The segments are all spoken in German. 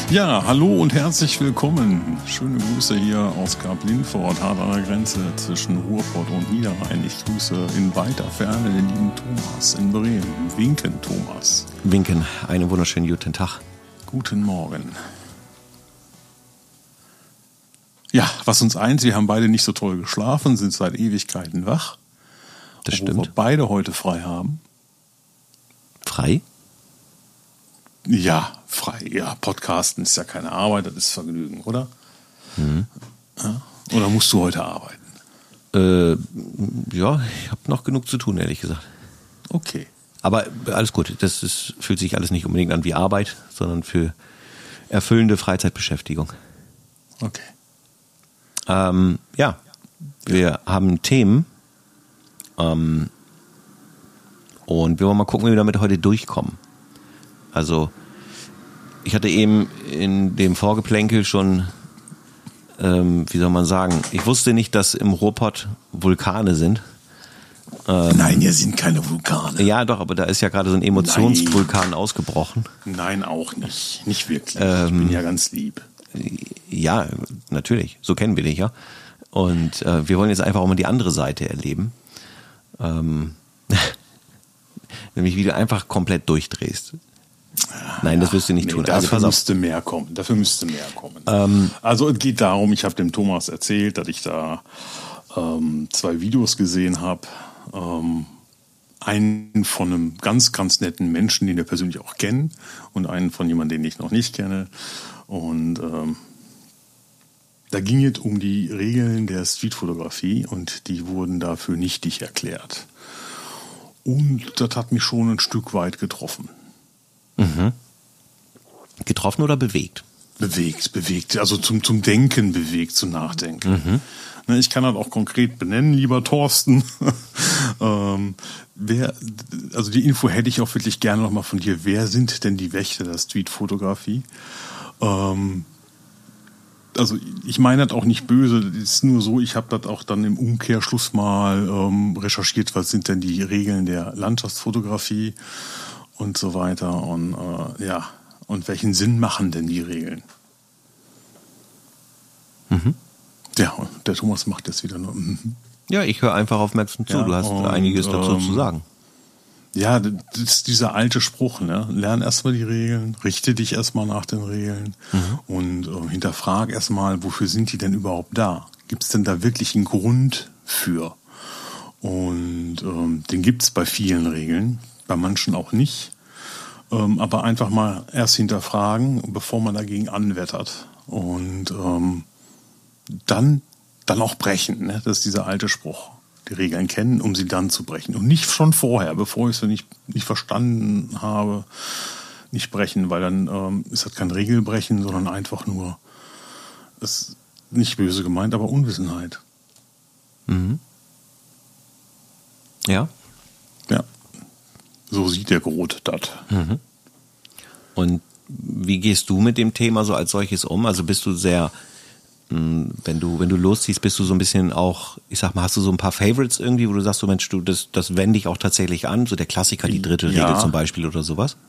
Ja, hallo und herzlich willkommen. Schöne Grüße hier aus Kap-Lindfort, hart an der Grenze zwischen Ruhrpott und Niederrhein. Ich grüße in weiter Ferne den lieben Thomas in Bremen. Winken, Thomas. Winken, einen wunderschönen guten Tag. Guten Morgen. Ja, was uns eint, wir haben beide nicht so toll geschlafen, sind seit Ewigkeiten wach. Das obwohl stimmt. wir beide heute frei haben. Frei? Ja, frei. Ja, Podcasten ist ja keine Arbeit, das ist Vergnügen, oder? Mhm. Ja? Oder musst du heute arbeiten? Ja, ich habe noch genug zu tun, ehrlich gesagt. Okay. Aber alles gut, fühlt sich alles nicht unbedingt an wie Arbeit, sondern für erfüllende Freizeitbeschäftigung. Okay. Ja, wir haben Themen und wir wollen mal gucken, wie wir damit heute durchkommen. Also ich hatte eben in dem Vorgeplänkel schon, wie soll man sagen, ich wusste nicht, dass im Ruhrpott Vulkane sind. Nein, hier sind keine Vulkane. Ja, doch, aber da ist ja gerade so ein Emotionsvulkan ausgebrochen. Nein, auch nicht. Nicht wirklich. Ich bin ja ganz lieb. Ja, natürlich. So kennen wir dich ja. Und wir wollen jetzt einfach auch mal die andere Seite erleben. Nämlich, wie du einfach komplett durchdrehst. Nein, das wirst du nicht tun. Dafür müsste mehr kommen. Also es geht darum, ich habe dem Thomas erzählt, dass ich da 2 Videos gesehen habe. Einen von einem ganz, ganz netten Menschen, den wir persönlich auch kennen, und einen von jemandem, den ich noch nicht kenne. Und da ging es um die Regeln der Streetfotografie und die wurden dafür nichtig erklärt. Und das hat mich schon ein Stück weit getroffen. Mhm. Getroffen oder bewegt? Bewegt. Also zum Denken bewegt, zum Nachdenken. Mhm. Ich kann das auch konkret benennen, lieber Thorsten. Also die Info hätte ich auch wirklich gerne nochmal von dir. Wer sind denn die Wächter der Streetfotografie? Also ich meine das auch nicht böse, das ist nur so, ich habe das auch dann im Umkehrschluss mal recherchiert, was sind denn die Regeln der Landschaftsfotografie und so weiter und und welchen Sinn machen denn die Regeln? Mhm. Ja, und der Thomas macht jetzt wieder nur. Ja, ich höre einfach aufmerksam zu, du hast einiges dazu zu sagen. Ja, das ist dieser alte Spruch, ne? Lern erstmal die Regeln, richte dich erstmal nach den Regeln und hinterfrag erstmal, wofür sind die denn überhaupt da? Gibt es denn da wirklich einen Grund für? Und den gibt es bei vielen Regeln, bei manchen auch nicht. Aber einfach mal erst hinterfragen, bevor man dagegen anwettert. Und dann auch brechen, ne? Das ist dieser alte Spruch. Die Regeln kennen, um sie dann zu brechen. Und nicht schon vorher, bevor ich sie nicht verstanden habe, nicht brechen, weil dann ist das kein Regelbrechen, sondern einfach nur, das ist nicht böse gemeint, aber Unwissenheit. Mhm. Ja. Ja. So sieht der Groth das. Mhm. Und wie gehst du mit dem Thema so als solches um? Also bist du sehr, wenn du losziehst, bist du so ein bisschen auch, ich sag mal, hast du so ein paar Favorites irgendwie, wo du sagst, so Mensch, das wende ich auch tatsächlich an, so der Klassiker, die 3. Regel zum Beispiel oder sowas?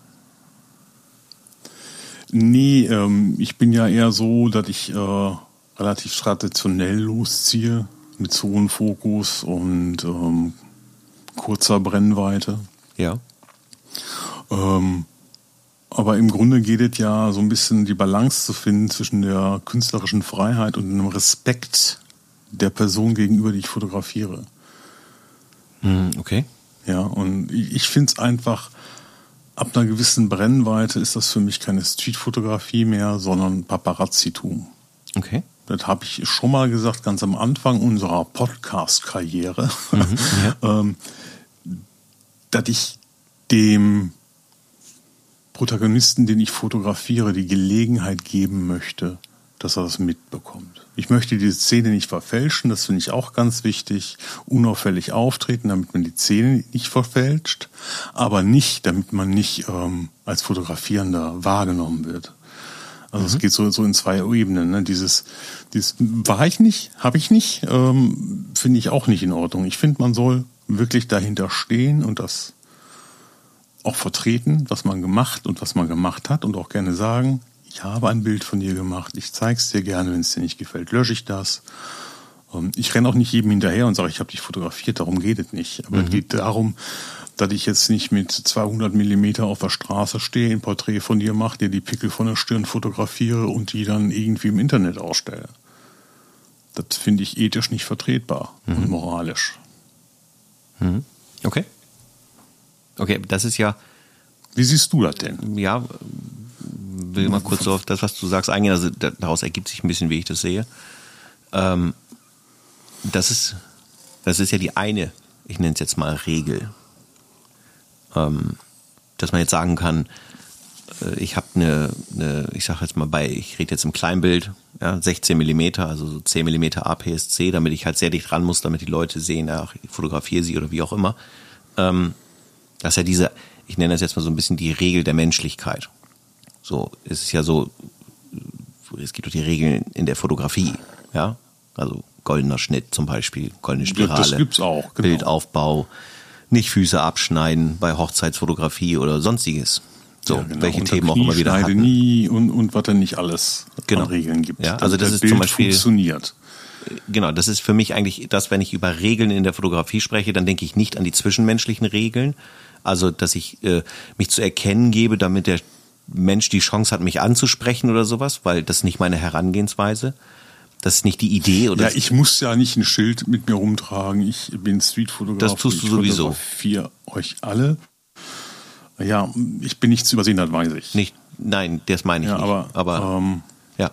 Nee, ich bin ja eher so, dass ich relativ traditionell losziehe, mit Zonenfokus und kurzer Brennweite. Ja. Aber im Grunde geht es ja so ein bisschen die Balance zu finden zwischen der künstlerischen Freiheit und dem Respekt der Person gegenüber, die ich fotografiere. Okay. Ja, und ich finde es einfach, ab einer gewissen Brennweite ist das für mich keine Streetfotografie mehr, sondern Paparazzitum. Okay. Das habe ich schon mal gesagt, ganz am Anfang unserer Podcast-Karriere, dass ich dem Protagonisten, den ich fotografiere, die Gelegenheit geben möchte, dass er das mitbekommt. Ich möchte die Szene nicht verfälschen, das finde ich auch ganz wichtig. Unauffällig auftreten, damit man die Szene nicht verfälscht, aber nicht, damit man nicht als Fotografierender wahrgenommen wird. Also es geht so in 2 Ebenen. Ne? Dieses war ich nicht, habe ich nicht, finde ich auch nicht in Ordnung. Ich finde, man soll wirklich dahinter stehen und das auch vertreten, was man gemacht und was man gemacht hat und auch gerne sagen, ich habe ein Bild von dir gemacht, ich zeig's dir gerne, wenn es dir nicht gefällt, lösche ich das. Ich renne auch nicht jedem hinterher und sage, ich habe dich fotografiert, darum geht es nicht. Aber es geht darum, dass ich jetzt nicht mit 200 Millimeter auf der Straße stehe, ein Porträt von dir mache, dir die Pickel von der Stirn fotografiere und die dann irgendwie im Internet ausstelle. Das finde ich ethisch nicht vertretbar und moralisch. Okay. Okay, das ist ja... Wie siehst du das denn? Ja, will mal kurz so auf das, was du sagst, eingehen. Also daraus ergibt sich ein bisschen, wie ich das sehe. Das ist ja die eine, ich nenne es jetzt mal Regel, dass man jetzt sagen kann, ich habe ich sage jetzt mal ich rede jetzt im Kleinbild, ja, 16 mm, also so 10 mm APS-C, damit ich halt sehr dicht ran muss, damit die Leute sehen, ach, ich fotografiere sie oder wie auch immer. Das ist ja diese, ich nenne das jetzt mal so ein bisschen die Regel der Menschlichkeit. So, es ist ja so, es gibt doch die Regeln in der Fotografie, ja, also goldener Schnitt zum Beispiel, goldene Spirale, das gibt's auch, genau. Bildaufbau, nicht Füße abschneiden bei Hochzeitsfotografie oder sonstiges. So, ja, genau. Welche Themen auch immer wieder hatten. Nie und was dann nicht alles an Regeln gibt. Ja, also das ist Bild zum Beispiel funktioniert. Genau, das ist für mich eigentlich das, wenn ich über Regeln in der Fotografie spreche, dann denke ich nicht an die zwischenmenschlichen Regeln. Also, dass ich mich zu erkennen gebe, damit der Mensch die Chance hat, mich anzusprechen oder sowas, weil das ist nicht meine Herangehensweise. Das ist nicht die Idee. Oder ja, ich muss ja nicht ein Schild mit mir rumtragen. Ich bin Streetfotograf. Das tust du sowieso. Für euch alle. Ja, ich bin nicht zu übersehen, das weiß ich. Nicht, nein, das meine ich ja, nicht. Aber ja.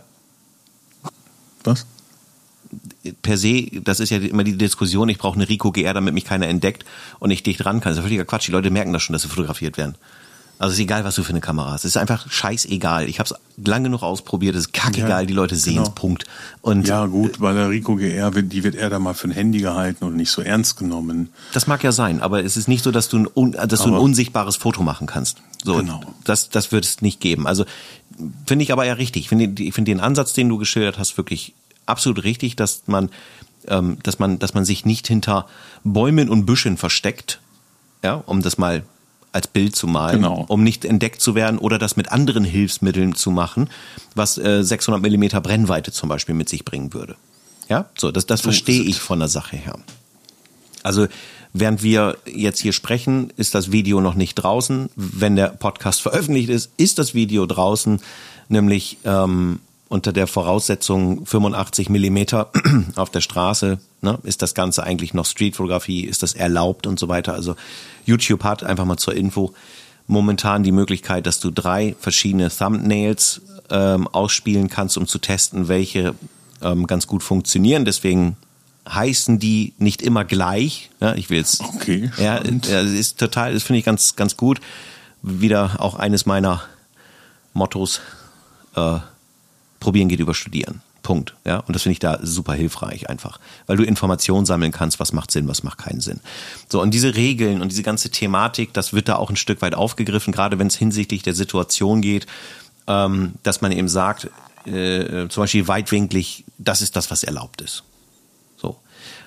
Was? Per se, das ist ja immer die Diskussion, ich brauche eine Ricoh GR, damit mich keiner entdeckt und ich dicht ran kann. Das ist ja völliger Quatsch. Die Leute merken das schon, dass sie fotografiert werden. Also es ist egal, was du für eine Kamera hast. Es ist einfach scheißegal. Ich habe es lange genug ausprobiert. Es ist kackegal. Ja, die Leute sehen es, Punkt. Und ja gut, bei der Ricoh GR, die wird eher da mal für ein Handy gehalten und nicht so ernst genommen. Das mag ja sein, aber es ist nicht so, dass du ein unsichtbares Foto machen kannst. So, genau. Das wird es nicht geben. Also finde ich aber ja richtig. Ich finde den Ansatz, den du geschildert hast, wirklich absolut richtig, dass man sich nicht hinter Bäumen und Büschen versteckt, ja, um das mal als Bild zu malen, genau, um nicht entdeckt zu werden oder das mit anderen Hilfsmitteln zu machen, was 600 Millimeter Brennweite zum Beispiel mit sich bringen würde. Ja, so, das verstehe ich von der Sache her. Also, während wir jetzt hier sprechen, ist das Video noch nicht draußen. Wenn der Podcast veröffentlicht ist das Video draußen, nämlich unter der Voraussetzung 85 Millimeter auf der Straße, ne, ist das Ganze eigentlich noch Streetfotografie, ist das erlaubt und so weiter. Also YouTube hat, einfach mal zur Info, momentan die Möglichkeit, dass du 3 verschiedene Thumbnails ausspielen kannst, um zu testen, welche ganz gut funktionieren. Deswegen heißen die nicht immer gleich. Ja, ich will es. Okay. Ja, ist total, das finde ich ganz, ganz gut. Wieder auch eines meiner Mottos, probieren geht über studieren. Punkt. Ja, und das finde ich da super hilfreich einfach, weil du Informationen sammeln kannst, was macht Sinn, was macht keinen Sinn. So, und diese Regeln und diese ganze Thematik, das wird da auch ein Stück weit aufgegriffen, gerade wenn es hinsichtlich der Situation geht, dass man eben sagt, zum Beispiel weitwinklig, das ist das, was erlaubt ist. So.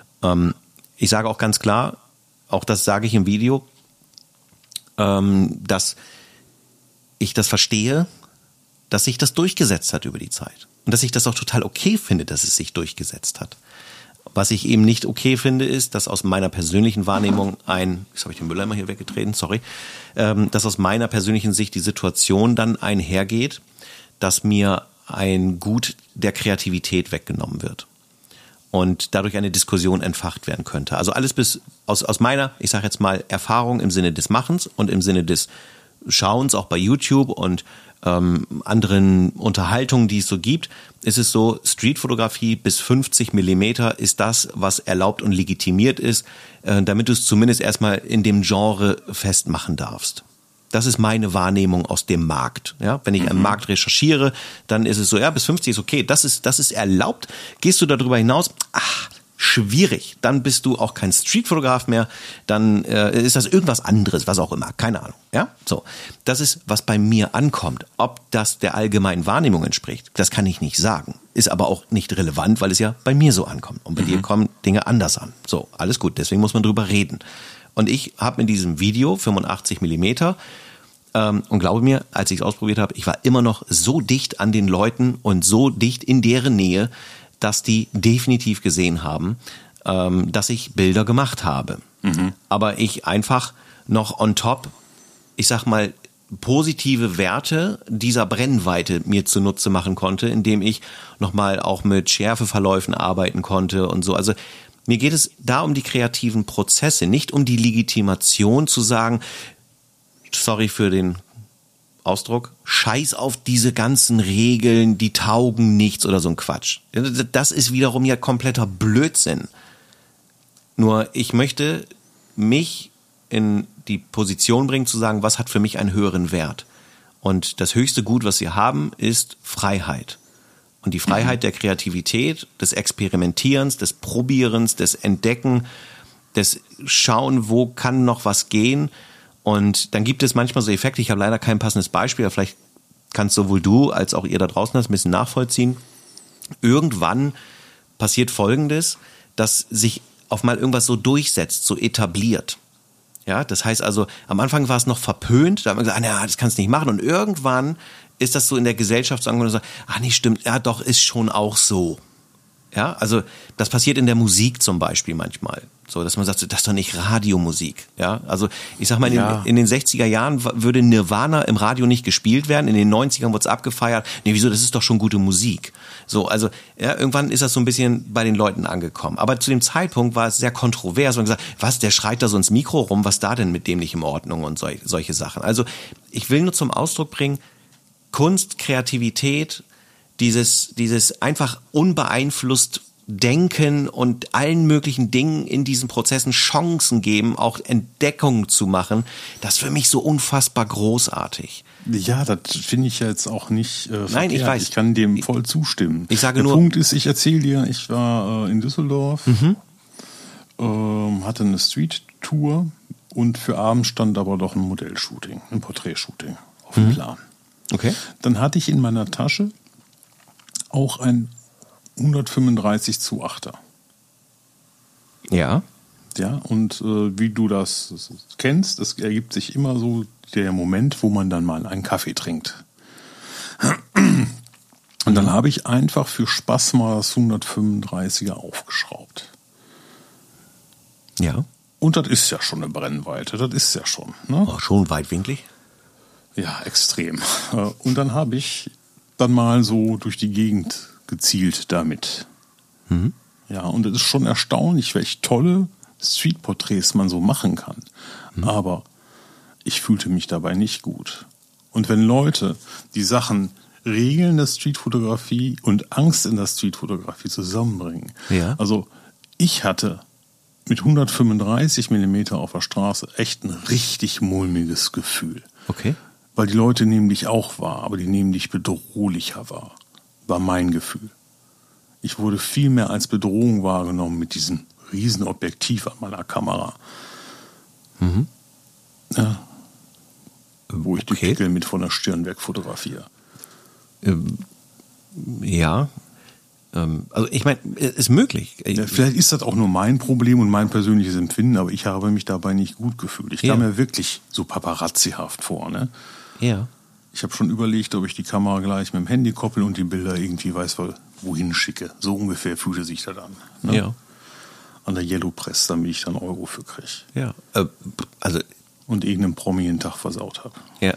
Ich sage auch ganz klar, auch das sage ich im Video, dass ich das verstehe, dass sich das durchgesetzt hat über die Zeit. Und dass ich das auch total okay finde, dass es sich durchgesetzt hat. Was ich eben nicht okay finde, ist, dass aus meiner persönlichen Wahrnehmung jetzt habe ich den Müller mal hier weggetreten, sorry, dass aus meiner persönlichen Sicht die Situation dann einhergeht, dass mir ein Gut der Kreativität weggenommen wird. Und dadurch eine Diskussion entfacht werden könnte. Also alles aus meiner, ich sage jetzt mal, Erfahrung im Sinne des Machens und im Sinne des Schauens, auch bei YouTube und anderen Unterhaltungen, die es so gibt, ist es so, Streetfotografie bis 50 Millimeter ist das, was erlaubt und legitimiert ist, damit du es zumindest erstmal in dem Genre festmachen darfst. Das ist meine Wahrnehmung aus dem Markt. Ja, wenn ich am Markt recherchiere, dann ist es so, ja, bis 50 ist okay, das ist erlaubt. Gehst du darüber hinaus? Schwierig. Dann bist du auch kein Streetfotograf mehr. Dann ist das irgendwas anderes, was auch immer. Keine Ahnung. Ja, so. Das ist, was bei mir ankommt. Ob das der allgemeinen Wahrnehmung entspricht, das kann ich nicht sagen. Ist aber auch nicht relevant, weil es ja bei mir so ankommt. Und bei dir kommen Dinge anders an. So, alles gut. Deswegen muss man drüber reden. Und ich habe in diesem Video 85 Millimeter Und glaube mir, als ich es ausprobiert habe, ich war immer noch so dicht an den Leuten und so dicht in deren Nähe, dass die definitiv gesehen haben, dass ich Bilder gemacht habe. Aber ich einfach noch on top, ich sag mal, positive Werte dieser Brennweite mir zunutze machen konnte, indem ich nochmal auch mit Schärfeverläufen arbeiten konnte und so. Also mir geht es da um die kreativen Prozesse, nicht um die Legitimation zu sagen, sorry für den Ausdruck, scheiß auf diese ganzen Regeln, die taugen nichts oder so ein Quatsch. Das ist wiederum ja kompletter Blödsinn. Nur ich möchte mich in die Position bringen zu sagen, was hat für mich einen höheren Wert? Und das höchste Gut, was wir haben, ist Freiheit. Und die Freiheit der Kreativität, des Experimentierens, des Probierens, des Entdecken, des Schauen, wo kann noch was gehen. Und dann gibt es manchmal so Effekte, ich habe leider kein passendes Beispiel, aber vielleicht kannst sowohl du als auch ihr da draußen das ein bisschen nachvollziehen. Irgendwann passiert Folgendes, dass sich auf mal irgendwas so durchsetzt, so etabliert. Ja, das heißt also, am Anfang war es noch verpönt, da hat man gesagt, ja, das kannst du nicht machen. Und irgendwann ist das so in der Gesellschaft so angekommen, nee, stimmt, ja doch, ist schon auch so. Ja, also das passiert in der Musik zum Beispiel manchmal. So, dass man sagt, das ist doch nicht Radiomusik. Ja, also ich sag mal, in den 60er Jahren würde Nirvana im Radio nicht gespielt werden, in den 90ern wurde es abgefeiert. Nee, wieso, das ist doch schon gute Musik. So, also ja, irgendwann ist das so ein bisschen bei den Leuten angekommen. Aber zu dem Zeitpunkt war es sehr kontrovers. Man gesagt, was, der schreit da so ins Mikro rum, was da denn mit dem nicht in Ordnung und solche Sachen. Also ich will nur zum Ausdruck bringen, Kunst, Kreativität, dieses einfach unbeeinflusst Denken und allen möglichen Dingen in diesen Prozessen Chancen geben, auch Entdeckungen zu machen, das ist für mich so unfassbar großartig. Ja, das finde ich ja jetzt auch nicht Nein, ich weiß. Ich kann dem voll zustimmen. Ich sage Der nur, Punkt ist, ich erzähle dir, ich war in Düsseldorf, hatte eine Street-Tour und für abends stand aber doch ein Modellshooting, ein Porträtshooting auf dem Plan. Okay. Dann hatte ich in meiner Tasche auch ein 135:8er. Ja. Ja, und wie du das kennst, es ergibt sich immer so der Moment, wo man dann mal einen Kaffee trinkt. Und dann habe ich einfach für Spaß mal das 135er aufgeschraubt. Ja. Und das ist ja schon eine Brennweite, das ist ja schon. Ne? Oh, schon weitwinklig? Ja, extrem. Und dann habe ich dann mal so durch die Gegend gezielt damit. Ja, und es ist schon erstaunlich, welche tolle Streetporträts man so machen kann. Aber ich fühlte mich dabei nicht gut. Und wenn Leute die Sachen Regeln der Streetfotografie und Angst in der Streetfotografie zusammenbringen. Ja. Also ich hatte mit 135 mm auf der Straße echt ein richtig mulmiges Gefühl. Okay. Weil die Leute nehmen dich auch wahr, aber die nehmen dich bedrohlicher wahr. War mein Gefühl. Ich wurde viel mehr als Bedrohung wahrgenommen mit diesem Riesenobjektiv an meiner Kamera. Ja. Wo ich die Pickel mit von der Stirn weg fotografiere. Ja. Also ich meine, ist möglich. Ja, vielleicht ist das auch nur mein Problem und mein persönliches Empfinden, aber ich habe mich dabei nicht gut gefühlt. Ich kam mir wirklich so paparazzihaft vor. Ne? Ja. Ich habe schon überlegt, ob ich die Kamera gleich mit dem Handy koppel und die Bilder irgendwie wohin schicke. So ungefähr fühlte sich das an. Ne? Ja. An der Yellow Press, damit ich dann Euro für kriege. Ja. Also und irgendeinen Promi einen Tag versaut habe. Ja.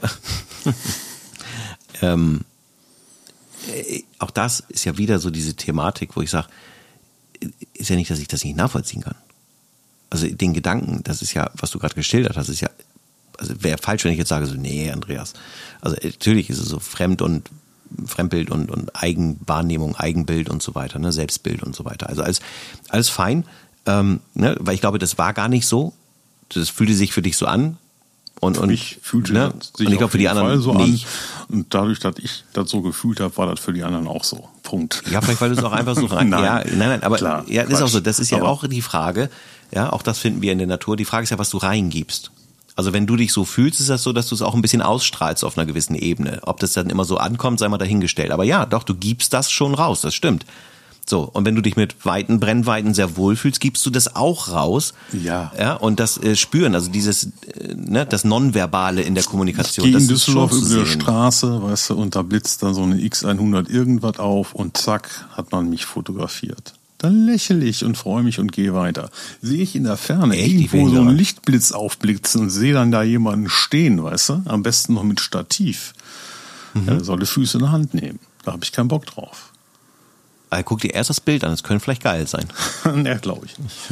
Auch das ist ja wieder so diese Thematik, wo ich sage, ist ja nicht, dass ich das nicht nachvollziehen kann. Also den Gedanken, das ist ja, was du gerade geschildert hast, ist ja, also wäre falsch, wenn ich jetzt sage, so, nee, Andreas. Also natürlich ist es so Fremdbild und Eigenwahrnehmung, Eigenbild und so weiter, ne, Selbstbild und so weiter. Also alles fein, ne, weil ich glaube, das war gar nicht so. Das fühlte sich für dich so an. Und ich fühlte ne? sich und ich glaube für die anderen so nicht. An. Und dadurch, dass ich das so gefühlt habe, war das für die anderen auch so. Punkt. Ja, vielleicht weil du es auch einfach so rein. Nein, aber klar, ja, das ist auch so. Das ist ja aber auch die Frage. Ja, auch das finden wir in der Natur. Die Frage ist ja, was du reingibst. Also wenn du dich so fühlst, ist das so, dass du es auch ein bisschen ausstrahlst auf einer gewissen Ebene. Ob das dann immer so ankommt, sei mal dahingestellt. Aber ja, doch, du gibst das schon raus. Das stimmt. So, und wenn du dich mit weiten Brennweiten sehr wohl fühlst, gibst du das auch raus. Ja. Ja, und das Spüren, also dieses, das Nonverbale in der Kommunikation. Ich gehe das in Düsseldorf ist schon über zu die sehen. Straße, weißt du, und da blitzt dann so eine X100 irgendwas auf und zack, hat man mich fotografiert. Dann lächle ich und freue mich und gehe weiter. Sehe ich in der Ferne irgendwo so einen Lichtblitz aufblitzen und sehe dann da jemanden stehen, weißt du, am besten noch mit Stativ. Ja, der soll die Füße in der Hand nehmen. Da habe ich keinen Bock drauf. Guck dir erst das Bild an, das könnte vielleicht geil sein. Ne, glaube ich nicht.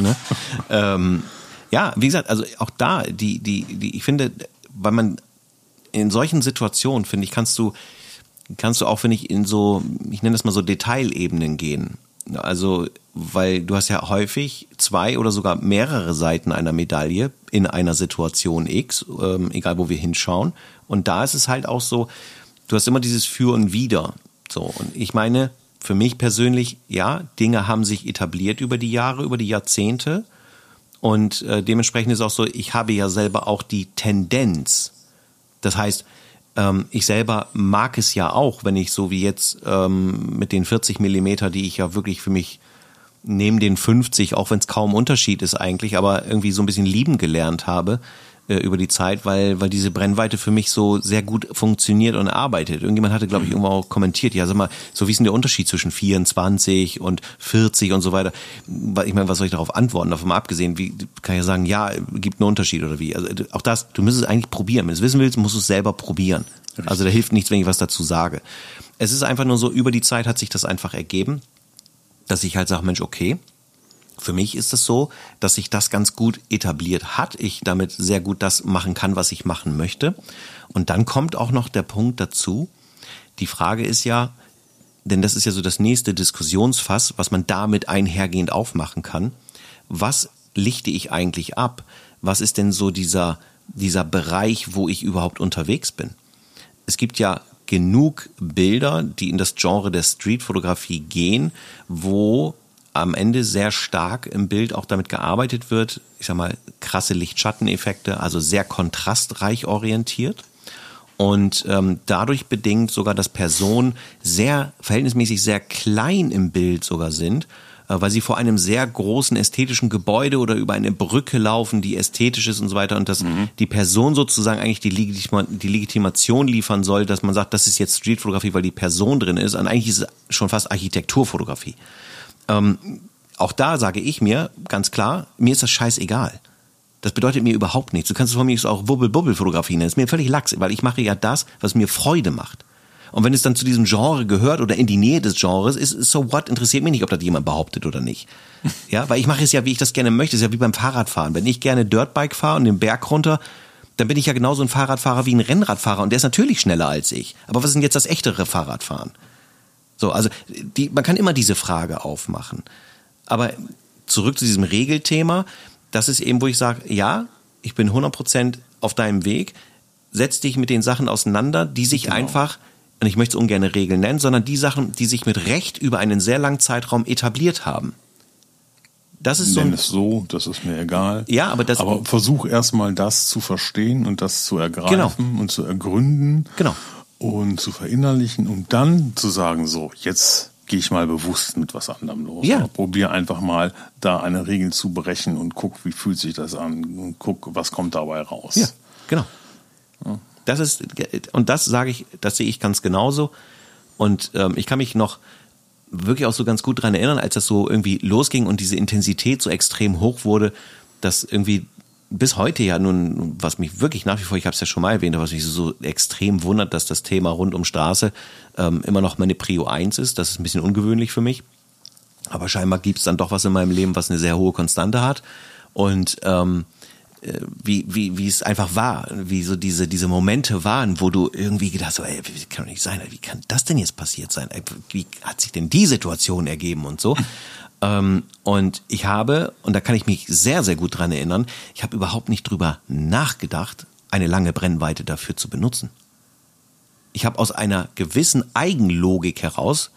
Ne? Ja, wie gesagt, also auch da, ich finde, weil man in solchen Situationen, finde ich, kannst du auch, finde ich, in so, ich nenne das mal so Detailebenen gehen. Also, weil du hast ja häufig 2 oder sogar mehrere Seiten einer Medaille in einer Situation X, egal wo wir hinschauen. Und da ist es halt auch so, du hast immer dieses Für und Wider. So, und ich meine, für mich persönlich, ja, Dinge haben sich etabliert über die Jahre, über die Jahrzehnte. Und dementsprechend ist auch so, ich habe ja selber auch die Tendenz. Das heißt, ich selber mag es ja auch, wenn ich so wie jetzt mit den 40 Millimeter, die ich ja wirklich für mich neben den 50, auch wenn es kaum Unterschied ist eigentlich, aber irgendwie so ein bisschen lieben gelernt habe über die Zeit, weil diese Brennweite für mich so sehr gut funktioniert und arbeitet. Irgendjemand hatte, glaube ich, irgendwo auch kommentiert, ja, sag mal, so wie ist denn der Unterschied zwischen 24 und 40 und so weiter? Ich meine, was soll ich darauf antworten? Davon mal abgesehen, wie kann ich ja sagen, ja, gibt einen Unterschied oder wie? Also auch das, du musst es eigentlich probieren. Wenn du es wissen willst, musst du es selber probieren. Richtig. Also da hilft nichts, wenn ich was dazu sage. Es ist einfach nur so, über die Zeit hat sich das einfach ergeben, dass ich halt sage, Mensch, okay, für mich ist es so, dass sich das ganz gut etabliert hat. Ich damit sehr gut das machen kann, was ich machen möchte. Und dann kommt auch noch der Punkt dazu. Die Frage ist ja, denn das ist ja so das nächste Diskussionsfass, was man damit einhergehend aufmachen kann. Was lichte ich eigentlich ab? Was ist denn so dieser Bereich, wo ich überhaupt unterwegs bin? Es gibt ja genug Bilder, die in das Genre der Streetfotografie gehen, wo am Ende sehr stark im Bild auch damit gearbeitet wird, ich sag mal, krasse Lichtschatteneffekte, also sehr kontrastreich orientiert und dadurch bedingt sogar, dass Personen verhältnismäßig sehr klein im Bild sogar sind, weil sie vor einem sehr großen ästhetischen Gebäude oder über eine Brücke laufen, die ästhetisch ist und so weiter und dass die Person sozusagen eigentlich die Legitimation liefern soll, dass man sagt, das ist jetzt Streetfotografie, weil die Person drin ist und eigentlich ist es schon fast Architekturfotografie. Auch da sage ich mir ganz klar, mir ist das scheißegal. Das bedeutet mir überhaupt nichts. Du kannst es von mir auch Wubbel-Bubbel-Fotografie nennen. Das ist mir völlig lax, weil ich mache ja das, was mir Freude macht. Und wenn es dann zu diesem Genre gehört oder in die Nähe des Genres ist, so what, interessiert mich nicht, ob das jemand behauptet oder nicht. Ja, weil ich mache es ja, wie ich das gerne möchte. Das ist ja wie beim Fahrradfahren. Wenn ich gerne Dirtbike fahre und den Berg runter, dann bin ich ja genauso ein Fahrradfahrer wie ein Rennradfahrer und der ist natürlich schneller als ich. Aber was ist denn jetzt das echtere Fahrradfahren? So, also man kann immer diese Frage aufmachen. Aber zurück zu diesem Regelthema, das ist eben, wo ich sage, ja, ich bin 100% auf deinem Weg, setz dich mit den Sachen auseinander, die sich einfach, und ich möchte es ungern Regeln nennen, sondern die Sachen, die sich mit Recht über einen sehr langen Zeitraum etabliert haben. Das ist Nenn es so, das ist mir egal. Ja, aber versuch erstmal das zu verstehen und das zu ergreifen und zu ergründen. Genau. Und zu verinnerlichen und dann zu sagen, so, jetzt gehe ich mal bewusst mit was anderem los. Ja. Probier einfach mal, da eine Regel zu brechen und guck, wie fühlt sich das an und guck, was kommt dabei raus. Ja, genau. Ja. Das sehe ich ganz genauso. Und ich kann mich noch wirklich auch so ganz gut dran erinnern, als das so irgendwie losging und diese Intensität so extrem hoch wurde, dass irgendwie bis heute ja nun, was mich wirklich nach wie vor, ich habe es ja schon mal erwähnt, was mich so extrem wundert, dass das Thema rund um Straße immer noch meine Prio 1 ist. Das ist ein bisschen ungewöhnlich für mich. Aber scheinbar gibt es dann doch was in meinem Leben, was eine sehr hohe Konstante hat. Und wie es einfach war, wie so diese Momente waren, wo du irgendwie gedacht hast, ey, wie kann doch nicht sein, wie kann das denn jetzt passiert sein? Wie hat sich denn die Situation ergeben und so? Und ich habe, und da kann ich mich sehr, sehr gut dran erinnern, ich habe überhaupt nicht drüber nachgedacht, eine lange Brennweite dafür zu benutzen. Ich habe aus einer gewissen Eigenlogik heraus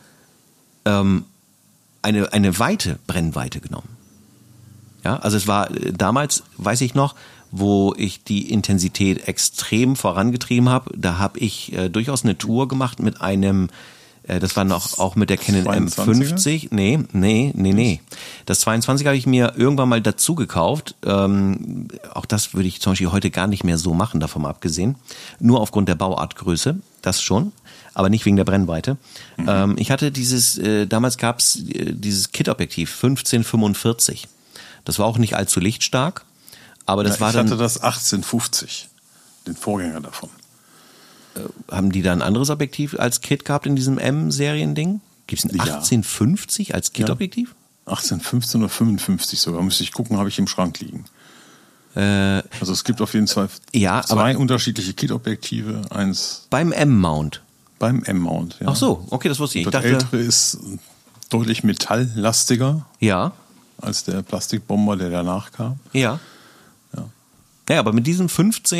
eine weite Brennweite genommen. Ja, also es war damals, weiß ich noch, wo ich die Intensität extrem vorangetrieben habe, da habe ich durchaus eine Tour gemacht mit einem Das war noch auch mit der Canon 22er? M50. Nee. Das 22er habe ich mir irgendwann mal dazu gekauft. Auch das würde ich zum Beispiel heute gar nicht mehr so machen, davon mal abgesehen. Nur aufgrund der Bauartgröße, das schon, aber nicht wegen der Brennweite. Ich hatte damals gab es dieses Kit-Objektiv 1545. Das war auch nicht allzu lichtstark, aber das war dann... Ich hatte das 1850, den Vorgänger davon. Haben die da ein anderes Objektiv als Kit gehabt in diesem M-Serien-Ding? Gibt es ein 1850 als Kit-Objektiv? 1815 oder 55 sogar, müsste ich gucken, habe ich im Schrank liegen. Also es gibt auf jeden Fall zwei unterschiedliche Kit-Objektive, eins beim M-Mount. Beim M-Mount, ja. Ach so, okay, das wusste ich. Das ältere ist deutlich metalllastiger als der Plastikbomber, der danach kam. Ja. Ja, aber mit diesem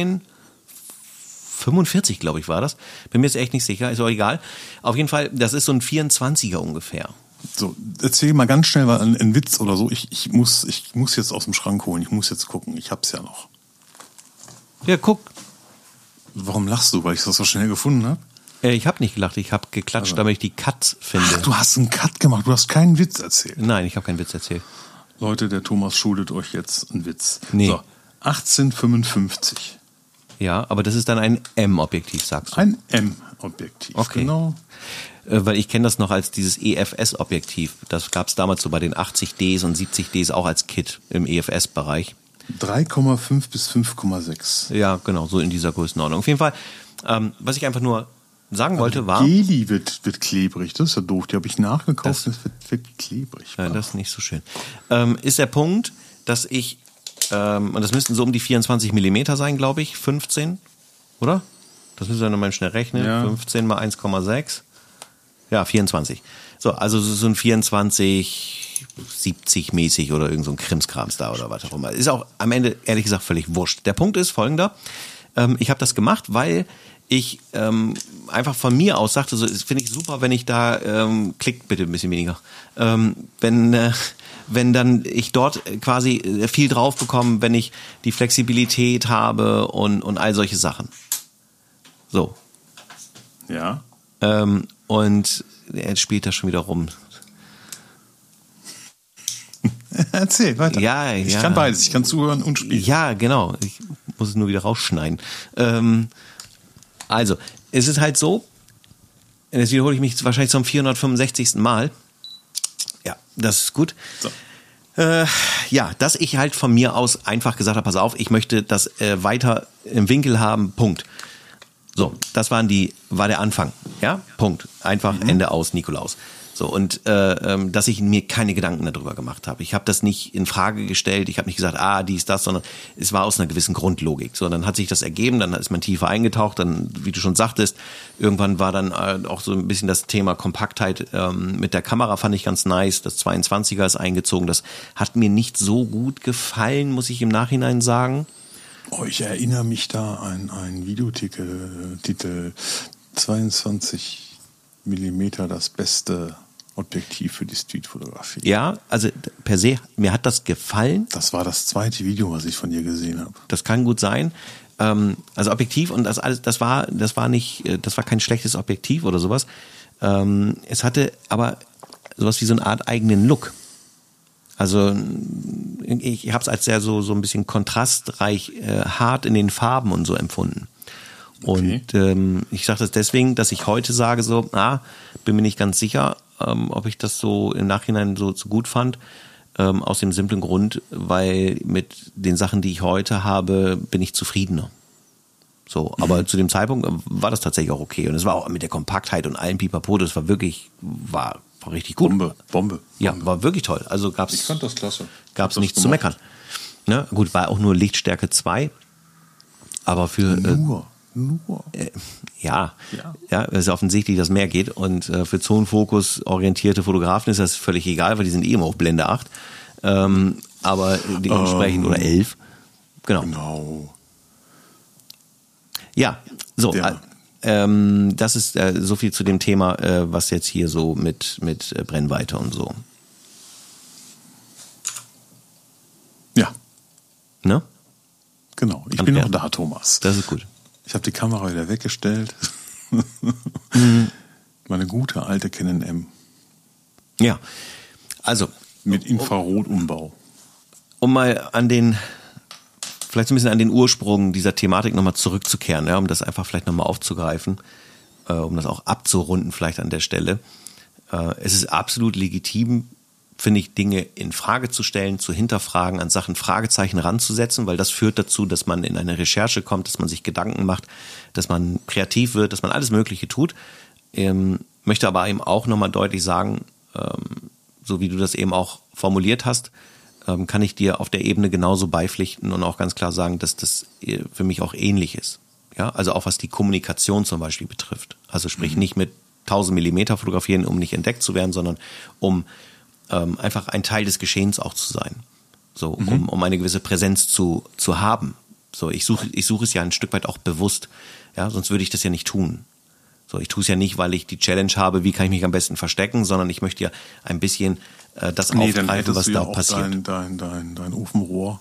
1545, glaube ich, war das. Bin mir jetzt echt nicht sicher, ist auch egal. Auf jeden Fall, das ist so ein 24er ungefähr. So, erzähl mal ganz schnell einen Witz oder so. Ich muss jetzt aus dem Schrank holen. Ich muss jetzt gucken. Ich hab's ja noch. Ja, guck. Warum lachst du? Weil ich das so schnell gefunden habe? Ich habe nicht gelacht. Ich habe geklatscht, damit ich die Cut finde. Ach, du hast einen Cut gemacht. Du hast keinen Witz erzählt. Nein, ich habe keinen Witz erzählt. Leute, der Thomas schuldet euch jetzt einen Witz. Nee. So, 1855. Ja, aber das ist dann ein M-Objektiv, sagst du? Ein M-Objektiv, okay. Genau. Weil ich kenne das noch als dieses EFS-Objektiv. Das gab es damals so bei den 80Ds und 70Ds auch als Kit im EFS-Bereich. 3,5 bis 5,6. Ja, genau, so in dieser Größenordnung. Auf jeden Fall, was ich einfach nur sagen wollte, war... Geli wird klebrig, das ist ja doof. Die habe ich nachgekauft, das wird klebrig. Ja, das ist nicht so schön. Ist der Punkt, dass ich... und das müssten so um die 24 Millimeter sein, glaube ich, 15, oder? Das müssen wir nochmal schnell rechnen. Ja. 15 mal 1,6. Ja, 24. So, also so ein 24, 70 mäßig oder irgend so ein Krimskrams da oder was auch immer. Ist auch am Ende, ehrlich gesagt, völlig wurscht. Der Punkt ist folgender. Ich habe das gemacht, weil ich einfach von mir aus sagte, so, das finde ich super, wenn ich da, klickt bitte ein bisschen weniger, wenn dann ich dort quasi viel drauf bekomme, wenn ich die Flexibilität habe und all solche Sachen. So. Ja. Und er spielt da schon wieder rum. Erzähl weiter. Ja. Ich kann beides. Ich kann zuhören und spielen. Ja, genau. Ich muss es nur wieder rausschneiden. Also, es ist halt so, jetzt wiederhole ich mich wahrscheinlich zum 465. Mal. Ja, das ist gut. So. Dass ich halt von mir aus einfach gesagt habe, pass auf, ich möchte das weiter im Winkel haben, Punkt. So, das war der Anfang, ja, Punkt. Einfach Ende aus, Nikolaus. So, und dass ich mir keine Gedanken darüber gemacht habe. Ich habe das nicht in Frage gestellt, ich habe nicht gesagt, dies, das, sondern es war aus einer gewissen Grundlogik. So, dann hat sich das ergeben, dann ist man tiefer eingetaucht, dann, wie du schon sagtest, irgendwann war dann auch so ein bisschen das Thema Kompaktheit mit der Kamera, fand ich ganz nice. Das 22er ist eingezogen, das hat mir nicht so gut gefallen, muss ich im Nachhinein sagen. Oh, ich erinnere mich da an einen Videotitel 22 Millimeter, das beste Objektiv für die Streetfotografie. Ja, also per se, mir hat das gefallen. Das war das zweite Video, was ich von dir gesehen habe. Das kann gut sein. Also Objektiv und das alles, das war kein schlechtes Objektiv oder sowas. Es hatte aber sowas wie so eine Art eigenen Look. Also ich habe es als sehr so ein bisschen kontrastreich, hart in den Farben und so empfunden. Okay. Und ich sage das deswegen, dass ich heute sage so, bin mir nicht ganz sicher, ob ich das so im Nachhinein so gut fand. Aus dem simplen Grund, weil mit den Sachen, die ich heute habe, bin ich zufriedener. So, aber zu dem Zeitpunkt war das tatsächlich auch okay. Und es war auch mit der Kompaktheit und allem Pipapo, das war richtig gut. Bombe. Ja, war wirklich toll. Also ich fand das klasse. Gab's nichts zu meckern. Ne? Gut, war auch nur Lichtstärke 2. Aber für... Nur. Ja, es ist offensichtlich, dass mehr geht. Und für Zonenfokus orientierte Fotografen ist das völlig egal, weil die sind immer auf Blende 8. Aber dementsprechend, oder 11. Genau. Ja, so. Ja. Das ist so viel zu dem Thema, was jetzt hier so mit Brennweite und so. Ja. Ne? Genau. Ich bin noch da, Thomas. Das ist gut. Ich habe die Kamera wieder weggestellt. Meine gute alte Canon M. Ja, also. Mit Infrarotumbau. Um mal vielleicht so ein bisschen an den Ursprung dieser Thematik nochmal zurückzukehren, ja, um das einfach vielleicht nochmal aufzugreifen, um das auch abzurunden vielleicht an der Stelle. Es ist absolut legitim, finde ich, Dinge in Frage zu stellen, zu hinterfragen, an Sachen Fragezeichen ranzusetzen, weil das führt dazu, dass man in eine Recherche kommt, dass man sich Gedanken macht, dass man kreativ wird, dass man alles Mögliche tut. Möchte aber eben auch nochmal deutlich sagen, so wie du das eben auch formuliert hast, kann ich dir auf der Ebene genauso beipflichten und auch ganz klar sagen, dass das für mich auch ähnlich ist. Ja, also auch was die Kommunikation zum Beispiel betrifft. Also sprich nicht mit 1000 Millimeter fotografieren, um nicht entdeckt zu werden, sondern um einfach ein Teil des Geschehens auch zu sein. So, um eine gewisse Präsenz zu haben. So, ich suche es ja ein Stück weit auch bewusst. Ja, sonst würde ich das ja nicht tun. So, ich tue es ja nicht, weil ich die Challenge habe, wie kann ich mich am besten verstecken, sondern ich möchte ja ein bisschen das aufgreifen, was da passiert. Dein Ofenrohr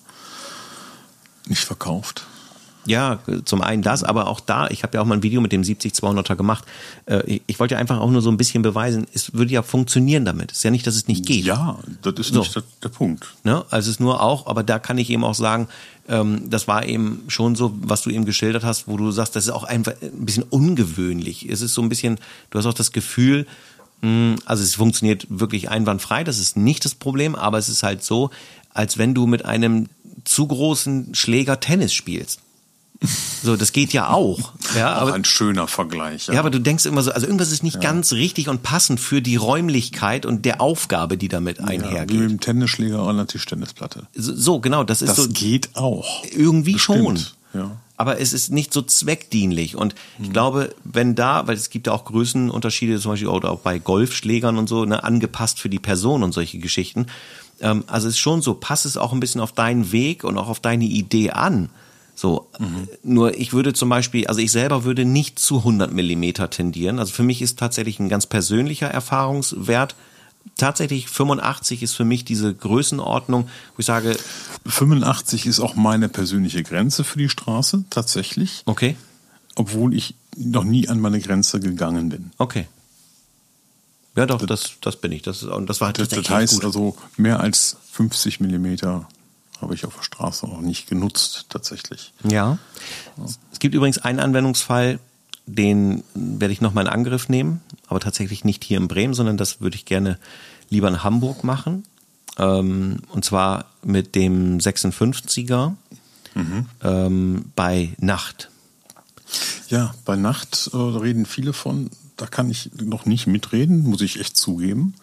nicht verkauft. Ja, zum einen das, aber auch da, ich habe ja auch mal ein Video mit dem 70-200er gemacht. Ich wollte ja einfach auch nur so ein bisschen beweisen, es würde ja funktionieren damit. Es ist ja nicht, dass es nicht geht. Ja, das ist nicht der Punkt. Ne? Also es ist nur auch, aber da kann ich eben auch sagen, das war eben schon so, was du eben geschildert hast, wo du sagst, das ist auch einfach ein bisschen ungewöhnlich. Es ist so ein bisschen, du hast auch das Gefühl, also es funktioniert wirklich einwandfrei, das ist nicht das Problem, aber es ist halt so, als wenn du mit einem zu großen Schläger Tennis spielst. So, das geht ja auch. Ja, auch ein schöner Vergleich. Ja, aber du denkst immer so, also irgendwas ist nicht ganz richtig und passend für die Räumlichkeit und der Aufgabe, die damit einhergeht. Wie mit dem Tennisschläger an der Tischtennisplatte. So, genau, das ist so. Das geht auch. Irgendwie schon. Ja. Aber es ist nicht so zweckdienlich. Und ich glaube, wenn weil es gibt ja auch Größenunterschiede, zum Beispiel auch bei Golfschlägern und so, ne, angepasst für die Person und solche Geschichten. Also es ist schon so, pass es auch ein bisschen auf deinen Weg und auch auf deine Idee an. So, nur ich würde zum Beispiel, also ich selber würde nicht zu 100 Millimeter tendieren. Also für mich ist tatsächlich ein ganz persönlicher Erfahrungswert. Tatsächlich 85 ist für mich diese Größenordnung, wo ich sage... 85 ist auch meine persönliche Grenze für die Straße, tatsächlich. Okay. Obwohl ich noch nie an meine Grenze gegangen bin. Okay. Ja doch, das bin ich. Das war tatsächlich Das heißt gut. also, mehr als 50 Millimeter habe ich auf der Straße noch nicht genutzt, tatsächlich. Ja. Es gibt übrigens einen Anwendungsfall, den werde ich nochmal in Angriff nehmen, aber tatsächlich nicht hier in Bremen, sondern das würde ich gerne lieber in Hamburg machen. Und zwar mit dem 56er bei Nacht. Ja, bei Nacht reden viele von, da kann ich noch nicht mitreden, muss ich echt zugeben.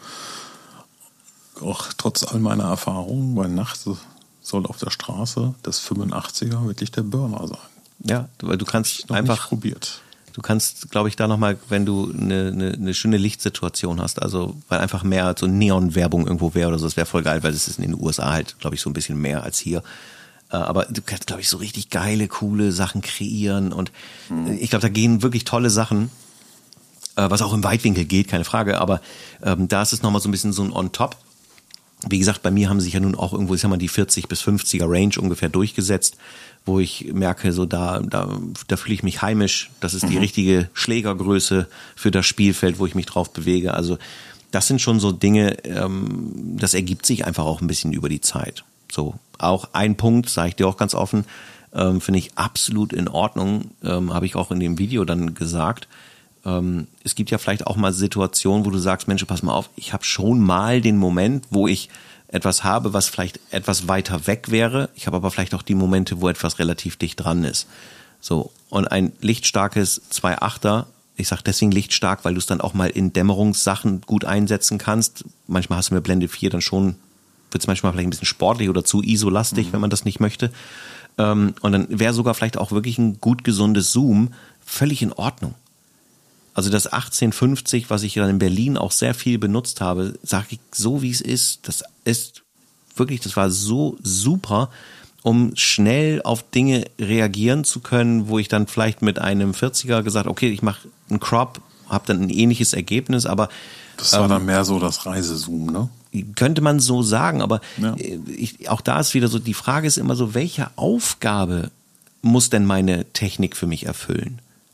Auch trotz all meiner Erfahrungen, bei Nacht soll auf der Straße das 85er wirklich der Burner sein. Ja, weil du kannst noch einfach nicht probiert. Du kannst, glaube ich, da nochmal, wenn du eine schöne Lichtsituation hast, also weil einfach mehr als so Neon-Werbung irgendwo wäre oder so, das wäre voll geil, weil das ist in den USA halt, glaube ich, so ein bisschen mehr als hier. Aber du kannst, glaube ich, so richtig geile, coole Sachen kreieren und ich glaube, da gehen wirklich tolle Sachen, was auch im Weitwinkel geht, keine Frage, aber da ist es nochmal so ein bisschen so ein On-Top. Wie gesagt, bei mir haben sich ja nun auch irgendwo, ich sag mal, die 40 bis 50er Range ungefähr durchgesetzt, wo ich merke, so da fühle ich mich heimisch. Das ist die richtige Schlägergröße für das Spielfeld, wo ich mich drauf bewege. Also das sind schon so Dinge, das ergibt sich einfach auch ein bisschen über die Zeit. So, auch ein Punkt, sage ich dir auch ganz offen, finde ich absolut in Ordnung, habe ich auch in dem Video dann gesagt. Es gibt ja vielleicht auch mal Situationen, wo du sagst, Mensch, pass mal auf, ich habe schon mal den Moment, wo ich etwas habe, was vielleicht etwas weiter weg wäre. Ich habe aber vielleicht auch die Momente, wo etwas relativ dicht dran ist. So, und ein lichtstarkes 2.8er, ich sage deswegen lichtstark, weil du es dann auch mal in Dämmerungssachen gut einsetzen kannst. Manchmal hast du mit Blende 4 dann schon, wird es manchmal vielleicht ein bisschen sportlich oder zu ISO-lastig, wenn man das nicht möchte. Und dann wäre sogar vielleicht auch wirklich ein gut gesundes Zoom völlig in Ordnung. Also das 1850, was ich dann in Berlin auch sehr viel benutzt habe, sage ich so, wie es ist. Das ist wirklich, das war so super, um schnell auf Dinge reagieren zu können, wo ich dann vielleicht mit einem 40er gesagt, okay, ich mache einen Crop, habe dann ein ähnliches Ergebnis, aber das war dann mehr so das Reisezoom, ne? Könnte man so sagen, aber ja. Auch da ist wieder so, die Frage ist immer so, welche Aufgabe muss denn meine Technik für mich erfüllen?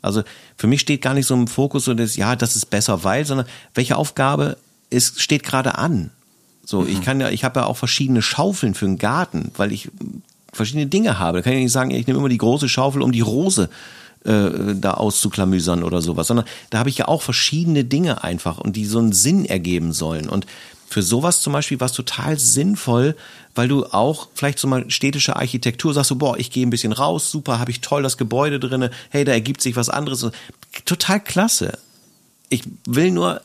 Also für mich steht gar nicht so im Fokus so das, ja, das ist besser, weil, sondern welche Aufgabe steht gerade an. So, ich habe ja auch verschiedene Schaufeln für den Garten, weil ich verschiedene Dinge habe. Da kann ich nicht sagen, ich nehme immer die große Schaufel, um die Rose da auszuklamüsern oder sowas, sondern da habe ich ja auch verschiedene Dinge einfach und die so einen Sinn ergeben sollen. Und für sowas zum Beispiel war es total sinnvoll, weil du auch vielleicht so mal städtische Architektur sagst, so, boah, ich gehe ein bisschen raus, super, habe ich toll das Gebäude drinne, hey, da ergibt sich was anderes. Total klasse. Ich will nur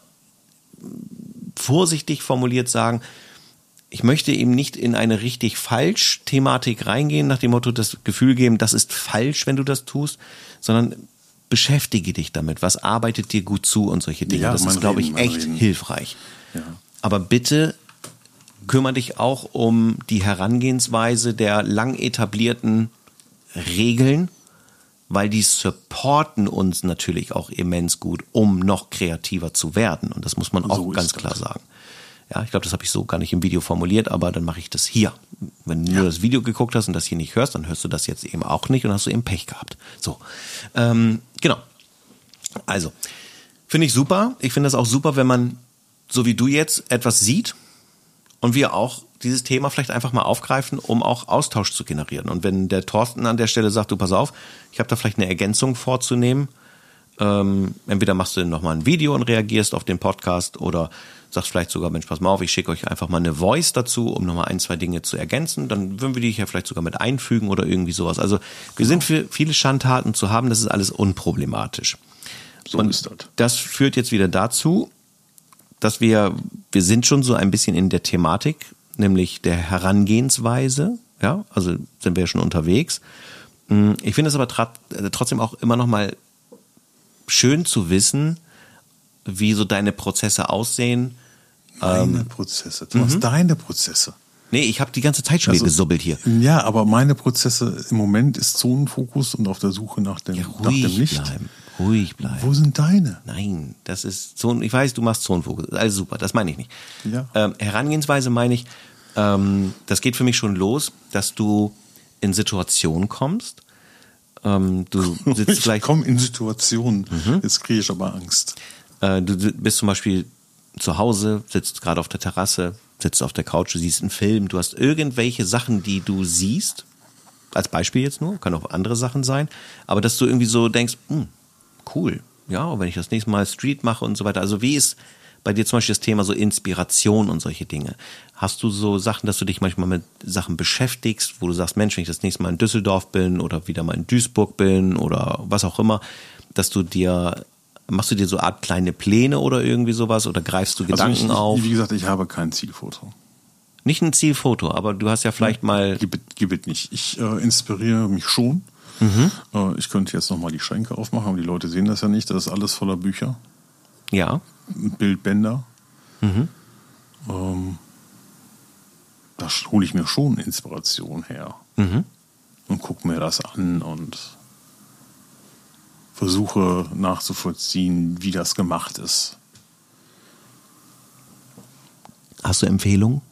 vorsichtig formuliert sagen, ich möchte eben nicht in eine richtig falsch Thematik reingehen, nach dem Motto das Gefühl geben, das ist falsch, wenn du das tust, sondern beschäftige dich damit. Was arbeitet dir gut zu und solche Dinge. Ja, das ist, glaube ich, echt hilfreich. Ja. Aber bitte kümmere dich auch um die Herangehensweise der lang etablierten Regeln, weil die supporten uns natürlich auch immens gut, um noch kreativer zu werden. Und das muss man auch so ganz klar sagen. Ja, ich glaube, das habe ich so gar nicht im Video formuliert, aber dann mache ich das hier. Wenn du nur das Video geguckt hast und das hier nicht hörst, dann hörst du das jetzt eben auch nicht und hast du eben Pech gehabt. So, genau. Also, finde ich super. Ich finde das auch super, wenn man, so wie du jetzt, etwas sieht und wir auch dieses Thema vielleicht einfach mal aufgreifen, um auch Austausch zu generieren. Und wenn der Thorsten an der Stelle sagt, du pass auf, ich habe da vielleicht eine Ergänzung vorzunehmen, entweder machst du nochmal ein Video und reagierst auf den Podcast oder sagst vielleicht sogar, Mensch, pass mal auf, ich schicke euch einfach mal eine Voice dazu, um nochmal 1, 2 Dinge zu ergänzen. Dann würden wir die ja vielleicht sogar mit einfügen oder irgendwie sowas. Also wir sind für viele Schandtaten zu haben, das ist alles unproblematisch. So und ist das. Das führt jetzt wieder dazu, dass wir sind schon so ein bisschen in der Thematik, nämlich der Herangehensweise, ja, also sind wir ja schon unterwegs. Ich finde es aber trotzdem auch immer noch mal schön zu wissen, wie so deine Prozesse aussehen. Meine Prozesse. Du hast deine Prozesse. Nee, ich habe die ganze Zeit schon wieder gesubbelt hier. Ja, aber meine Prozesse im Moment ist Zonenfokus und auf der Suche nach dem Licht. Ruhig bleiben. Wo sind deine? Nein, das ist Zonen. Ich weiß, du machst Zonenfokus. Also super, das meine ich nicht. Ja. Herangehensweise meine ich, das geht für mich schon los, dass du in Situationen kommst. Du sitzt ich vielleicht. komme in Situationen. Jetzt kriege ich aber Angst. Du bist zum Beispiel zu Hause, sitzt gerade auf der Terrasse, sitzt auf der Couch, du siehst einen Film, du hast irgendwelche Sachen, die du siehst, als Beispiel jetzt nur, kann auch andere Sachen sein, aber dass du irgendwie so denkst, cool, ja, und wenn ich das nächste Mal Street mache und so weiter, also wie ist bei dir zum Beispiel das Thema so Inspiration und solche Dinge? Hast du so Sachen, dass du dich manchmal mit Sachen beschäftigst, wo du sagst, Mensch, wenn ich das nächste Mal in Düsseldorf bin oder wieder mal in Duisburg bin oder was auch immer, dass machst du dir so eine Art kleine Pläne oder irgendwie sowas oder greifst du Gedanken auf? Wie gesagt, ich habe kein Zielfoto. Nicht ein Zielfoto, aber du hast ja vielleicht mal... Gib es nicht. Ich inspiriere mich schon. Ich könnte jetzt nochmal die Schränke aufmachen, aber die Leute sehen das ja nicht. Das ist alles voller Bücher. Ja. Bildbänder. Da hole ich mir schon Inspiration her. Und gucke mir das an und versuche nachzuvollziehen, wie das gemacht ist. Hast du Empfehlungen?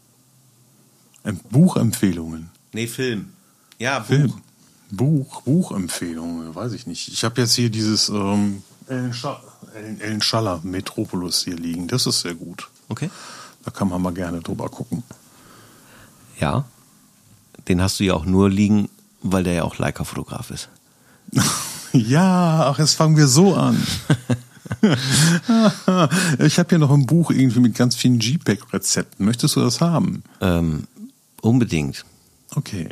Buchempfehlungen? Nee, Film. Ja, Film. Buchempfehlungen, weiß ich nicht. Ich habe jetzt hier dieses Ellen Schaller Metropolis hier liegen. Das ist sehr gut. Okay. Da kann man mal gerne drüber gucken. Ja. Den hast du ja auch nur liegen, weil der ja auch Leica-Fotograf ist. Ja, ach, jetzt fangen wir so an. Ich habe hier noch ein Buch irgendwie mit ganz vielen JPEG-Rezepten. Möchtest du das haben? Unbedingt. Okay.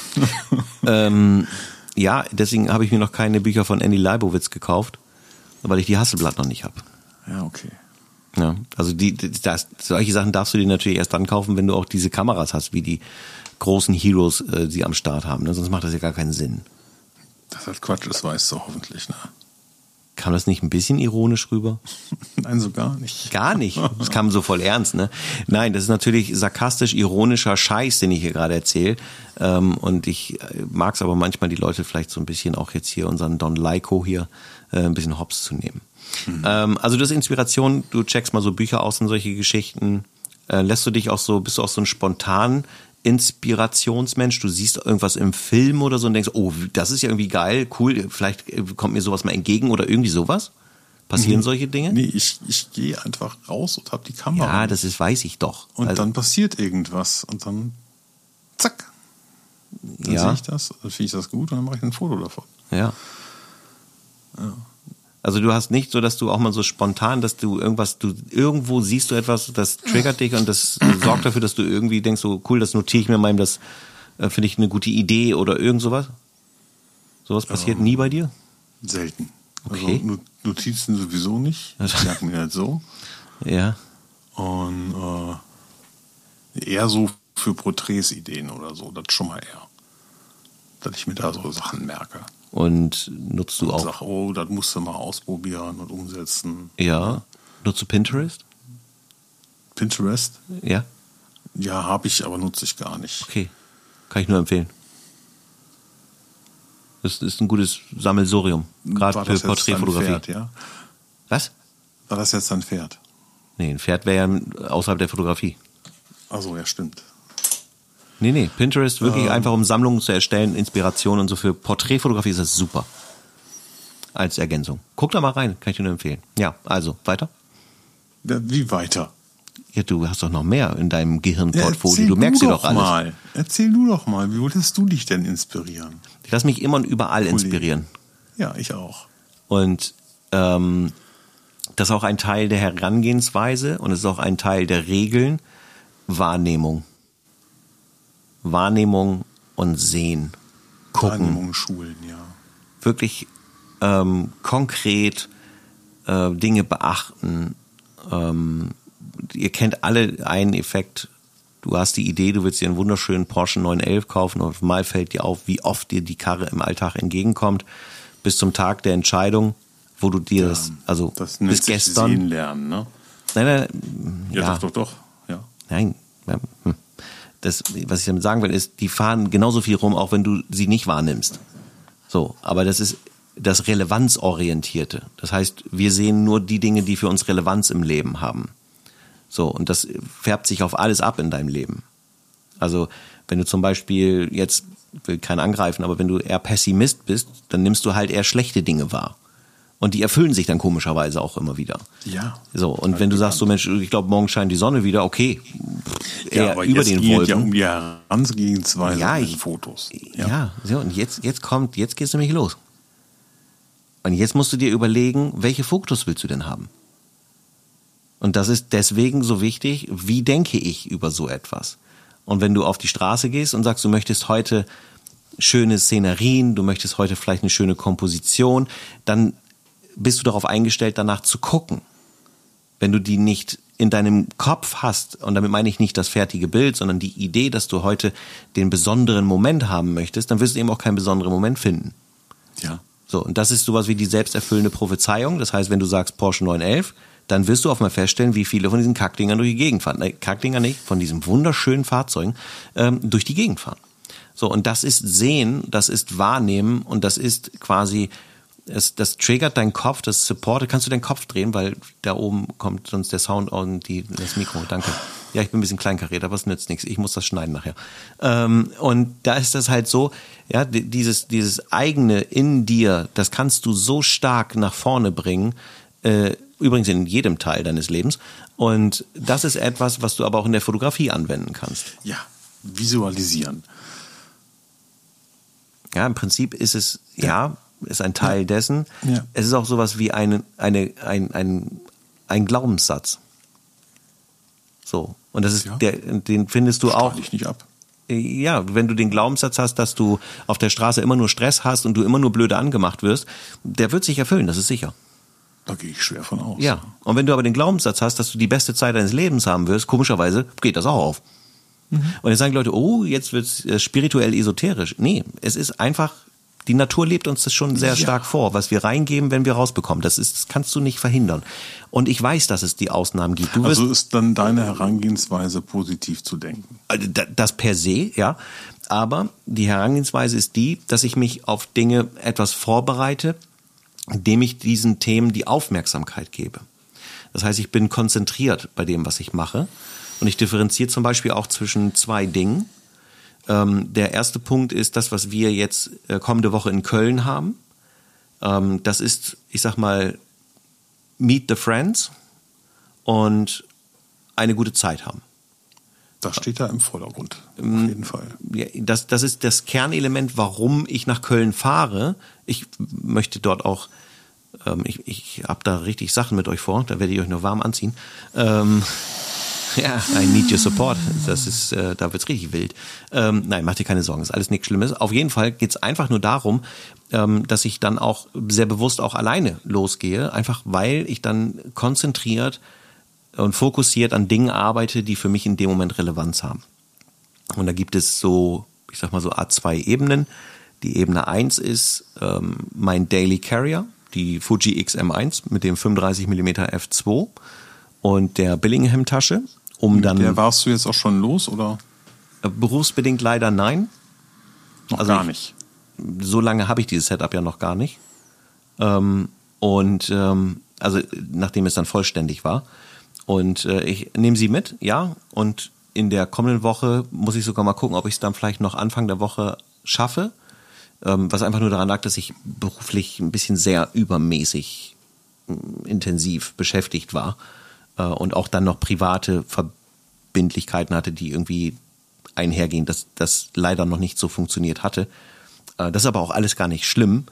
Ja, deswegen habe ich mir noch keine Bücher von Andy Leibovitz gekauft, weil ich die Hasselblatt noch nicht habe. Ja, okay. Ja, also solche Sachen darfst du dir natürlich erst dann kaufen, wenn du auch diese Kameras hast, wie die großen Heroes sie am Start haben. Ne? Sonst macht das ja gar keinen Sinn. Das halt Quatsch ist, weißt du hoffentlich, ne? Kam das nicht ein bisschen ironisch rüber? Nein, so gar nicht. Gar nicht. Das kam so voll ernst, ne? Nein, das ist natürlich sarkastisch, ironischer Scheiß, den ich hier gerade erzähle. Und ich mag es aber manchmal, die Leute vielleicht so ein bisschen auch jetzt hier unseren Don Leiko hier ein bisschen hops zu nehmen. Also du hast Inspiration, du checkst mal so Bücher aus und solche Geschichten. Bist du auch so ein spontan Inspirationsmensch? Du siehst irgendwas im Film oder so und denkst, oh, das ist ja irgendwie geil, cool, vielleicht kommt mir sowas mal entgegen oder irgendwie sowas? Passieren solche Dinge? Nee, ich gehe einfach raus und habe die Kamera. Ja, das weiß ich doch. Und dann passiert irgendwas und dann zack. Dann sehe ich das, dann finde ich das gut und dann mache ich ein Foto davon. Ja. Also du hast nicht so, dass du auch mal so spontan, dass du irgendwo siehst du etwas, das triggert dich und das sorgt dafür, dass du irgendwie denkst, so cool, das notiere ich mir mal, das finde ich eine gute Idee oder irgend sowas? Sowas passiert nie bei dir? Selten. Okay. Also Notizen sowieso nicht. Ich merke mir halt so. Ja. Und eher so für Porträtsideen oder so, das schon mal eher. Dass ich mir da so Sachen merke. Und nutzt du und auch? Sag, oh, das musst du mal ausprobieren und umsetzen. Ja. Nutzt du Pinterest? Pinterest? Ja. Ja, habe ich, aber nutze ich gar nicht. Okay. Kann ich nur empfehlen. Das ist ein gutes Sammelsurium. Gerade für Porträtfotografie. Pferd, ja? Was? War das jetzt dein Pferd? Nee, ein Pferd wäre ja außerhalb der Fotografie. Also ja, stimmt. Nee, Pinterest wirklich einfach, um Sammlungen zu erstellen, Inspiration und so. Für Porträtfotografie ist das super. Als Ergänzung. Guck da mal rein, kann ich dir nur empfehlen. Ja, also, weiter? Ja, wie weiter? Ja, du hast doch noch mehr in deinem Gehirnportfolio. Du merkst dir doch alles. Mal. Erzähl du doch mal, wie wolltest du dich denn inspirieren? Ich lasse mich immer und überall inspirieren. Ja, ich auch. Und das ist auch ein Teil der Herangehensweise und es ist auch ein Teil der Regeln. Wahrnehmung und Sehen. Gucken. Wahrnehmung schulen, ja. Wirklich konkret Dinge beachten. Ihr kennt alle einen Effekt. Du hast die Idee, du willst dir einen wunderschönen Porsche 911 kaufen und auf einmal fällt dir auf, wie oft dir die Karre im Alltag entgegenkommt. Bis zum Tag der Entscheidung, wo du dir das bis gestern sehen lernen, ne? Nein, ja. Doch. Ja. Nein. Das, was ich damit sagen will, ist, die fahren genauso viel rum, auch wenn du sie nicht wahrnimmst. So, aber das ist das Relevanzorientierte. Das heißt, wir sehen nur die Dinge, die für uns Relevanz im Leben haben. So, und das färbt sich auf alles ab in deinem Leben. Also, wenn du zum Beispiel jetzt, will keinen angreifen, aber wenn du eher Pessimist bist, dann nimmst du halt eher schlechte Dinge wahr. Und die erfüllen sich dann komischerweise auch immer wieder. Ja. So, und wenn du sagst, so Mensch, ich glaube, morgen scheint die Sonne wieder, okay. Ja, aber über jetzt den geht Wolken. Ja um die Herangehensweise in Fotos. Ja, so, und jetzt geht's nämlich los. Und jetzt musst du dir überlegen, welche Fotos willst du denn haben? Und das ist deswegen so wichtig, wie denke ich über so etwas? Und wenn du auf die Straße gehst und sagst, du möchtest heute schöne Szenerien, du möchtest heute vielleicht eine schöne Komposition, dann bist du darauf eingestellt, danach zu gucken. Wenn du die nicht in deinem Kopf hast, und damit meine ich nicht das fertige Bild, sondern die Idee, dass du heute den besonderen Moment haben möchtest, dann wirst du eben auch keinen besonderen Moment finden. Ja. So, und das ist sowas wie die selbsterfüllende Prophezeiung. Das heißt, wenn du sagst Porsche 911, dann wirst du auf mal feststellen, wie viele von diesen Kackdingern durch die Gegend fahren. Kackdinger nicht, von diesen wunderschönen Fahrzeugen durch die Gegend fahren. So, und das ist Sehen, das ist Wahrnehmen und das ist quasi, das triggert deinen Kopf, das supportet. Kannst du deinen Kopf drehen, weil da oben kommt sonst der Sound und das Mikro. Danke. Ja, ich bin ein bisschen kleinkariert, aber es nützt nichts. Ich muss das schneiden nachher. Und da ist das halt so, ja, dieses eigene in dir, das kannst du so stark nach vorne bringen, übrigens in jedem Teil deines Lebens. Und das ist etwas, was du aber auch in der Fotografie anwenden kannst. Ja, visualisieren. Ja, im Prinzip ist es, ist ein Teil dessen. Ja. Es ist auch sowas wie ein Glaubenssatz. So. Und das ist den findest du auch. Ich nicht ab. Ja, wenn du den Glaubenssatz hast, dass du auf der Straße immer nur Stress hast und du immer nur blöde angemacht wirst, der wird sich erfüllen, das ist sicher. Da gehe ich schwer von aus. Ja. Und wenn du aber den Glaubenssatz hast, dass du die beste Zeit deines Lebens haben wirst, komischerweise geht das auch auf. Und jetzt sagen die Leute, oh, jetzt wird's spirituell esoterisch. Nee, es ist einfach, die Natur lebt uns das schon sehr stark vor, was wir reingeben, wenn wir rausbekommen. Das kannst du nicht verhindern. Und ich weiß, dass es die Ausnahmen gibt. Also ist dann deine Herangehensweise positiv zu denken? Das per se, ja. Aber die Herangehensweise ist die, dass ich mich auf Dinge etwas vorbereite, indem ich diesen Themen die Aufmerksamkeit gebe. Das heißt, ich bin konzentriert bei dem, was ich mache. Und ich differenziere zum Beispiel auch zwischen zwei Dingen. Der erste Punkt ist das, was wir jetzt kommende Woche in Köln haben. Das ist, ich sag mal, Meet the Friends und eine gute Zeit haben. Das steht da im Vordergrund, auf jeden Fall. Ja, das ist das Kernelement, warum ich nach Köln fahre. Ich möchte dort auch, ich habe da richtig Sachen mit euch vor, da werde ich euch noch warm anziehen. Ja, I need your support. Das ist, da wird's richtig wild. Nein, mach dir keine Sorgen, ist alles nichts Schlimmes. Auf jeden Fall geht's einfach nur darum, dass ich dann auch sehr bewusst auch alleine losgehe, einfach weil ich dann konzentriert und fokussiert an Dingen arbeite, die für mich in dem Moment Relevanz haben. Und da gibt es so, ich sag mal so A2 Ebenen. Die Ebene 1 ist mein Daily Carrier, die Fuji XM1 mit dem 35mm f2 und der Billingham-Tasche. Der warst du jetzt auch schon los, oder? Berufsbedingt leider nein. Noch gar nicht. So lange habe ich dieses Setup ja noch gar nicht. Also nachdem es dann vollständig war. Und ich nehme sie mit, ja. Und in der kommenden Woche muss ich sogar mal gucken, ob ich es dann vielleicht noch Anfang der Woche schaffe. Was einfach nur daran lag, dass ich beruflich ein bisschen sehr übermäßig intensiv beschäftigt war. Und auch dann noch private Verbindlichkeiten hatte, die irgendwie einhergehen, dass das leider noch nicht so funktioniert hatte. Das ist aber auch alles gar nicht schlimm.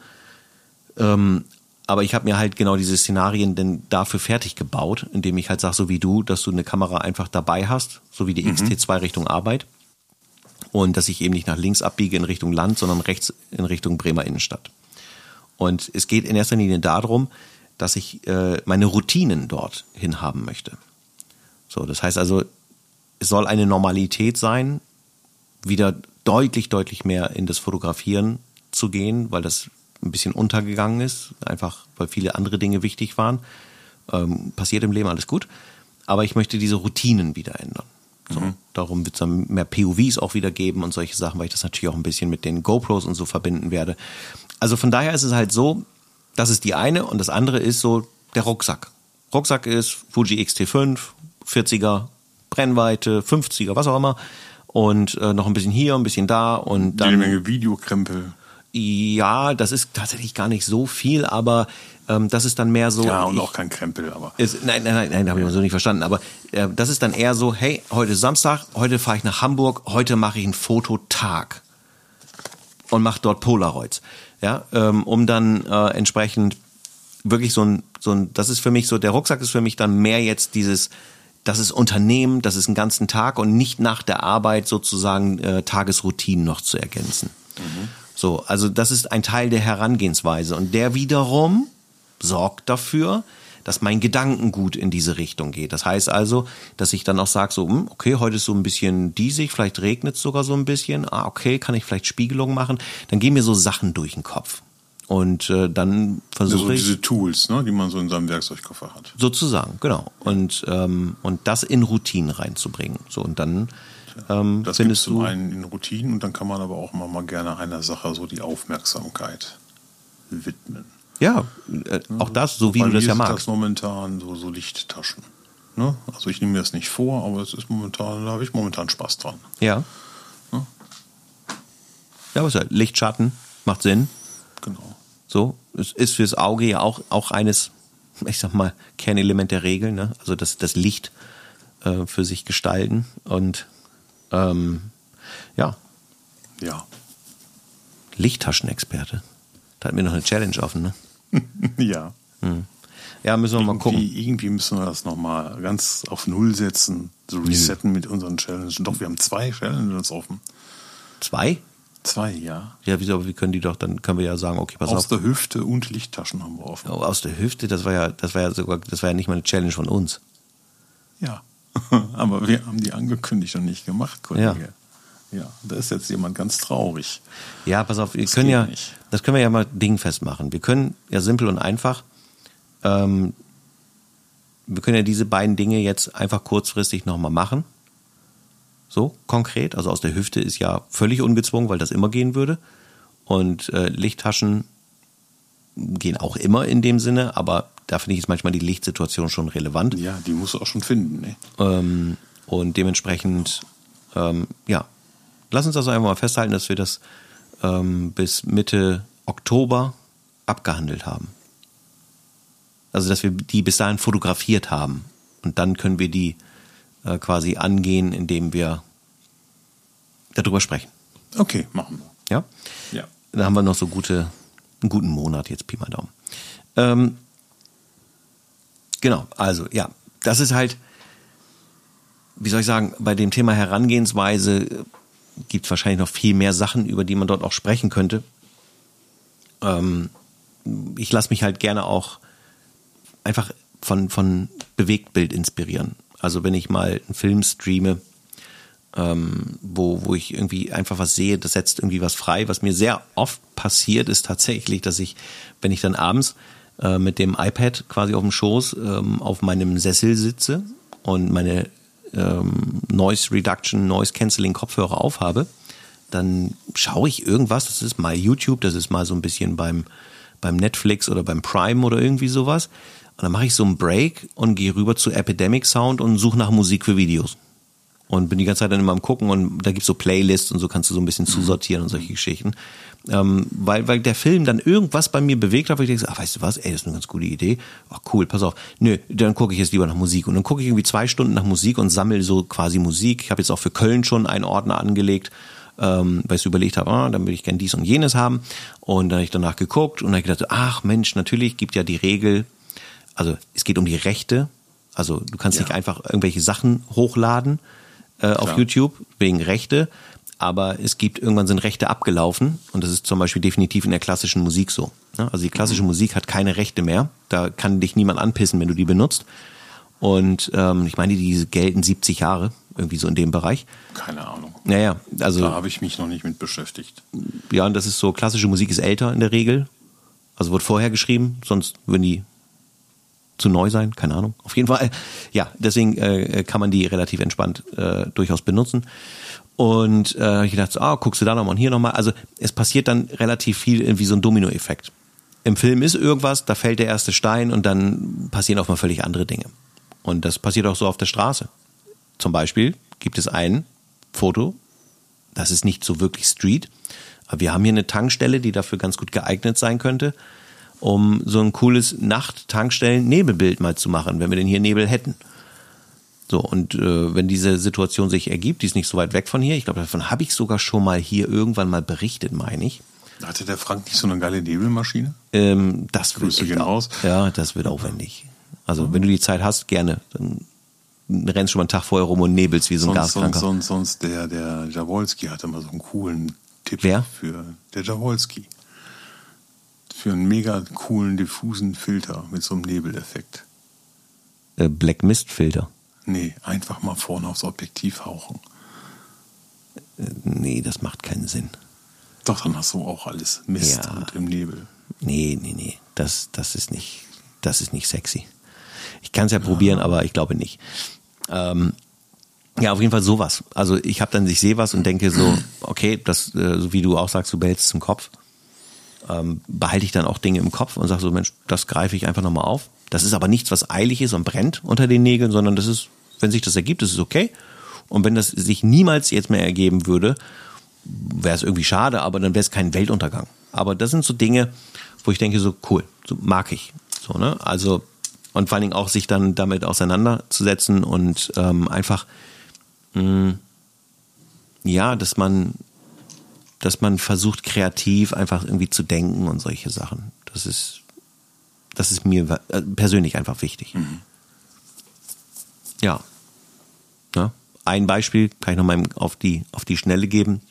Aber ich habe mir halt genau diese Szenarien denn dafür fertig gebaut, indem ich halt sage, so wie du, dass du eine Kamera einfach dabei hast, so wie die XT2 Richtung Arbeit. Und dass ich eben nicht nach links abbiege in Richtung Land, sondern rechts in Richtung Bremer Innenstadt. Und es geht in erster Linie darum, dass ich meine Routinen dort hin haben möchte. So, das heißt also, es soll eine Normalität sein, wieder deutlich mehr in das Fotografieren zu gehen, weil das ein bisschen untergegangen ist, einfach weil viele andere Dinge wichtig waren. Passiert im Leben, alles gut. Aber ich möchte diese Routinen wieder ändern. So, darum wird es dann mehr POVs auch wieder geben und solche Sachen, weil ich das natürlich auch ein bisschen mit den GoPros und so verbinden werde. Also von daher ist es halt so, das ist die eine und das andere ist so der Rucksack. Rucksack ist Fuji X-T5, 40er Brennweite, 50er, was auch immer und noch ein bisschen hier, ein bisschen da und dann... Eine Menge Videokrempel. Ja, das ist tatsächlich gar nicht so viel, aber das ist dann mehr so... Ja, und auch kein Krempel, aber... Nein, da habe ich so nicht verstanden. Aber das ist dann eher so, hey, heute ist Samstag, heute fahre ich nach Hamburg, heute mache ich einen Fototag und mache dort Polaroids. Ja, um dann entsprechend wirklich so ein, das ist für mich so, der Rucksack ist für mich dann mehr jetzt dieses, das ist Unternehmen, das ist einen ganzen Tag und nicht nach der Arbeit sozusagen Tagesroutinen noch zu ergänzen. So, also das ist ein Teil der Herangehensweise und der wiederum sorgt dafür, dass mein Gedankengut in diese Richtung geht. Das heißt also, dass ich dann auch sage, so, okay, heute ist so ein bisschen diesig, vielleicht regnet es sogar so ein bisschen, okay, kann ich vielleicht Spiegelung machen? Dann gehen mir so Sachen durch den Kopf. Und dann versuche ich... diese Tools, ne, die man so in seinem Werkzeugkoffer hat. Sozusagen, genau. Und das in Routinen reinzubringen. So, und dann das findest du einen in Routinen und dann kann man aber auch mal gerne einer Sache so die Aufmerksamkeit widmen. Ja, auch das, so wie du das ja magst. Das momentan so Lichttaschen. Ne? Also ich nehme mir das nicht vor, aber es ist momentan, da habe ich momentan Spaß dran. Ja. Ne? Ja, was ist ja Lichtschatten, macht Sinn. Genau. So, es ist fürs Auge ja auch eines, ich sag mal, Kernelement der Regel, ne? Also das Licht für sich gestalten und ja. Lichttaschenexperte. Da hatten wir noch eine Challenge offen, ne? Ja. Ja, müssen wir mal gucken. Irgendwie müssen wir das nochmal ganz auf Null setzen, so resetten mit unseren Challenges. Doch, wir haben 2 Challenges offen. 2? 2, ja. Ja, wieso, aber wir können die doch, dann können wir ja sagen, okay, pass auf. Aus der Hüfte und Lichttaschen haben wir offen. Oh, aus der Hüfte, das war ja nicht mal eine Challenge von uns. Ja. Aber wir haben die angekündigt und nicht gemacht, Kollege. Ja, da ist jetzt jemand ganz traurig. Ja, pass auf, das können wir ja mal dingfest machen. Wir können ja simpel und einfach, wir können ja diese beiden Dinge jetzt einfach kurzfristig nochmal machen. So, konkret. Also aus der Hüfte ist ja völlig ungezwungen, weil das immer gehen würde. Und Lichttaschen gehen auch immer in dem Sinne, aber da finde ich jetzt manchmal die Lichtsituation schon relevant. Ja, die musst du auch schon finden. Ne? Und dementsprechend, Lass uns also einfach mal festhalten, dass wir das bis Mitte Oktober abgehandelt haben. Also, dass wir die bis dahin fotografiert haben. Und dann können wir die quasi angehen, indem wir darüber sprechen. Okay, machen wir. Ja? Ja. Da haben wir noch so einen guten Monat jetzt, Pi mal Daumen. Genau, also ja, das ist halt, wie soll ich sagen, bei dem Thema Herangehensweise gibt es wahrscheinlich noch viel mehr Sachen, über die man dort auch sprechen könnte. Ich lasse mich halt gerne auch einfach von Bewegtbild inspirieren. Also wenn ich mal einen Film streame, wo ich irgendwie einfach was sehe, das setzt irgendwie was frei. Was mir sehr oft passiert, ist tatsächlich, dass ich, wenn ich dann abends mit dem iPad quasi auf dem Schoß auf meinem Sessel sitze und meine Noise Reduction, Noise Cancelling Kopfhörer aufhabe, dann schaue ich irgendwas, das ist mal YouTube, das ist mal so ein bisschen beim Netflix oder beim Prime oder irgendwie sowas. Und dann mache ich so einen Break und gehe rüber zu Epidemic Sound und suche nach Musik für Videos. Und bin die ganze Zeit dann immer am Gucken und da gibt's so Playlists und so kannst du so ein bisschen zusortieren und solche Geschichten. Weil der Film dann irgendwas bei mir bewegt hat, wo ich denke, weißt du was, das ist eine ganz gute Idee. Ach cool, pass auf. Nö, dann gucke ich jetzt lieber nach Musik. Und dann gucke ich irgendwie 2 Stunden nach Musik und sammle so quasi Musik. Ich habe jetzt auch für Köln schon einen Ordner angelegt, weil ich so überlegt habe, dann will ich gern dies und jenes haben. Und dann habe ich danach geguckt und dann habe ich gedacht, ach Mensch, natürlich gibt ja die Regel, also es geht um die Rechte. Also du kannst nicht einfach irgendwelche Sachen hochladen auf YouTube wegen Rechte, aber es gibt, irgendwann sind Rechte abgelaufen und das ist zum Beispiel definitiv in der klassischen Musik so. Also die klassische Musik hat keine Rechte mehr, da kann dich niemand anpissen, wenn du die benutzt. Und ich meine, die gelten 70 Jahre, irgendwie so in dem Bereich. Keine Ahnung. Naja, also da habe ich mich noch nicht mit beschäftigt. Ja, und das ist so, klassische Musik ist älter in der Regel, also wird vorher geschrieben, sonst würden die zu neu sein, keine Ahnung. Auf jeden Fall, ja, deswegen kann man die relativ entspannt durchaus benutzen. Und ich dachte, guckst du da nochmal und hier nochmal. Also es passiert dann relativ viel wie so ein Dominoeffekt. Im Film ist irgendwas, da fällt der erste Stein und dann passieren auch mal völlig andere Dinge. Und das passiert auch so auf der Straße. Zum Beispiel gibt es ein Foto, das ist nicht so wirklich Street, aber wir haben hier eine Tankstelle, die dafür ganz gut geeignet sein könnte, um so ein cooles Nacht-Tankstellen-Nebelbild mal zu machen, wenn wir denn hier Nebel hätten. So, und wenn diese Situation sich ergibt, die ist nicht so weit weg von hier, ich glaube, davon habe ich sogar schon mal hier irgendwann mal berichtet, meine ich. Hatte der Frank nicht so eine geile Nebelmaschine? Das Grüße gehen raus. Ja, das wird aufwendig. Also wenn du die Zeit hast, gerne. Dann rennst du schon mal einen Tag vorher rum und nebelst wie so ein Gaskranker. Sonst der Jawolski hatte mal so einen coolen Tipp. Wer? Für der Jawolski. Für einen mega coolen, diffusen Filter mit so einem Nebeleffekt. Black Mist Filter. Nee, einfach mal vorne aufs Objektiv hauchen. Nee, das macht keinen Sinn. Doch, dann hast du auch alles Mist und im Nebel. Nee. Das ist nicht sexy. Ich kann es ja probieren, aber ich glaube nicht. Ja, auf jeden Fall sowas. Also ich sehe was und denke so, okay, das, so wie du auch sagst, du behältst es im Kopf. Behalte ich dann auch Dinge im Kopf und sage so, Mensch, das greife ich einfach nochmal auf. Das ist aber nichts, was eilig ist und brennt unter den Nägeln, sondern das ist, wenn sich das ergibt, das ist okay. Und wenn das sich niemals jetzt mehr ergeben würde, wäre es irgendwie schade, aber dann wäre es kein Weltuntergang. Aber das sind so Dinge, wo ich denke, so cool, so mag ich. So, ne? Also, und vor allen Dingen auch sich dann damit auseinanderzusetzen und einfach, dass man versucht, kreativ einfach irgendwie zu denken und solche Sachen. Das ist mir persönlich einfach wichtig. Mhm. Ja. Ein Beispiel kann ich noch mal auf die Schnelle geben.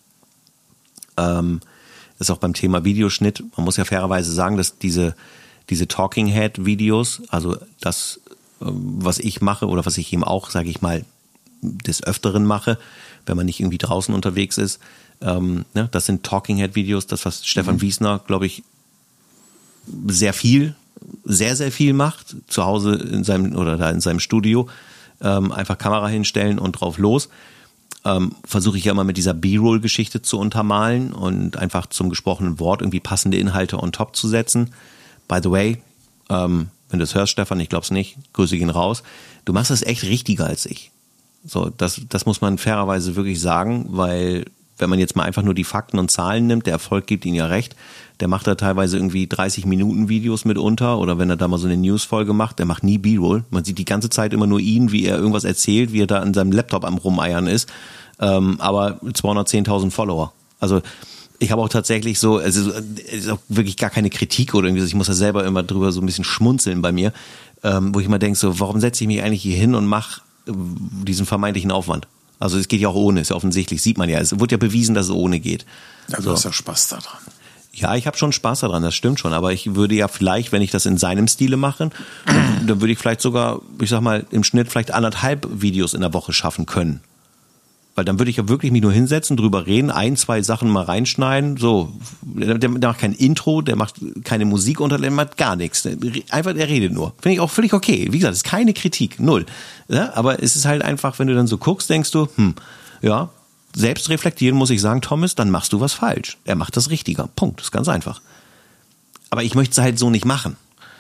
Ist auch beim Thema Videoschnitt. Man muss ja fairerweise sagen, dass diese Talking Head Videos, also das, was ich mache oder was ich eben auch, sage ich mal, des Öfteren mache, wenn man nicht irgendwie draußen unterwegs ist, das sind Talking Head Videos, das, was Stefan Wiesner, glaube ich, sehr viel macht, zu Hause in seinem Studio, einfach Kamera hinstellen und drauf los. Versuche ich ja immer mit dieser B-Roll-Geschichte zu untermalen und einfach zum gesprochenen Wort irgendwie passende Inhalte on top zu setzen. By the way, wenn du es hörst, Stefan, ich glaube es nicht, Grüße gehen raus, du machst das echt richtiger als ich. So, das muss man fairerweise wirklich sagen, weil wenn man jetzt mal einfach nur die Fakten und Zahlen nimmt, der Erfolg gibt ihnen ja recht, der macht da teilweise irgendwie 30-Minuten-Videos mitunter oder wenn er da mal so eine News-Folge macht, der macht nie B-Roll. Man sieht die ganze Zeit immer nur ihn, wie er irgendwas erzählt, wie er da an seinem Laptop am Rumeiern ist, aber 210.000 Follower. Also ich habe auch tatsächlich so, also es ist auch wirklich gar keine Kritik oder irgendwie so, ich muss da selber immer drüber so ein bisschen schmunzeln bei mir, wo ich immer denke, so, warum setze ich mich eigentlich hier hin und mache diesen vermeintlichen Aufwand? Also es geht ja auch ohne, ist ja offensichtlich, sieht man ja. Es wird ja bewiesen, dass es ohne geht. Ja, du hast ja Spaß daran. Ja, ich habe schon Spaß daran, das stimmt schon. Aber ich würde ja vielleicht, wenn ich das in seinem Stile mache, dann würde ich vielleicht sogar, ich sag mal, im Schnitt vielleicht 1,5 Videos in der Woche schaffen können. Weil dann würde ich ja wirklich mich nur hinsetzen, drüber reden, 1, 2 Sachen mal reinschneiden. So, der macht kein Intro, der macht keine Musik unter, der macht gar nichts. Einfach, der redet nur. Finde ich auch völlig okay. Wie gesagt, ist keine Kritik, null. Ja, aber es ist halt einfach, wenn du dann so guckst, denkst du, ja, selbst reflektieren muss ich sagen, Thomas, dann machst du was falsch. Er macht das richtiger. Punkt. Das ist ganz einfach. Aber ich möchte es halt so nicht machen.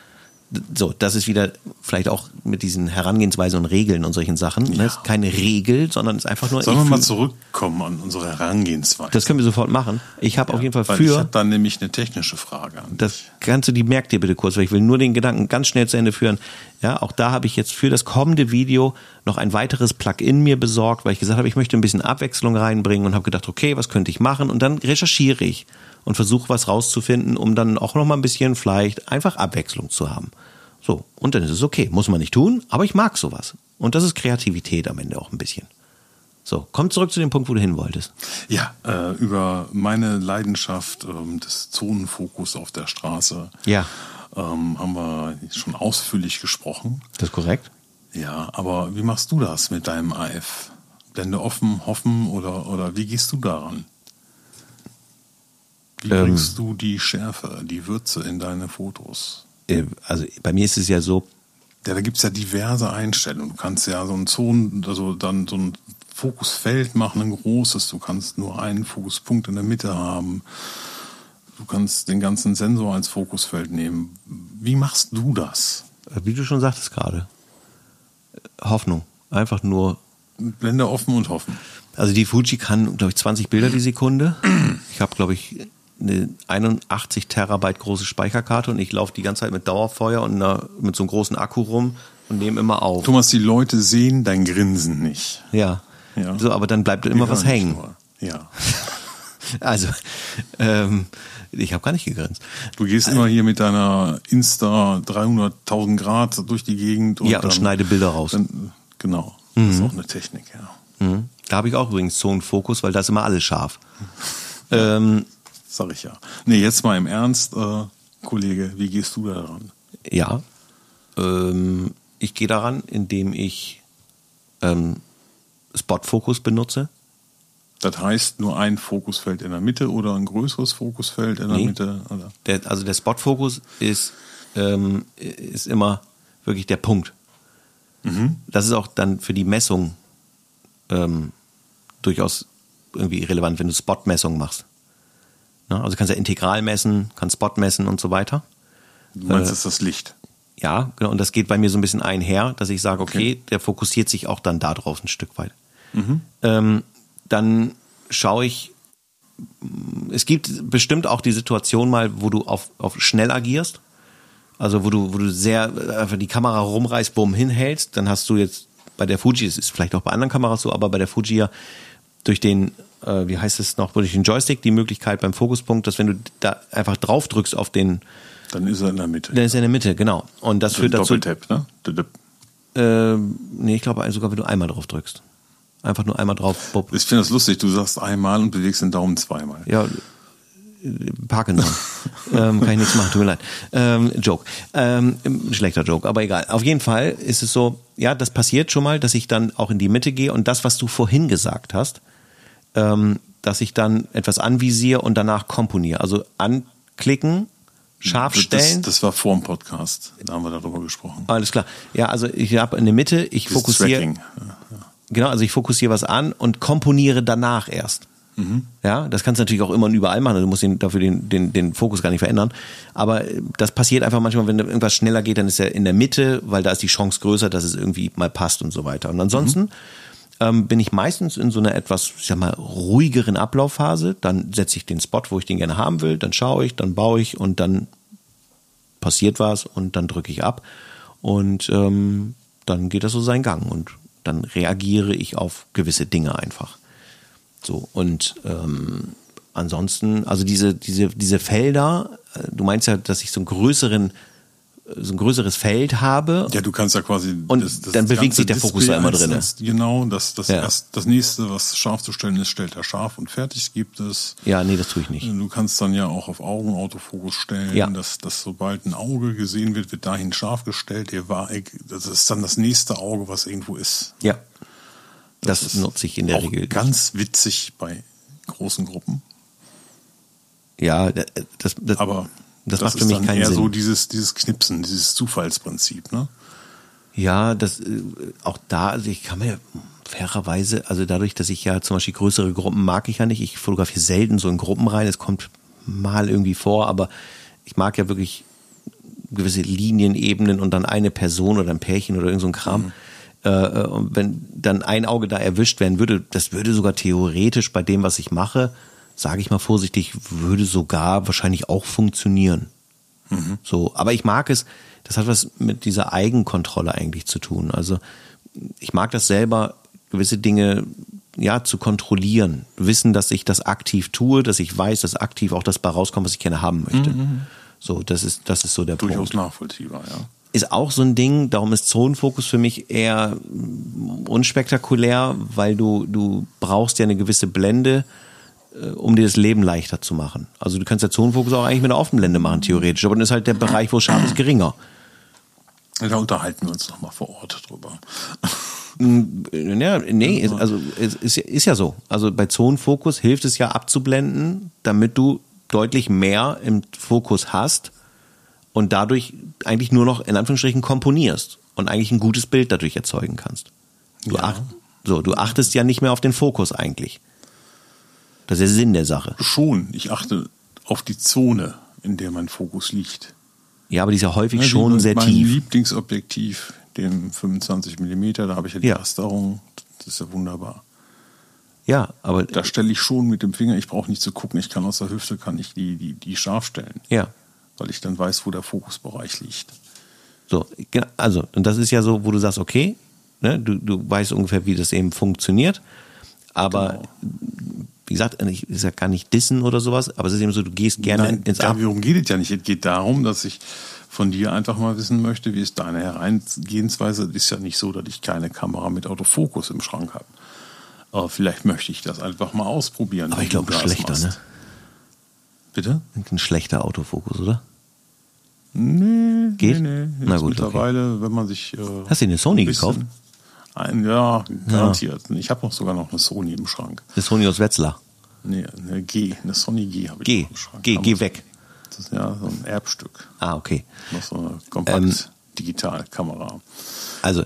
So, das ist wieder vielleicht auch mit diesen Herangehensweisen und Regeln und solchen Sachen. Ja. Das ist keine Regel, sondern es ist einfach nur... Sollen wir mal zurückkommen an unsere Herangehensweise? Das können wir sofort machen. Ich habe auf jeden Fall Ich habe dann nämlich eine technische Frage an das Ganze, die merkt ihr bitte kurz, weil ich will nur den Gedanken ganz schnell zu Ende führen. Ja, auch da habe ich jetzt für das kommende Video noch ein weiteres Plugin mir besorgt, weil ich gesagt habe, ich möchte ein bisschen Abwechslung reinbringen und habe gedacht, okay, was könnte ich machen? Und dann recherchiere ich und versuche was rauszufinden, um dann auch noch mal ein bisschen vielleicht einfach Abwechslung zu haben. So, und dann ist es okay, muss man nicht tun, aber ich mag sowas. Und das ist Kreativität am Ende auch ein bisschen. So, komm zurück zu dem Punkt, wo du hin wolltest. Ja, über meine Leidenschaft des Zonenfokus auf der Straße haben wir schon ausführlich gesprochen. Das ist korrekt. Ja, aber wie machst du das mit deinem AF? Blende offen, hoffen oder wie gehst du daran? Wie bringst du die Schärfe, die Würze in deine Fotos? Also bei mir ist es ja so. Ja, da gibt's ja diverse Einstellungen. Du kannst ja so ein dann so ein Fokusfeld machen, ein großes. Du kannst nur einen Fokuspunkt in der Mitte haben. Du kannst den ganzen Sensor als Fokusfeld nehmen. Wie machst du das? Wie du schon sagtest gerade. Hoffnung. Einfach nur. Blende offen und hoffen. Also die Fuji kann, glaube ich, 20 Bilder die Sekunde. Ich habe, glaube ich, eine 81 Terabyte große Speicherkarte und ich laufe die ganze Zeit mit Dauerfeuer und mit so einem großen Akku rum und nehme immer auf. Thomas, die Leute sehen dein Grinsen nicht. Ja. So, aber dann bleibt immer was hängen. Ja. Also, ich habe gar nicht gegrinst. Du gehst immer hier mit deiner Insta 300.000 Grad durch die Gegend. Und schneide Bilder raus. Genau. Das ist auch eine Technik, ja. Da habe ich auch übrigens Zonenfokus, weil da ist immer alles scharf. Sag ich ja. Nee, jetzt mal im Ernst, Kollege, wie gehst du da ran? Ja, ich gehe daran, indem ich Spotfokus benutze. Das heißt, nur ein Fokusfeld in der Mitte oder ein größeres Fokusfeld in der Mitte? Oder? Der Spotfokus ist immer wirklich der Punkt. Das ist auch dann für die Messung durchaus irgendwie relevant, wenn du Spot-Messungen machst. Na, also du kannst ja integral messen, kannst Spot messen und so weiter. Du meinst, das ist das Licht? Ja, genau. Und das geht bei mir so ein bisschen einher, dass ich sage, okay, der fokussiert sich auch dann da drauf ein Stück weit. Dann schaue ich, es gibt bestimmt auch die Situation mal, wo du auf schnell agierst. Also wo du sehr einfach die Kamera rumreißt, bumm, hinhältst. Dann hast du jetzt bei der Fuji, es ist vielleicht auch bei anderen Kameras so, aber bei der Fuji ja durch den, wie heißt es noch, durch den Joystick die Möglichkeit beim Fokuspunkt, dass wenn du da einfach drauf drückst auf den... Dann ist er in der Mitte. Dann ist er in der Mitte, genau. Und das führt dazu... Doppeltap, ne? Nee, ich glaube sogar, wenn du einmal drauf drückst. Einfach nur einmal drauf. Bob. Ich finde das lustig, du sagst einmal und bewegst den Daumen zweimal. Ja, Parkinson. Kann ich nichts machen, tut mir leid. Joke. Schlechter Joke, aber egal. Auf jeden Fall ist es so, ja, das passiert schon mal, dass ich dann auch in die Mitte gehe und das, was du vorhin gesagt hast, dass ich dann etwas anvisiere und danach komponiere. Also anklicken, scharf stellen. Das war vor dem Podcast, da haben wir darüber gesprochen. Alles klar. Ja, also ich habe in der Mitte, ich fokussiere. Ja. Genau, also ich fokussiere was an und komponiere danach erst. Ja, das kannst du natürlich auch immer und überall machen. Du musst dafür den Fokus gar nicht verändern. Aber das passiert einfach manchmal, wenn irgendwas schneller geht, dann ist er in der Mitte, weil da ist die Chance größer, dass es irgendwie mal passt und so weiter. Und ansonsten bin ich meistens in so einer etwas, ich sag mal, ruhigeren Ablaufphase. Dann setze ich den Spot, wo ich den gerne haben will, dann schaue ich, dann baue ich und dann passiert was und dann drücke ich ab und dann geht das so seinen Gang und dann reagiere ich auf gewisse Dinge einfach. So, und ansonsten, also diese Felder, du meinst ja, dass ich so ein größeres Feld habe. Ja, du kannst ja quasi... Und dann bewegt sich der Fokus da immer drin. Genau, das nächste, was scharf zu stellen ist, stellt er scharf und fertig gibt es. Ja, nee, das tue ich nicht. Du kannst dann ja auch auf Augenautofokus stellen, dass sobald ein Auge gesehen wird dahin scharf gestellt. Das ist dann das nächste Auge, was irgendwo ist. Ja, das nutze ich in der Regel. Ganz witzig bei großen Gruppen. Ja, aber das macht für mich keinen Sinn. Das ist dann eher so dieses Knipsen, dieses Zufallsprinzip, ne? Ja, auch da, also ich kann mir fairerweise, also dadurch, dass ich ja zum Beispiel größere Gruppen mag ich ja nicht, ich fotografiere selten so in Gruppen rein, es kommt mal irgendwie vor, aber ich mag ja wirklich gewisse Linienebenen und dann eine Person oder ein Pärchen oder irgend so ein Kram. Und wenn dann ein Auge da erwischt werden würde, das würde sogar theoretisch bei dem, was ich mache, sage ich mal vorsichtig, würde sogar wahrscheinlich auch funktionieren. Mhm. So, aber ich mag es, das hat was mit dieser Eigenkontrolle eigentlich zu tun. Also ich mag das selber, gewisse Dinge zu kontrollieren. Wissen, dass ich das aktiv tue, dass ich weiß, dass aktiv auch das bei rauskommt, was ich gerne haben möchte. Mhm. So, das ist so der Punkt. Durchaus nachvollziehbar, ja. Ist auch so ein Ding, darum ist Zonenfokus für mich eher unspektakulär, weil du brauchst ja eine gewisse Blende, um dir das Leben leichter zu machen. Also du kannst ja Zonenfokus auch eigentlich mit einer Offenblende machen, theoretisch, aber dann ist halt der Bereich, wo es scharf ist, geringer. Da unterhalten wir uns nochmal vor Ort drüber. Ja, nee, also es ist ja so. Also bei Zonenfokus hilft es ja abzublenden, damit du deutlich mehr im Fokus hast und dadurch eigentlich nur noch in Anführungsstrichen komponierst und eigentlich ein gutes Bild dadurch erzeugen kannst. Du achtest ja nicht mehr auf den Fokus eigentlich. Das ist der Sinn der Sache. Schon, ich achte auf die Zone, in der mein Fokus liegt. Ja, aber die ist ja häufig schon sehr tief. Mein Lieblingsobjektiv, dem 25 mm, da habe ich ja die Rasterung, das ist ja wunderbar. Ja, aber... Da stelle ich schon mit dem Finger, ich brauche nicht zu gucken, ich kann aus der Hüfte, kann ich die scharf stellen. Ja. Weil ich dann weiß, wo der Fokusbereich liegt. So, also, und das ist ja so, wo du sagst, okay, ne, du weißt ungefähr, wie das eben funktioniert, aber... Genau. Wie gesagt, ich ist ja gar nicht dissen oder sowas, aber es ist eben so, du gehst gerne ins Ab. Darum geht es ja nicht. Es geht darum, dass ich von dir einfach mal wissen möchte, wie ist deine Herangehensweise. Es ist ja nicht so, dass ich keine Kamera mit Autofokus im Schrank habe. Aber vielleicht möchte ich das einfach mal ausprobieren. Aber ich glaube, ein schlechter, ne? Bitte? Ein schlechter Autofokus, oder? Nee. Geht? Nee. Na gut, mittlerweile, okay. Wenn man sich... Hast du eine Sony gekauft? Ja, garantiert. Ja. Ich habe noch sogar noch eine Sony im Schrank. Eine Sony aus Wetzlar? Nee, eine Sony G habe ich im Schrank. Geh weg. Das ist ja so ein Erbstück. Ah, okay. Noch so eine Kompakt-Digitalkamera. Also...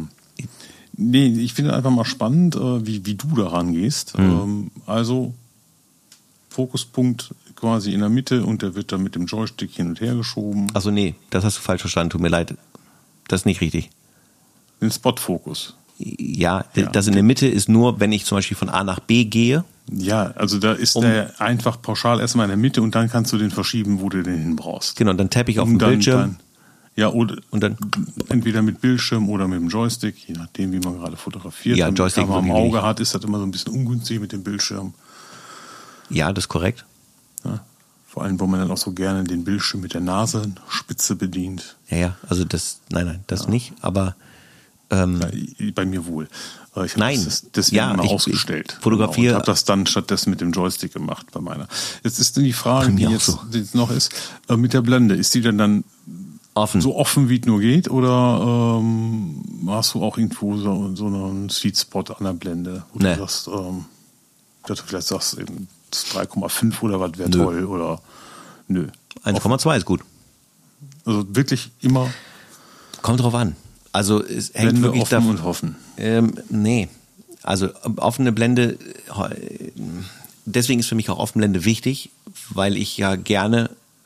nee, ich finde einfach mal spannend, wie du daran gehst. Also Fokuspunkt quasi in der Mitte und der wird dann mit dem Joystick hin und her geschoben. Also nee, das hast du falsch verstanden, tut mir leid. Das ist nicht richtig. Den Spotfokus. Ja, das in der Mitte ist nur, wenn ich zum Beispiel von A nach B gehe. Ja, also da ist der einfach pauschal erstmal in der Mitte und dann kannst du den verschieben, wo du den hin brauchst. Genau, dann tappe ich auf den Bildschirm. Oder und dann entweder mit Bildschirm oder mit dem Joystick, je nachdem, wie man gerade fotografiert. Ja, wenn Joystick man am Auge hat, ist das immer so ein bisschen ungünstig mit dem Bildschirm. Ja, das ist korrekt. Ja, vor allem, wo man dann auch so gerne den Bildschirm mit der Nasenspitze bedient. Ja, also das nicht, aber bei mir wohl. Ich habe das deswegen mal ausgestellt. Ich fotografiere. Ich habe das dann stattdessen mit dem Joystick gemacht bei meiner. Jetzt ist die Frage, die jetzt noch ist, mit der Blende, ist die denn dann offen. So offen wie es nur geht oder hast du auch irgendwo so einen Sweet Spot an der Blende, wo du sagst, dass du vielleicht sagst, eben 3,5 oder was wäre toll oder nö. 1,2 ist gut. Also wirklich immer. Kommt drauf an. Also es hängt Blende wirklich offen davon. Und hoffen. Nee. Also offene Blende, deswegen ist für mich auch Offenblende wichtig, weil ich ja gerne,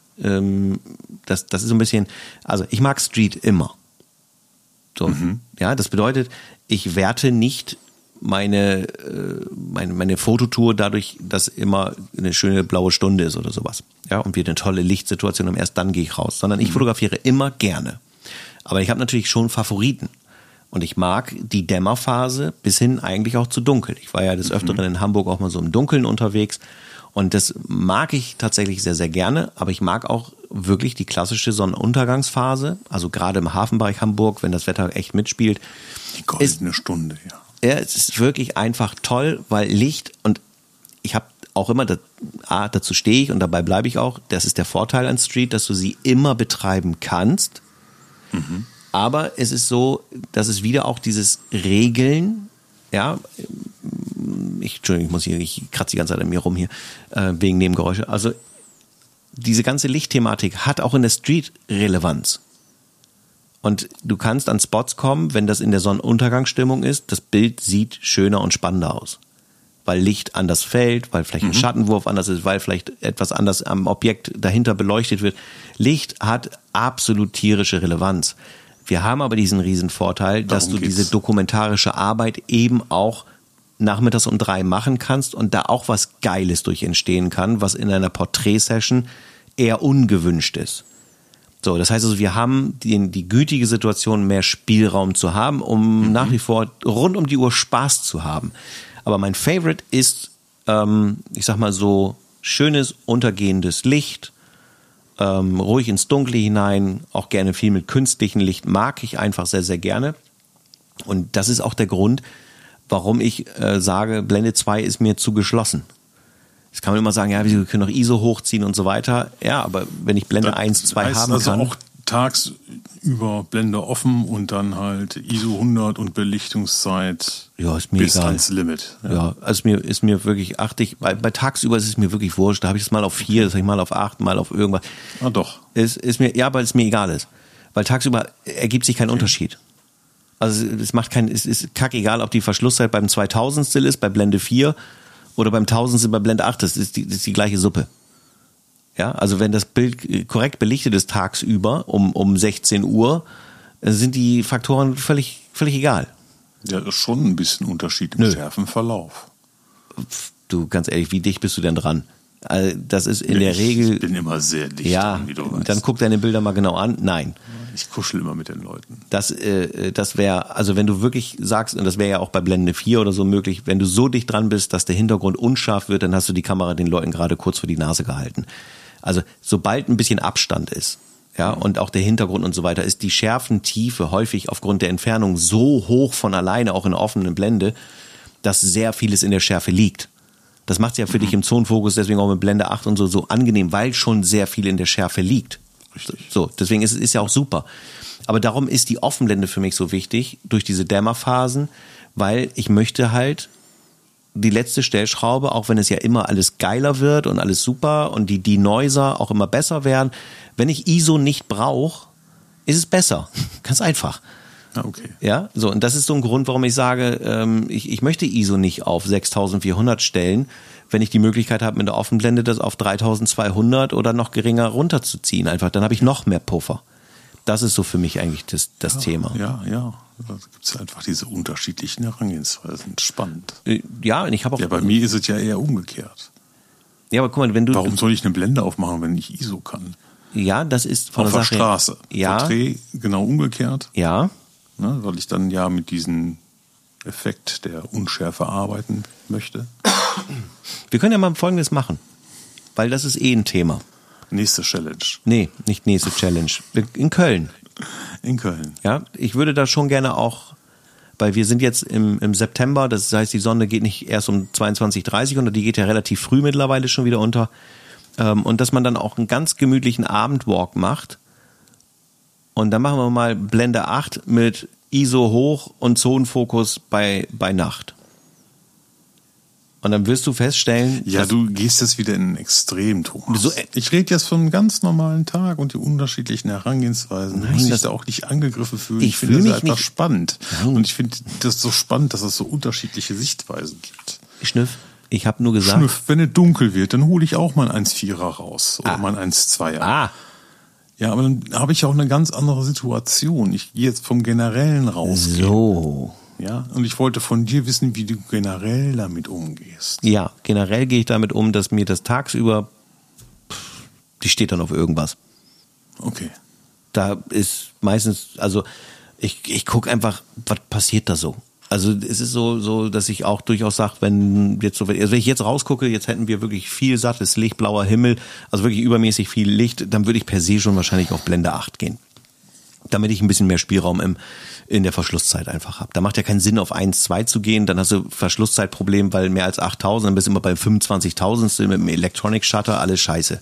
das ist so ein bisschen, also ich mag Street immer. So, ja, das bedeutet, ich werte nicht meine Fototour dadurch, dass immer eine schöne blaue Stunde ist oder sowas. Ja, und wir eine tolle Lichtsituation haben, erst dann gehe ich raus. Sondern ich fotografiere immer gerne. Aber ich habe natürlich schon Favoriten. Und ich mag die Dämmerphase bis hin eigentlich auch zu dunkel. Ich war ja des Öfteren in Hamburg auch mal so im Dunkeln unterwegs. Und das mag ich tatsächlich sehr, sehr gerne. Aber ich mag auch wirklich die klassische Sonnenuntergangsphase. Also gerade im Hafenbereich Hamburg, wenn das Wetter echt mitspielt. Die goldene Stunde, ja. Ja, es ist wirklich einfach toll, weil Licht, und ich habe auch immer, dazu stehe ich und dabei bleibe ich auch, das ist der Vorteil an Street, dass du sie immer betreiben kannst. Aber es ist so, dass es wieder auch dieses Regeln, ja, Entschuldigung, ich kratze die ganze Zeit an mir rum hier, wegen Nebengeräusche. Also diese ganze Lichtthematik hat auch in der Street Relevanz. Und du kannst an Spots kommen, wenn das in der Sonnenuntergangsstimmung ist, das Bild sieht schöner und spannender aus. Weil Licht anders fällt, weil vielleicht ein Schattenwurf anders ist, weil vielleicht etwas anders am Objekt dahinter beleuchtet wird. Licht hat absolut tierische Relevanz. Wir haben aber diesen riesen Vorteil, dass du diese dokumentarische Arbeit eben auch nachmittags um 3 machen kannst und da auch was Geiles durch entstehen kann, was in einer Porträtsession eher ungewünscht ist. So, das heißt also, wir haben die gütige Situation, mehr Spielraum zu haben, um nach wie vor rund um die Uhr Spaß zu haben. Aber mein Favorite ist, ich sag mal so, schönes, untergehendes Licht, ruhig ins Dunkle hinein, auch gerne viel mit künstlichem Licht, mag ich einfach sehr, sehr gerne. Und das ist auch der Grund, warum ich sage, Blende 2 ist mir zu geschlossen. Jetzt kann man immer sagen, ja, wir können doch ISO hochziehen und so weiter. Ja, aber wenn ich Blende 1, 2 haben also kann. Auch tagsüber Blende offen und dann halt ISO 100 und Belichtungszeit ist mir bis egal. ans Limit. Ja, also ist mir wirklich, bei tagsüber ist es mir wirklich wurscht. Da habe ich es mal auf 4, das habe ich mal auf 8, mal auf irgendwas. Ah, doch. Weil es mir egal ist. Weil tagsüber ergibt sich kein Unterschied. Also es ist kackegal, ob die Verschlusszeit beim 2000 ist, bei Blende 4 oder beim 1000 bei Blende 8. Das ist die gleiche Suppe. Ja, also wenn das Bild korrekt belichtet ist tagsüber um 16 Uhr, sind die Faktoren völlig egal. Ja, ist schon ein bisschen Unterschied im Schärfenverlauf. Du, ganz ehrlich, wie dicht bist du denn dran? Also das ist in der Regel... Ich bin immer sehr dicht. Ja, wie du weißt. Dann guck deine Bilder mal genau an. Nein. Ich kuschel immer mit den Leuten. Das wäre, also wenn du wirklich sagst, und das wäre ja auch bei Blende 4 oder so möglich, wenn du so dicht dran bist, dass der Hintergrund unscharf wird, dann hast du die Kamera den Leuten gerade kurz vor die Nase gehalten. Also sobald ein bisschen Abstand ist, ja, und auch der Hintergrund und so weiter, ist die Schärfentiefe häufig aufgrund der Entfernung so hoch von alleine, auch in der offenen Blende, dass sehr vieles in der Schärfe liegt. Das macht es ja für dich im Zonenfokus deswegen auch mit Blende 8 und so angenehm, weil schon sehr viel in der Schärfe liegt. Richtig. So, deswegen ist es ja auch super. Aber darum ist die Offenblende für mich so wichtig, durch diese Dämmerphasen, weil ich möchte halt die letzte Stellschraube, auch wenn es ja immer alles geiler wird und alles super und die Denoiser auch immer besser werden, wenn ich ISO nicht brauche, ist es besser. Ganz einfach. Ah, okay. Ja, so, und das ist so ein Grund, warum ich sage, ich möchte ISO nicht auf 6400 stellen, wenn ich die Möglichkeit habe, mit der Offenblende das auf 3200 oder noch geringer runterzuziehen. Einfach, dann habe ich noch mehr Puffer. Das ist so für mich eigentlich das Thema. Ja. Da gibt es einfach diese unterschiedlichen Herangehensweisen. Spannend. Ja, und ich habe auch... Ja, bei mir ist es ja eher umgekehrt. Ja, aber guck mal, wenn du... Warum soll ich eine Blende aufmachen, wenn ich ISO kann? Ja, das ist von auf der Straße. Ja. Porträt genau umgekehrt. Ja. Ne, weil ich dann ja mit diesem Effekt der Unschärfe arbeiten möchte. Wir können ja mal Folgendes machen, weil das ist ein Thema. Nächste Challenge. Nee, nicht nächste Challenge. In Köln. In Köln. Ja, ich würde da schon gerne auch, weil wir sind jetzt im September, das heißt, die Sonne geht nicht erst um 22:30 unter, die geht ja relativ früh mittlerweile schon wieder unter. Und dass man dann auch einen ganz gemütlichen Abendwalk macht. Und dann machen wir mal Blende 8 mit ISO hoch und Zonenfokus bei Nacht. Und dann wirst du feststellen... Ja, du gehst jetzt wieder in ein Extrem, Thomas. Ich rede jetzt von einem ganz normalen Tag und die unterschiedlichen Herangehensweisen. Du musst dich da auch nicht angegriffen fühlen. Ich finde das einfach spannend. Nein. Und ich finde das so spannend, dass es so unterschiedliche Sichtweisen gibt. Schnüff, ich habe nur gesagt... Wenn es dunkel wird, dann hole ich auch mal ein 1,4er raus. Oder mal ein 1,2er. Ja, aber dann habe ich auch eine ganz andere Situation. Ich gehe jetzt vom Generellen raus. So. Ja, und ich wollte von dir wissen, wie du generell damit umgehst. Ja, generell gehe ich damit um, dass mir das tagsüber, die steht dann auf irgendwas. Okay. Da ist meistens, also ich gucke einfach, was passiert da so. Also es ist so, dass ich auch durchaus sage, wenn ich jetzt rausgucke, jetzt hätten wir wirklich viel sattes Licht, blauer Himmel, also wirklich übermäßig viel Licht, dann würde ich per se schon wahrscheinlich auf Blende 8 gehen. Damit ich ein bisschen mehr Spielraum in der Verschlusszeit einfach habe. Da macht ja keinen Sinn, auf 1,2 zu gehen, dann hast du Verschlusszeitproblem, weil mehr als 8.000, dann bist du immer bei 25.000 mit dem Electronic Shutter, alles scheiße.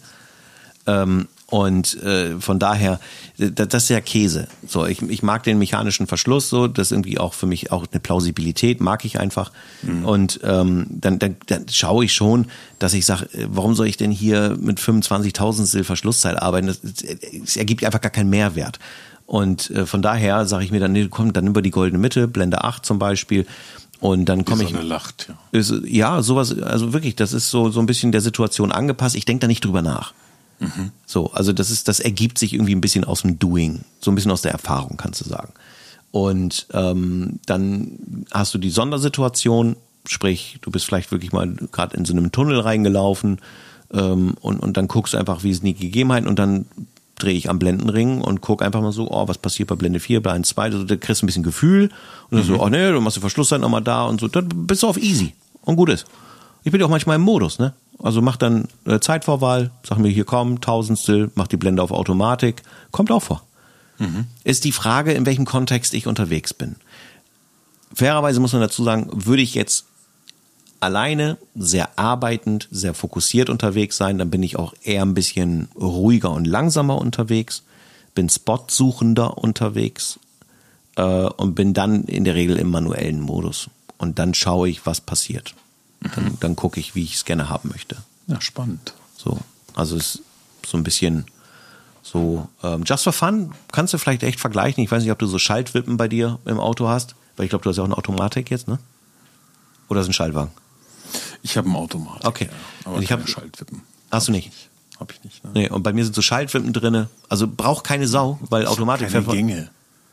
Von daher, das ist ja Käse. So, ich mag den mechanischen Verschluss so, das ist irgendwie auch für mich auch eine Plausibilität, mag ich einfach. Mhm. Und dann schaue ich schon, dass ich sage, warum soll ich denn hier mit 25.000 Verschlusszeit arbeiten? Das ergibt einfach gar keinen Mehrwert. Und von daher sage ich mir dann, nee, komm, dann über die goldene Mitte, Blende 8 zum Beispiel. Und dann komme ich. Lacht, ja. Ja, sowas, also wirklich, das ist so ein bisschen der Situation angepasst. Ich denke da nicht drüber nach. Mhm. So, also das ergibt sich irgendwie ein bisschen aus dem Doing, so ein bisschen aus der Erfahrung, kannst du sagen. Und dann hast du die Sondersituation, sprich, du bist vielleicht wirklich mal gerade in so einem Tunnel reingelaufen und dann guckst du einfach, wie es die Gegebenheiten und dann drehe ich am Blendenring und guck einfach mal so, was passiert bei Blende 4, bei 1,2, also da kriegst du ein bisschen Gefühl und dann so, du machst die Verschlusszeit nochmal da und so, dann bist du auf easy und gut ist. Ich bin ja auch manchmal im Modus, ne? Also mach dann Zeitvorwahl, sag mir hier komm, Tausendstel, mach die Blende auf Automatik, kommt auch vor. Mhm. Ist die Frage, in welchem Kontext ich unterwegs bin. Fairerweise muss man dazu sagen, würde ich jetzt alleine, sehr arbeitend, sehr fokussiert unterwegs sein, dann bin ich auch eher ein bisschen ruhiger und langsamer unterwegs, bin spotsuchender unterwegs und bin dann in der Regel im manuellen Modus. Und dann schaue ich, was passiert. Dann gucke ich, wie ich es gerne haben möchte. Ja, spannend. So, also es ist so ein bisschen so, just for fun, kannst du vielleicht echt vergleichen. Ich weiß nicht, ob du so Schaltwippen bei dir im Auto hast, weil ich glaube, du hast ja auch eine Automatik jetzt, ne? Oder ist ein Schaltwagen? Ich habe einen Automatik. Okay. Ja, aber keine Schaltwippen. Hast du nicht? Habe ich nicht. Ne? Nee, und bei mir sind so Schaltwippen drinne. Also braucht keine Sau, weil Automatik keine Gänge.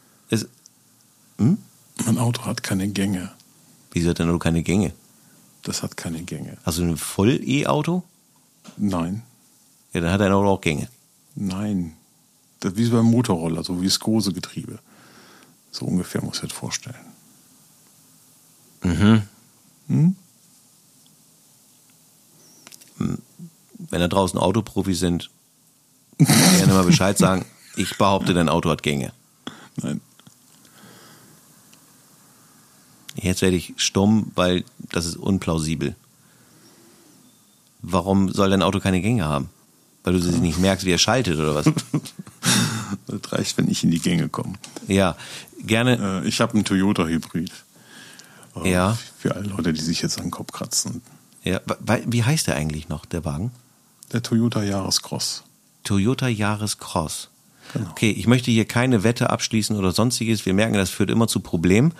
Mein Auto hat keine Gänge. Wieso hat denn nur keine Gänge? Das hat keine Gänge. Hast du ein Voll-E-Auto? Nein. Ja, dann hat dein Auto auch Gänge. Nein. Das ist wie beim Motorroller, so Viskosegetriebe. So ungefähr muss ich das vorstellen. Mhm. Wenn da draußen Autoprofis sind, gerne mal Bescheid sagen. Ich behaupte, dein Auto hat Gänge. Nein. Jetzt werde ich stumm, weil das ist unplausibel. Warum soll dein Auto keine Gänge haben? Weil du sie nicht merkst, wie er schaltet oder was? Das reicht, wenn ich in die Gänge komme. Ja, gerne. Ich habe einen Toyota-Hybrid. Ja. Für alle Leute, die sich jetzt an den Kopf kratzen. Ja, wie heißt der eigentlich noch, der Wagen? Der Toyota Yaris Cross. Toyota Yaris Cross. Genau. Okay, ich möchte hier keine Wette abschließen oder sonstiges. Wir merken, das führt immer zu Problemen.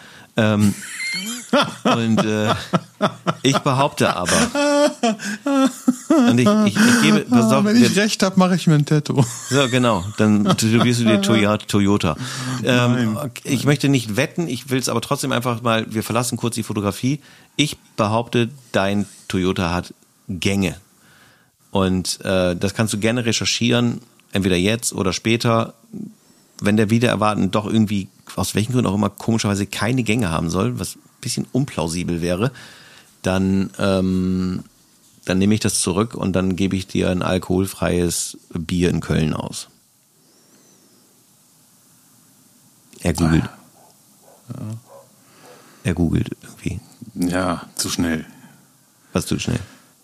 Und ich behaupte aber. Und ich gebe. Pass auf, wenn ich recht habe, mache ich mir ein Tattoo. So, genau. Dann wirst du dir Toyota. Ich möchte nicht wetten, ich will es aber trotzdem einfach mal. Wir verlassen kurz die Fotografie. Ich behaupte, dein Toyota hat Gänge. Und das kannst du gerne recherchieren. Entweder jetzt oder später, wenn der wieder erwarten doch irgendwie, aus welchen Gründen auch immer, komischerweise keine Gänge haben soll, was ein bisschen unplausibel wäre, dann nehme ich das zurück und dann gebe ich dir ein alkoholfreies Bier in Köln aus. Er googelt. Ja. Er googelt irgendwie. Ja, zu schnell. Was zu schnell?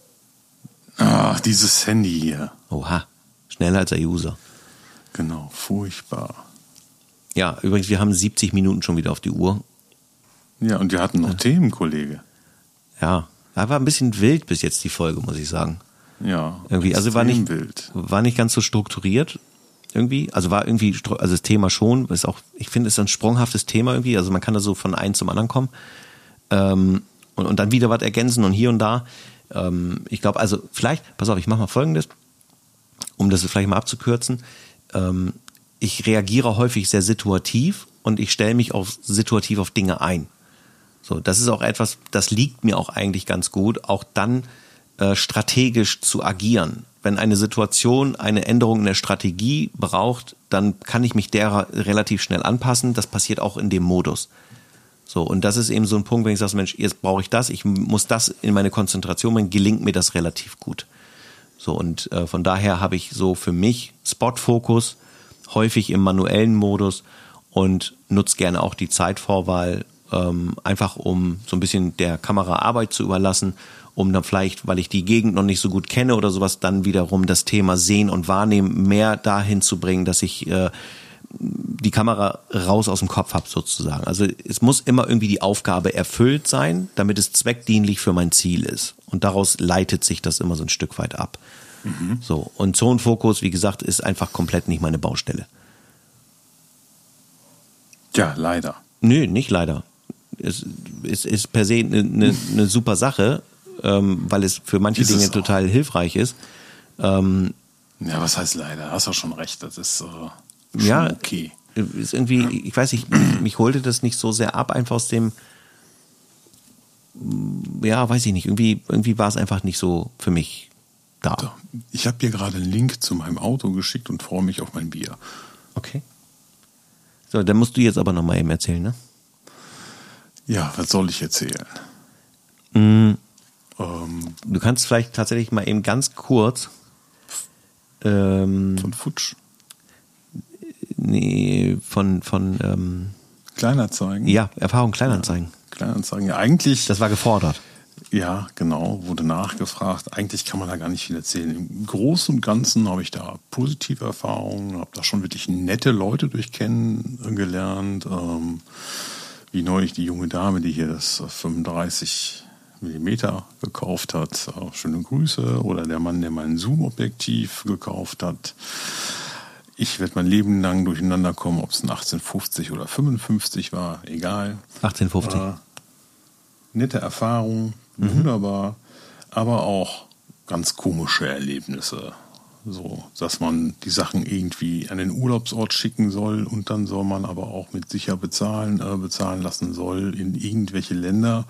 Dieses Handy hier. Oha. Schneller als der User. Genau, furchtbar. Ja, übrigens, wir haben 70 Minuten schon wieder auf die Uhr. Ja, und wir hatten noch Themen, Kollege. Ja, war ein bisschen wild bis jetzt die Folge, muss ich sagen. Ja, irgendwie, also war nicht ganz so strukturiert irgendwie. Also war irgendwie, also das Thema schon, ist auch, ich finde, es ist ein sprunghaftes Thema irgendwie. Also man kann da so von einem zum anderen kommen und dann wieder was ergänzen und hier und da. Ich glaube, also vielleicht, pass auf, ich mache mal Folgendes. Um das vielleicht mal abzukürzen, ich reagiere häufig sehr situativ und ich stelle mich situativ auf Dinge ein. So, das ist auch etwas, das liegt mir auch eigentlich ganz gut, auch dann strategisch zu agieren. Wenn eine Situation eine Änderung in der Strategie braucht, dann kann ich mich der relativ schnell anpassen. Das passiert auch in dem Modus. So, und das ist eben so ein Punkt, wenn ich sage, Mensch, jetzt brauche ich das, ich muss das in meine Konzentration bringen, gelingt mir das relativ gut. So, und von daher habe ich so für mich Spot-Fokus, häufig im manuellen Modus und nutze gerne auch die Zeitvorwahl, einfach um so ein bisschen der Kamera Arbeit zu überlassen, um dann vielleicht, weil ich die Gegend noch nicht so gut kenne oder sowas, dann wiederum das Thema Sehen und Wahrnehmen mehr dahin zu bringen, dass ich die Kamera raus aus dem Kopf habe sozusagen. Also es muss immer irgendwie die Aufgabe erfüllt sein, damit es zweckdienlich für mein Ziel ist. Und daraus leitet sich das immer so ein Stück weit ab. Mhm. So, und Zonenfokus, wie gesagt, ist einfach komplett nicht meine Baustelle. Ja, leider. Nö, nicht leider. Es ist per se eine super Sache, weil es für manche Dinge total hilfreich ist. Ja, was heißt leider? Hast du schon recht, das ist schon okay. Ist irgendwie, ich weiß nicht, mich holte das nicht so sehr ab, einfach aus dem, ja, weiß ich nicht, irgendwie war es einfach nicht so für mich da. So, ich habe dir gerade einen Link zu meinem Auto geschickt und freue mich auf mein Bier. Okay. So, dann musst du jetzt aber nochmal eben erzählen, ne? Ja, was soll ich erzählen? Du kannst vielleicht tatsächlich mal eben ganz kurz von Futsch? Nee, von Kleinanzeigen? Ja, Erfahrung Kleinanzeigen. Ja, Kleinanzeigen, ja eigentlich. Das war gefordert. Ja, genau, wurde nachgefragt. Eigentlich kann man da gar nicht viel erzählen. Im Großen und Ganzen habe ich da positive Erfahrungen, habe da schon wirklich nette Leute durch kennengelernt. Wie neulich die junge Dame, die hier das 35 Millimeter gekauft hat. Schöne Grüße. Oder der Mann, der mein Zoom-Objektiv gekauft hat. Ich werde mein Leben lang durcheinander kommen, ob es ein 1850 oder 55 war, egal. 1850. Nette Erfahrung, wunderbar, aber auch ganz komische Erlebnisse. So, dass man die Sachen irgendwie an den Urlaubsort schicken soll und dann soll man aber auch mit sicher bezahlen lassen soll in irgendwelche Länder.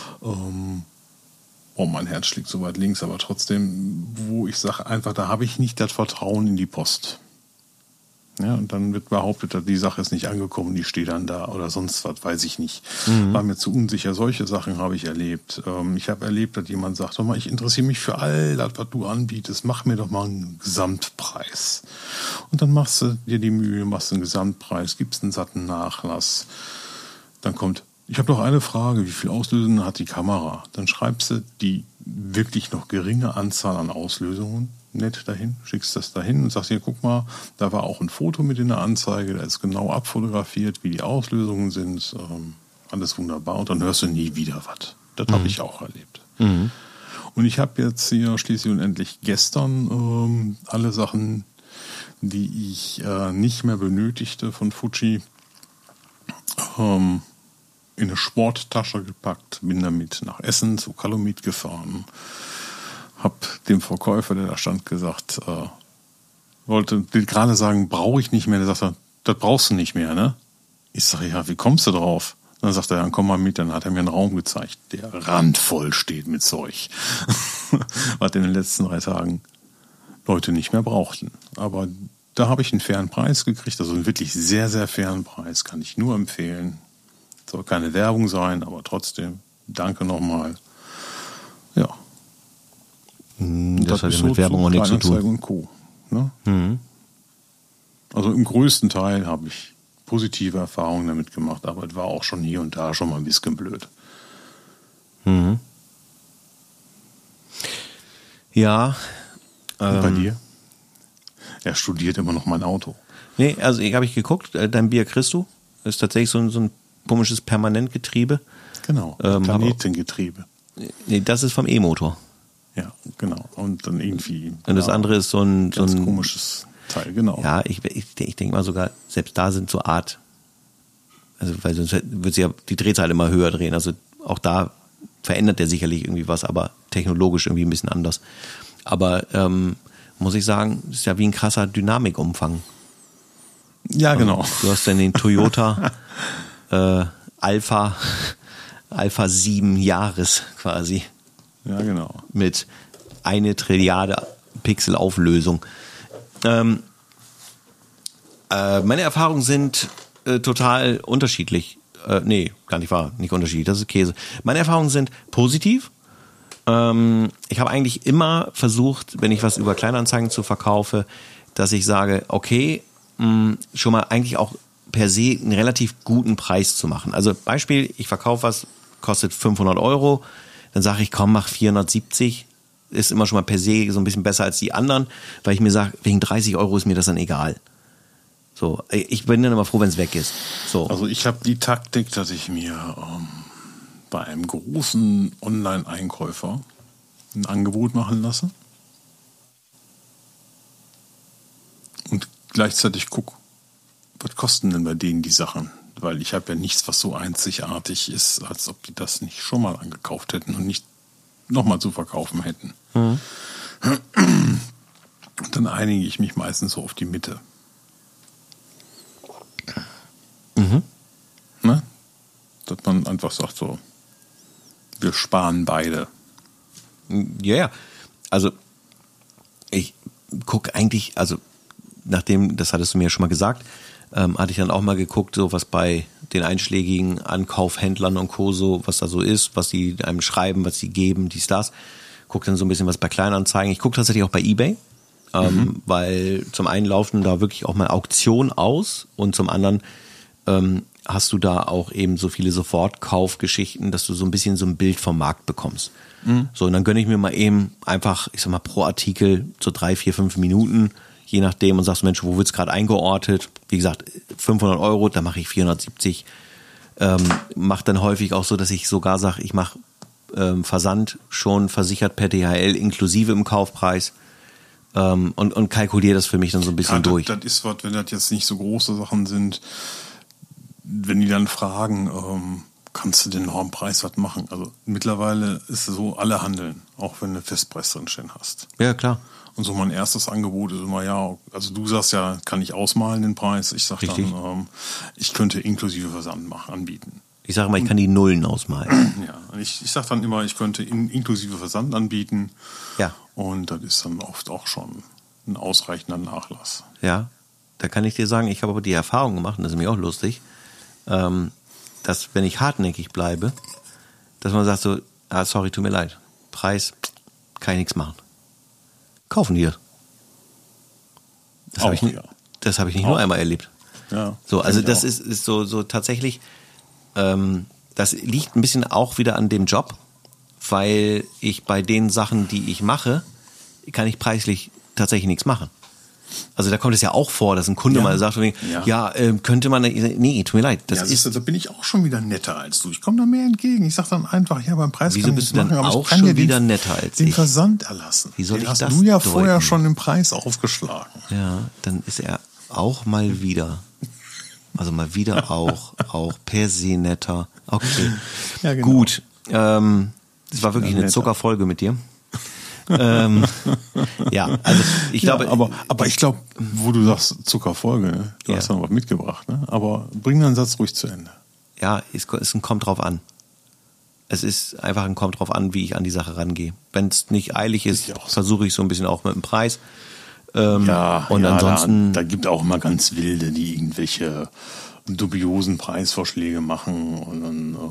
Mein Herz schlägt so weit links, aber trotzdem, wo ich sage einfach, da habe ich nicht das Vertrauen in die Post. Ja, und dann wird behauptet, die Sache ist nicht angekommen, die steht dann da oder sonst was, weiß ich nicht. War mir zu unsicher. Solche Sachen habe ich erlebt. Ich habe erlebt, dass jemand sagt, ich interessiere mich für all das, was du anbietest, mach mir doch mal einen Gesamtpreis. Und dann machst du dir die Mühe, machst einen Gesamtpreis, gibst einen satten Nachlass. Dann kommt, ich habe noch eine Frage, wie viel Auslösungen hat die Kamera? Dann schreibst du die wirklich noch geringe Anzahl an Auslösungen nett dahin, schickst das dahin und sagst hier, guck mal, da war auch ein Foto mit in der Anzeige, da ist genau abfotografiert, wie die Auslösungen sind, alles wunderbar und dann hörst du nie wieder was. Das habe ich auch erlebt. Und ich habe jetzt hier schließlich und endlich gestern alle Sachen, die ich nicht mehr benötigte von Fuji, in eine Sporttasche gepackt, bin damit nach Essen zu Calumet gefahren, hab dem Verkäufer, der da stand, gesagt, wollte gerade sagen, brauche ich nicht mehr. Der sagt, das brauchst du nicht mehr, ne? Ich sage, ja, wie kommst du drauf? Dann sagt er, dann komm mal mit. Dann hat er mir einen Raum gezeigt, der randvoll steht mit Zeug. Was in den letzten 3 Tagen Leute nicht mehr brauchten. Aber da habe ich einen fairen Preis gekriegt, also einen wirklich sehr, sehr fairen Preis, kann ich nur empfehlen. Soll keine Werbung sein, aber trotzdem, danke nochmal. Ja. Das hat ja mit Werbung auch nichts zu tun. Und Co. Ne? Also im größten Teil habe ich positive Erfahrungen damit gemacht, aber es war auch schon hier und da schon mal ein bisschen blöd. Ja. Und bei dir? Er studiert immer noch mein Auto. Nee, also habe ich geguckt, dein Bier kriegst du. Das ist tatsächlich so ein komisches Permanentgetriebe. Genau, Planetengetriebe. Nee, das ist vom E-Motor. Ja, genau. Und dann irgendwie. Und das andere ist so ein komisches Teil, genau. Ja, ich denke mal sogar, selbst da sind so Art, also weil sonst wird sie ja die Drehzahl immer höher drehen. Also auch da verändert der sicherlich irgendwie was, aber technologisch irgendwie ein bisschen anders. Aber muss ich sagen, ist ja wie ein krasser Dynamikumfang. Ja, genau. Du hast dann den Toyota Alpha Alpha 7 Jahres quasi. Ja, genau. Mit 1 Trilliarde Pixel Auflösung. Meine Erfahrungen sind total unterschiedlich. Nee, gar nicht wahr, nicht unterschiedlich, das ist Käse. Meine Erfahrungen sind positiv. Ich habe eigentlich immer versucht, wenn ich was über Kleinanzeigen zu verkaufe, dass ich sage, okay, schon mal eigentlich auch per se einen relativ guten Preis zu machen. Also Beispiel, ich verkaufe was, kostet 500 €, dann sage ich, komm, mach 470, ist immer schon mal per se so ein bisschen besser als die anderen, weil ich mir sage, wegen 30 € ist mir das dann egal. So, ich bin dann immer froh, wenn es weg ist. So. Also ich habe die Taktik, dass ich mir bei einem großen Online-Einkäufer ein Angebot machen lasse und gleichzeitig gucke, was kosten denn bei denen die Sachen? Weil ich habe ja nichts, was so einzigartig ist, als ob die das nicht schon mal angekauft hätten und nicht nochmal zu verkaufen hätten. Mhm. Dann einige ich mich meistens so auf die Mitte. Mhm. Ne? Dass man einfach sagt so, wir sparen beide. Ja, ja. Also ich gucke eigentlich, also nachdem, das hattest du mir ja schon mal gesagt, hatte ich dann auch mal geguckt, so was bei den einschlägigen Ankaufhändlern und Co. so, was da so ist, was die einem schreiben, was sie geben, dies, das. Guck dann so ein bisschen was bei Kleinanzeigen. Ich gucke tatsächlich auch bei eBay, weil zum einen laufen da wirklich auch mal Auktionen aus und zum anderen hast du da auch eben so viele Sofortkaufgeschichten, dass du so ein bisschen so ein Bild vom Markt bekommst. Mhm. So, und dann gönne ich mir mal eben einfach, ich sag mal, pro Artikel so 3, 4, 5 Minuten, je nachdem, und sagst, Mensch, wo wird's gerade eingeordnet? Wie gesagt, 500 €, da mache ich 470. Mache dann häufig auch so, dass ich sogar sage, ich mache Versand schon versichert per DHL inklusive im Kaufpreis und kalkuliere das für mich dann so ein bisschen durch. Das ist was, wenn das jetzt nicht so große Sachen sind, wenn die dann fragen, kannst du denn noch am Preis was machen? Also mittlerweile ist es so, alle handeln, auch wenn du Festpreis drinstehen hast. Ja, klar. Und so mein erstes Angebot ist immer, ja, also du sagst ja, kann ich ausmalen den Preis. Ich sag dann, ich könnte inklusive Versand anbieten. Ich sage mal, ich kann die Nullen ausmalen. Ja, ich sag dann immer, ich könnte inklusive Versand anbieten. Ja. Und das ist dann oft auch schon ein ausreichender Nachlass. Ja, da kann ich dir sagen, ich habe aber die Erfahrung gemacht, und das ist mir auch lustig, dass wenn ich hartnäckig bleibe, dass man sagt so, sorry, tut mir leid, Preis, kann ich nichts machen. Kaufen die das. Das habe ich nicht nur einmal erlebt. Ja, so, also das ist so tatsächlich, das liegt ein bisschen auch wieder an dem Job, weil ich bei den Sachen, die ich mache, kann ich preislich tatsächlich nichts machen. Also da kommt es ja auch vor, dass ein Kunde mal sagt, könnte man, nee, tut mir leid. Da bin ich auch schon wieder netter als du. Ich komme da mehr entgegen. Ich sage dann einfach, ja, beim Preis Wieso kann bist ich du machen, denn aber auch ich kann schon dir wieder netter als den ich? Versand erlassen. Wie soll den ich hast das du ja deuten? vorher schon den Preis aufgeschlagen. Ja, dann ist er auch mal wieder, auch per se netter. Okay, ja, genau. Gut. Das war wirklich eine Zuckerfolge mit dir. Ja, also ich glaube, aber ich glaube, wo du sagst Zuckerfolge, ne? Du hast ja noch was mitgebracht, ne? Aber bring deinen Satz ruhig zu Ende. Ja, es kommt drauf an. Es ist einfach ein kommt drauf an, wie ich an die Sache rangehe. Wenn es nicht eilig ist, versuche ich so ein bisschen auch mit dem Preis. Und ansonsten da gibt auch mal ganz wilde, die irgendwelche dubiosen Preisvorschläge machen und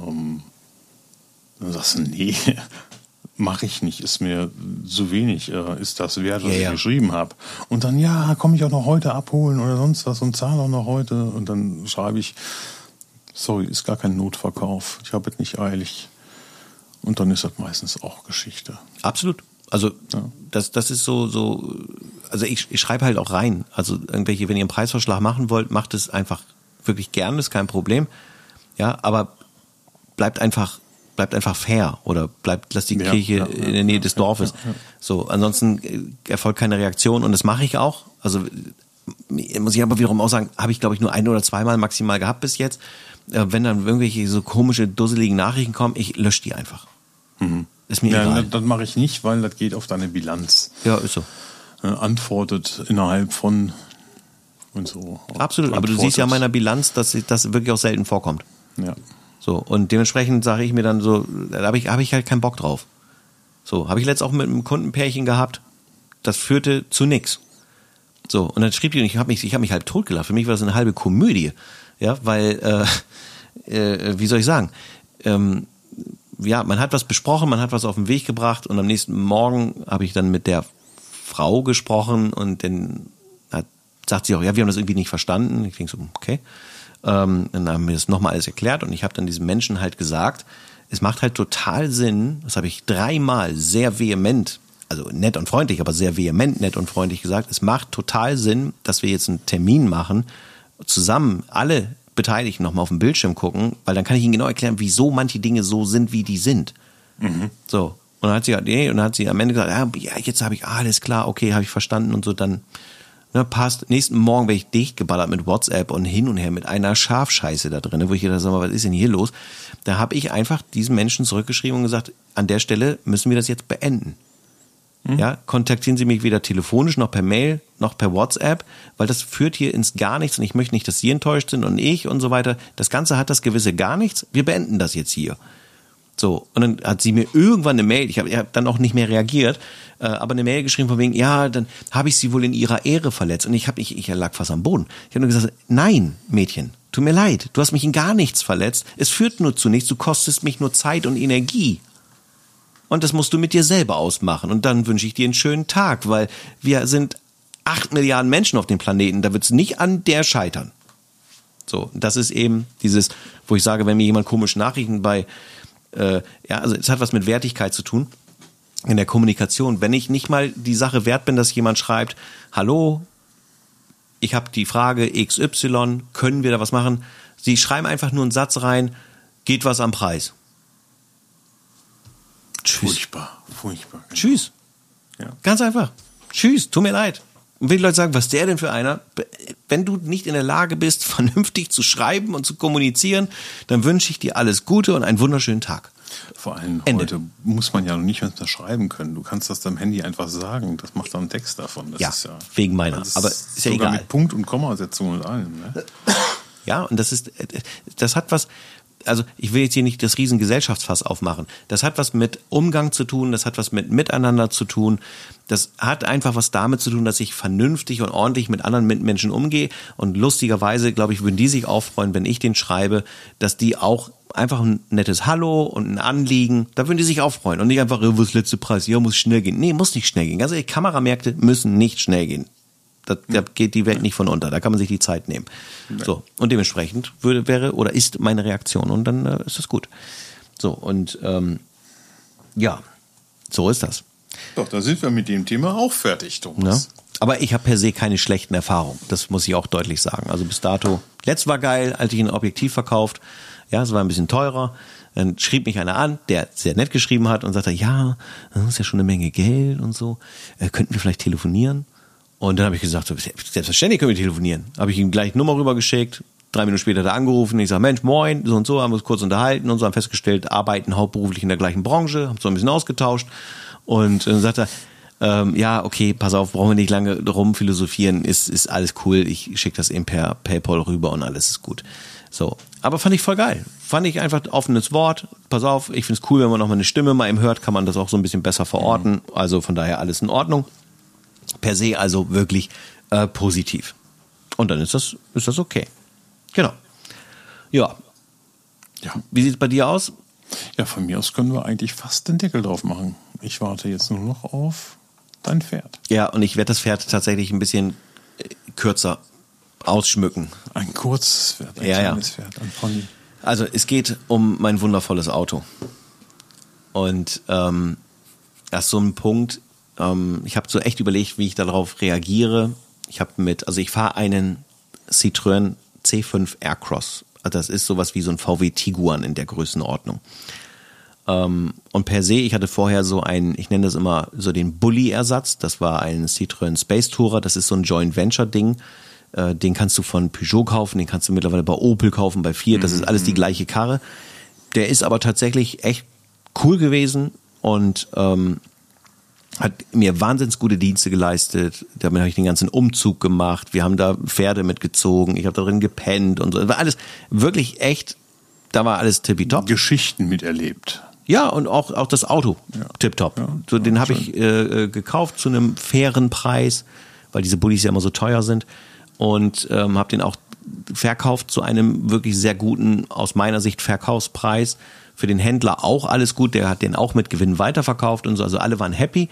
dann sagst du, nee, mache ich nicht, ist mir zu wenig, ist das wert, was ich geschrieben habe. Und dann, komme ich auch noch heute abholen oder sonst was und zahle auch noch heute. Und dann schreibe ich, sorry, ist gar kein Notverkauf, ich habe es nicht eilig. Und dann ist das meistens auch Geschichte. Absolut. Also das ist so, also ich schreibe halt auch rein. Also irgendwelche, wenn ihr einen Preisvorschlag machen wollt, macht es einfach wirklich gern, ist kein Problem. Ja, aber bleibt einfach fair oder lasst die Kirche in der Nähe des Dorfes. Ja. So, ansonsten erfolgt keine Reaktion und das mache ich auch. Also muss ich aber wiederum auch sagen, habe ich glaube ich nur 1 oder 2 Mal maximal gehabt bis jetzt. Wenn dann irgendwelche so komische, dusseligen Nachrichten kommen, ich lösche die einfach. Mhm. Ist mir egal. Das mache ich nicht, weil das geht auf deine Bilanz. Ja, ist so. Antwortet innerhalb von und so. Absolut, aber du siehst ja an meiner Bilanz, dass das wirklich auch selten vorkommt. Ja. So, und dementsprechend sage ich mir dann so, da habe ich halt keinen Bock drauf. So, habe ich letztens auch mit einem Kundenpärchen gehabt, das führte zu nix. So, und dann schrieb die, und ich hab mich halb totgelacht. Für mich war das eine halbe Komödie. Ja, weil, wie soll ich sagen, ja, man hat was besprochen, man hat was auf den Weg gebracht und am nächsten Morgen habe ich dann mit der Frau gesprochen und dann sagt sie auch, ja, wir haben das irgendwie nicht verstanden. Ich denke so, okay. Dann haben wir das nochmal alles erklärt und ich habe dann diesem Menschen halt gesagt, es macht halt total Sinn, das habe ich 3-mal sehr vehement, also nett und freundlich, aber sehr vehement nett und freundlich gesagt, es macht total Sinn, dass wir jetzt einen Termin machen, zusammen alle Beteiligten nochmal auf dem Bildschirm gucken, weil dann kann ich Ihnen genau erklären, wieso manche Dinge so sind, wie die sind. Mhm. So. Und dann hat sie am Ende gesagt, ja, jetzt habe ich alles klar, okay, habe ich verstanden und so, dann passt. Nächsten Morgen werde ich dicht geballert mit WhatsApp und hin und her mit einer Schafscheiße da drin, wo ich gedacht habe, was ist denn hier los? Da habe ich einfach diesen Menschen zurückgeschrieben und gesagt, an der Stelle müssen wir das jetzt beenden. Ja, kontaktieren Sie mich weder telefonisch noch per Mail noch per WhatsApp, weil das führt hier ins gar nichts und ich möchte nicht, dass Sie enttäuscht sind und ich und so weiter. Das Ganze hat das gewisse gar nichts. Wir beenden das jetzt hier. So, und dann hat sie mir irgendwann eine Mail, ich hab dann auch nicht mehr reagiert, aber eine Mail geschrieben von wegen, ja, dann habe ich Sie wohl in Ihrer Ehre verletzt. Und ich lag fast am Boden. Ich habe nur gesagt, nein, Mädchen, tut mir leid, du hast mich in gar nichts verletzt. Es führt nur zu nichts, du kostest mich nur Zeit und Energie. Und das musst du mit dir selber ausmachen. Und dann wünsche ich dir einen schönen Tag, weil wir sind 8 Milliarden Menschen auf dem Planeten. Da wird es nicht an der scheitern. So, das ist eben dieses, wo ich sage, wenn mir jemand komische Nachrichten also es hat was mit Wertigkeit zu tun in der Kommunikation. Wenn ich nicht mal die Sache wert bin, dass jemand schreibt, hallo, ich habe die Frage XY, können wir da was machen? Sie schreiben einfach nur einen Satz rein, geht was am Preis. Tschüss. Furchtbar. Genau. Tschüss. Ja. Ganz einfach. Tschüss, tut mir leid. Und wenn die Leute sagen, was ist der denn für einer? Wenn du nicht in der Lage bist, vernünftig zu schreiben und zu kommunizieren, dann wünsche ich dir alles Gute und einen wunderschönen Tag. Vor allem heute muss man ja noch nicht mehr schreiben können. Du kannst das deinem Handy einfach sagen. Das macht dann einen Text davon. Das ist ja wegen meiner. Aber ist ja egal. Mit Punkt- und Kommasetzung und allem. Ne? Ja, und das hat was. Also ich will jetzt hier nicht das riesen Gesellschaftsfass aufmachen. Das hat was mit Umgang zu tun, das hat was mit Miteinander zu tun. Das hat einfach was damit zu tun, dass ich vernünftig und ordentlich mit anderen Mitmenschen umgehe. Und lustigerweise, glaube ich, würden die sich auch freuen, wenn ich denen schreibe, dass die auch einfach ein nettes Hallo und ein Anliegen, da würden die sich auch freuen. Und nicht einfach, was ist der letzte Preis? Ja, muss schnell gehen. Nee, muss nicht schnell gehen. Also Kameramärkte müssen nicht schnell gehen. Da geht die Welt nicht von unter. Da kann man sich die Zeit nehmen. Nein. So. Und dementsprechend ist meine Reaktion. Und dann ist das gut. So. Und, ja. So ist das. Doch, da sind wir mit dem Thema auch fertig, Thomas. Ja? Aber ich habe per se keine schlechten Erfahrungen. Das muss ich auch deutlich sagen. Also bis dato. Letzt war geil, als ich ein Objektiv verkauft. Ja, es war ein bisschen teurer. Dann schrieb mich einer an, der sehr nett geschrieben hat und sagte, ja, das ist ja schon eine Menge Geld und so. Könnten wir vielleicht telefonieren? Und dann habe ich gesagt, selbstverständlich können wir telefonieren. Habe ich ihm gleich Nummer rübergeschickt, 3 Minuten später da angerufen. Ich sage, Mensch, moin, so und so, haben wir uns kurz unterhalten und so, haben festgestellt, arbeiten hauptberuflich in der gleichen Branche, haben so ein bisschen ausgetauscht. Und dann sagt er, ja, okay, pass auf, brauchen wir nicht lange drum philosophieren, ist alles cool, ich schicke das eben per PayPal rüber und alles ist gut. So, aber fand ich voll geil. Fand ich einfach offenes Wort, pass auf, ich finde es cool, wenn man noch mal eine Stimme mal eben hört, kann man das auch so ein bisschen besser verorten. Also von daher alles in Ordnung. Per se also wirklich positiv. Und dann ist das okay. Genau. Ja. Wie sieht es bei dir aus? Ja, von mir aus können wir eigentlich fast den Deckel drauf machen. Ich warte jetzt nur noch auf dein Pferd. Ja, und ich werde das Pferd tatsächlich ein bisschen kürzer ausschmücken. Ein kurzes Pferd, ein kleines Pferd, ein Pony. Also es geht um mein wundervolles Auto. Und erst so ein Punkt, ich habe so echt überlegt, wie ich darauf reagiere. Ich fahre einen Citroën C5 Aircross. Also das ist sowas wie so ein VW Tiguan in der Größenordnung. Und per se, ich hatte vorher ich nenne das immer so den Bulli-Ersatz. Das war ein Citroën Space Tourer. Das ist so ein Joint Venture Ding. Den kannst du von Peugeot kaufen, den kannst du mittlerweile bei Opel kaufen, bei Fiat. Das ist alles die gleiche Karre. Der ist aber tatsächlich echt cool gewesen und hat mir wahnsinnig gute Dienste geleistet. Damit habe ich den ganzen Umzug gemacht. Wir haben da Pferde mitgezogen. Ich habe da drin gepennt und so. Das war alles wirklich echt da war alles tippitopp. Geschichten miterlebt. Ja, und auch das Auto tipptopp. Ja, so, den habe ich gekauft zu einem fairen Preis, weil diese Bullis ja immer so teuer sind. Und habe den auch verkauft zu einem wirklich sehr guten, aus meiner Sicht, Verkaufspreis. Für den Händler auch alles gut. Der hat den auch mit Gewinn weiterverkauft und so. Also alle waren happy.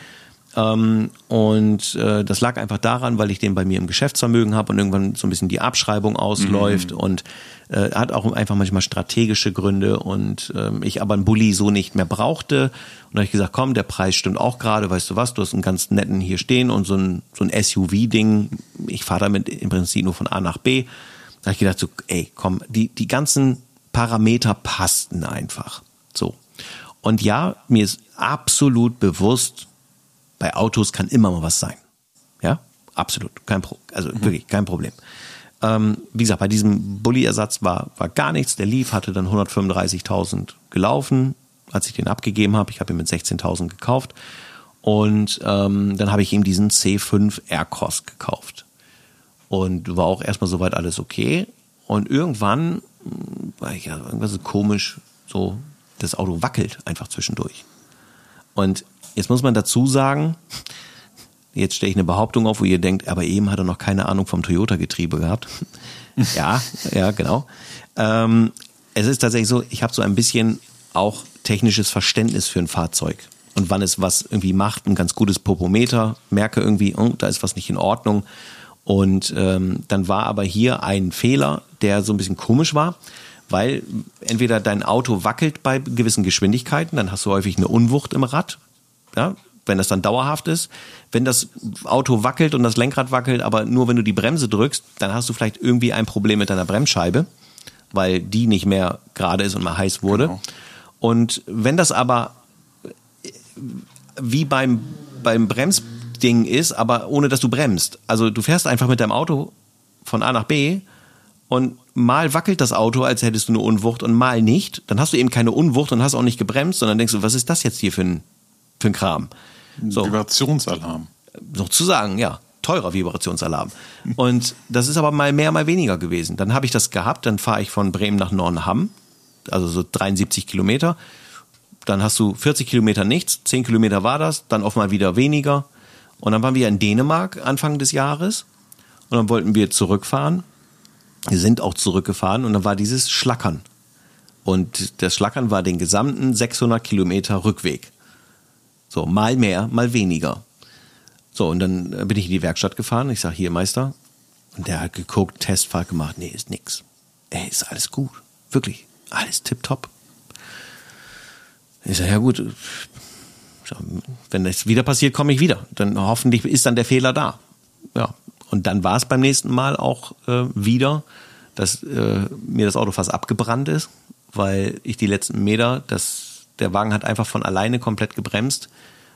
Und das lag einfach daran, weil ich den bei mir im Geschäftsvermögen habe und irgendwann so ein bisschen die Abschreibung ausläuft und hat auch einfach manchmal strategische Gründe und ich aber einen Bulli so nicht mehr brauchte. Und da habe ich gesagt, komm, der Preis stimmt auch gerade, weißt du was, du hast einen ganz netten hier stehen und so ein SUV-Ding, ich fahre damit im Prinzip nur von A nach B. Da habe ich gedacht, so, ey, komm, die ganzen Parameter passten einfach. So. Und ja, mir ist absolut bewusst, bei Autos kann immer mal was sein. Ja, absolut. Wirklich kein Problem. Wie gesagt, bei diesem Bulli-Ersatz war gar nichts. Der lief, hatte dann 135.000 gelaufen, als ich den abgegeben habe. Ich habe ihn mit 16.000 gekauft. Und dann habe ich ihm diesen C5 Aircross gekauft. Und war auch erstmal soweit alles okay. Und irgendwann war ich ja irgendwas so komisch, so das Auto wackelt einfach zwischendurch. Und jetzt muss man dazu sagen, jetzt stelle ich eine Behauptung auf, wo ihr denkt, aber eben hat er noch keine Ahnung vom Toyota-Getriebe gehabt. Ja, genau. Es ist tatsächlich so, ich habe so ein bisschen auch technisches Verständnis für ein Fahrzeug. Und wann es was irgendwie macht, ein ganz gutes Popometer, merke irgendwie, da ist was nicht in Ordnung. Und dann war aber hier ein Fehler, der so ein bisschen komisch war, weil entweder dein Auto wackelt bei gewissen Geschwindigkeiten, dann hast du häufig eine Unwucht im Rad, ja, wenn das dann dauerhaft ist. Wenn das Auto wackelt und das Lenkrad wackelt, aber nur wenn du die Bremse drückst, dann hast du vielleicht irgendwie ein Problem mit deiner Bremsscheibe, weil die nicht mehr gerade ist und mal heiß wurde. Genau. Und wenn das aber wie beim Bremsding ist, aber ohne dass du bremst, also du fährst einfach mit deinem Auto von A nach B und mal wackelt das Auto, als hättest du eine Unwucht und mal nicht, dann hast du eben keine Unwucht und hast auch nicht gebremst, sondern denkst du, was ist das jetzt hier für ein Kram? So. Vibrationsalarm. Sozusagen, ja. Teurer Vibrationsalarm. Und das ist aber mal mehr, mal weniger gewesen. Dann habe ich das gehabt, dann fahre ich von Bremen nach Nordenham, also so 73 Kilometer. Dann hast du 40 Kilometer nichts, 10 Kilometer war das, dann auf mal wieder weniger. Und dann waren wir in Dänemark Anfang des Jahres und dann wollten wir zurückfahren. Wir sind auch zurückgefahren und dann war dieses Schlackern. Und das Schlackern war den gesamten 600 Kilometer Rückweg. So, mal mehr, mal weniger. So, und dann bin ich in die Werkstatt gefahren. Ich sage, hier, Meister. Und der hat geguckt, Testfahrt gemacht. Nee, ist nix. Ey, ist alles gut. Wirklich. Alles tipptopp. Ich sage, ja gut. Wenn das wieder passiert, komme ich wieder. Dann hoffentlich ist dann der Fehler da. Ja. Und dann war es beim nächsten Mal auch wieder, dass mir das Auto fast abgebrannt ist, weil ich die letzten Meter, der Wagen hat einfach von alleine komplett gebremst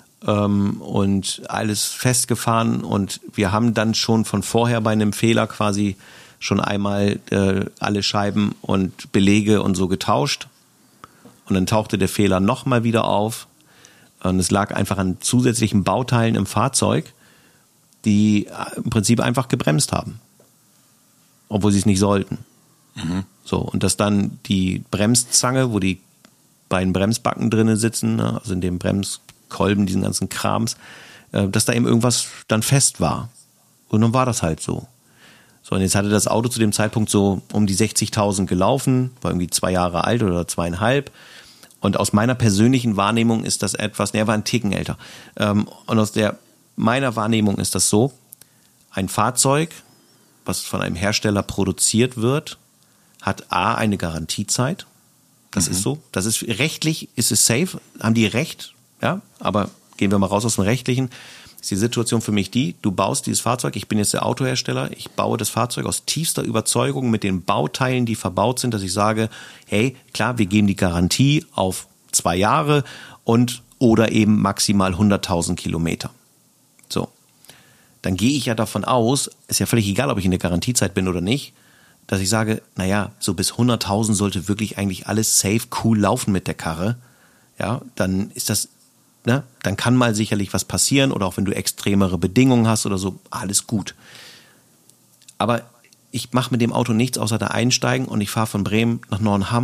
und alles festgefahren und wir haben dann schon von vorher bei einem Fehler quasi schon einmal alle Scheiben und Belege und so getauscht und dann tauchte der Fehler nochmal wieder auf und es lag einfach an zusätzlichen Bauteilen im Fahrzeug, die im Prinzip einfach gebremst haben, obwohl sie es nicht sollten. Mhm. So, und dass dann die Bremszange, wo die beiden Bremsbacken drinnen sitzen, also in dem Bremskolben, diesen ganzen Krams, dass da eben irgendwas dann fest war. Und dann war das halt so. So, und jetzt hatte das Auto zu dem Zeitpunkt so um die 60.000 gelaufen, war irgendwie 2 Jahre alt oder 2,5. Und aus meiner persönlichen Wahrnehmung ist das etwas, er war ein Ticken älter. Und aus meiner Wahrnehmung ist das so, ein Fahrzeug, was von einem Hersteller produziert wird, hat A, eine Garantiezeit. Das ist so. Das ist rechtlich, ist es safe, haben die Recht, ja, aber gehen wir mal raus aus dem Rechtlichen. Ist die Situation für mich die, du baust dieses Fahrzeug, ich bin jetzt der Autohersteller, ich baue das Fahrzeug aus tiefster Überzeugung mit den Bauteilen, die verbaut sind, dass ich sage, hey, klar, wir geben die Garantie auf 2 Jahre und oder eben maximal 100.000 Kilometer. So. Dann gehe ich ja davon aus, ist ja völlig egal, ob ich in der Garantiezeit bin oder nicht, dass ich sage, naja, so bis 100.000 sollte wirklich eigentlich alles safe, cool laufen mit der Karre. Ja, dann ist das, ne, dann kann mal sicherlich was passieren oder auch wenn du extremere Bedingungen hast oder so, alles gut. Aber ich mache mit dem Auto nichts außer da einsteigen und ich fahre von Bremen nach Nordenham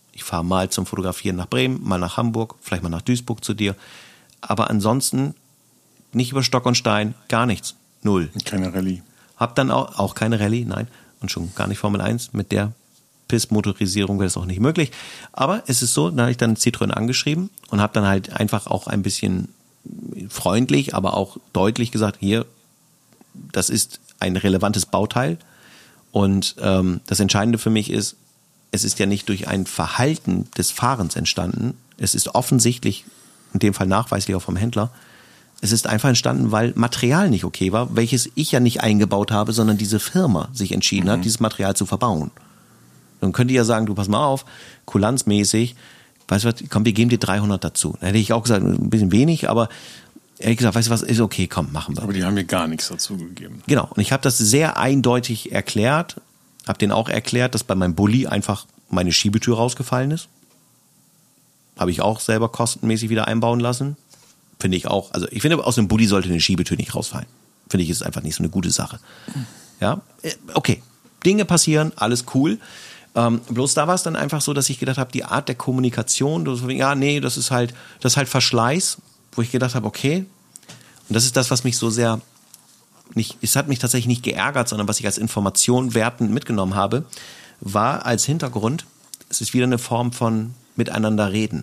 Ich fahre mal zum Fotografieren nach Bremen, mal nach Hamburg, vielleicht mal nach Duisburg zu dir. Aber ansonsten nicht über Stock und Stein, gar nichts. Null. Keine Rallye. Hab dann auch keine Rallye, nein. Und schon gar nicht Formel 1. Mit der PIS-Motorisierung wäre das auch nicht möglich. Aber es ist so, da habe ich dann Citroën angeschrieben und habe dann halt einfach auch ein bisschen freundlich, aber auch deutlich gesagt, hier, das ist ein relevantes Bauteil. Und das Entscheidende für mich ist, es ist ja nicht durch ein Verhalten des Fahrens entstanden. Es ist offensichtlich, in dem Fall nachweislich auch vom Händler, es ist einfach entstanden, weil Material nicht okay war, welches ich ja nicht eingebaut habe, sondern diese Firma sich entschieden hat, dieses Material zu verbauen. Dann könnt ihr ja sagen, du pass mal auf, kulanzmäßig, weißt du was, komm, wir geben dir 300 dazu. Dann hätte ich auch gesagt, ein bisschen wenig, aber ehrlich gesagt, weißt du was, ist okay, komm, machen wir. Aber die haben mir gar nichts dazu gegeben. Genau, und ich habe das sehr eindeutig erklärt, habe denen auch erklärt, dass bei meinem Bulli einfach meine Schiebetür rausgefallen ist. Habe ich auch selber kostenmäßig wieder einbauen lassen. Finde ich auch, also ich finde, aus dem Bulli sollte eine Schiebetür nicht rausfallen. Finde ich, ist einfach nicht so eine gute Sache. Ja, okay, Dinge passieren, alles cool. Bloß da war es dann einfach so, dass ich gedacht habe, die Art der Kommunikation, ja, nee, das ist halt Verschleiß, wo ich gedacht habe, okay, und das ist das, was mich so sehr, es hat mich tatsächlich nicht geärgert, sondern was ich als Information wertend mitgenommen habe, war als Hintergrund, es ist wieder eine Form von miteinander reden.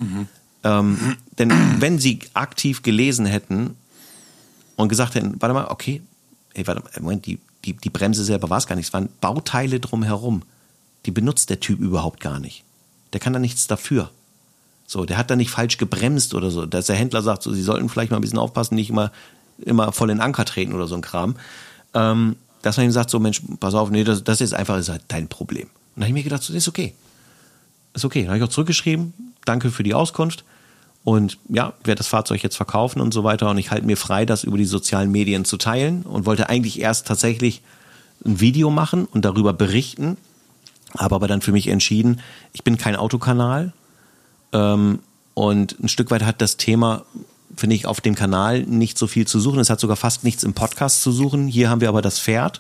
Denn wenn sie aktiv gelesen hätten und gesagt hätten, warte mal, okay, Moment, die Bremse selber war es gar nicht, es waren Bauteile drumherum. Die benutzt der Typ überhaupt gar nicht. Der kann da nichts dafür. So, der hat da nicht falsch gebremst oder so. Dass der Händler sagt, so, sie sollten vielleicht mal ein bisschen aufpassen, nicht immer voll in den Anker treten oder so ein Kram. Dass man ihm sagt, so Mensch, pass auf, nee, das ist halt dein Problem. Und dann habe ich mir gedacht, so, ist okay. Ist okay. Dann habe ich auch zurückgeschrieben, danke für die Auskunft. Und ja, werde das Fahrzeug jetzt verkaufen und so weiter. Und ich halte mir frei, das über die sozialen Medien zu teilen. Und wollte eigentlich erst tatsächlich ein Video machen und darüber berichten. Habe aber dann für mich entschieden, ich bin kein Autokanal. Und ein Stück weit hat das Thema, finde ich, auf dem Kanal nicht so viel zu suchen. Es hat sogar fast nichts im Podcast zu suchen. Hier haben wir aber das Pferd.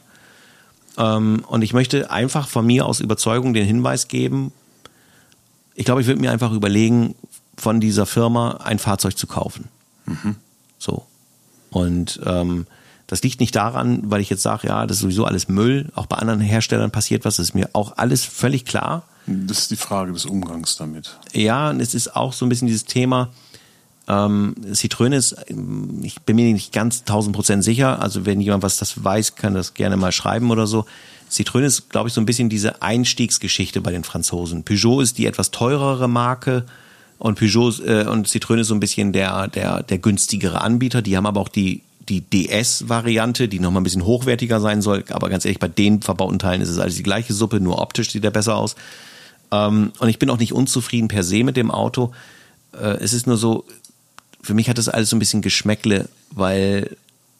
Und ich möchte einfach von mir aus Überzeugung den Hinweis geben, ich glaube, ich würde mir einfach überlegen, von dieser Firma ein Fahrzeug zu kaufen. So. Und das liegt nicht daran, weil ich jetzt sage, ja, das ist sowieso alles Müll. Auch bei anderen Herstellern passiert was, das ist mir auch alles völlig klar. Das ist die Frage des Umgangs damit. Ja, und es ist auch so ein bisschen dieses Thema, Citroën ist, ich bin mir nicht ganz 1000% sicher, also wenn jemand was das weiß, kann das gerne mal schreiben oder so. Citroën ist, glaube ich, so ein bisschen diese Einstiegsgeschichte bei den Franzosen. Peugeot ist die etwas teurere Marke und und Citroën ist so ein bisschen der günstigere Anbieter. Die haben aber auch die DS-Variante, die nochmal ein bisschen hochwertiger sein soll. Aber ganz ehrlich, bei den verbauten Teilen ist es alles die gleiche Suppe, nur optisch sieht der besser aus. Und ich bin auch nicht unzufrieden per se mit dem Auto. Es ist nur so, für mich hat das alles so ein bisschen Geschmäckle, weil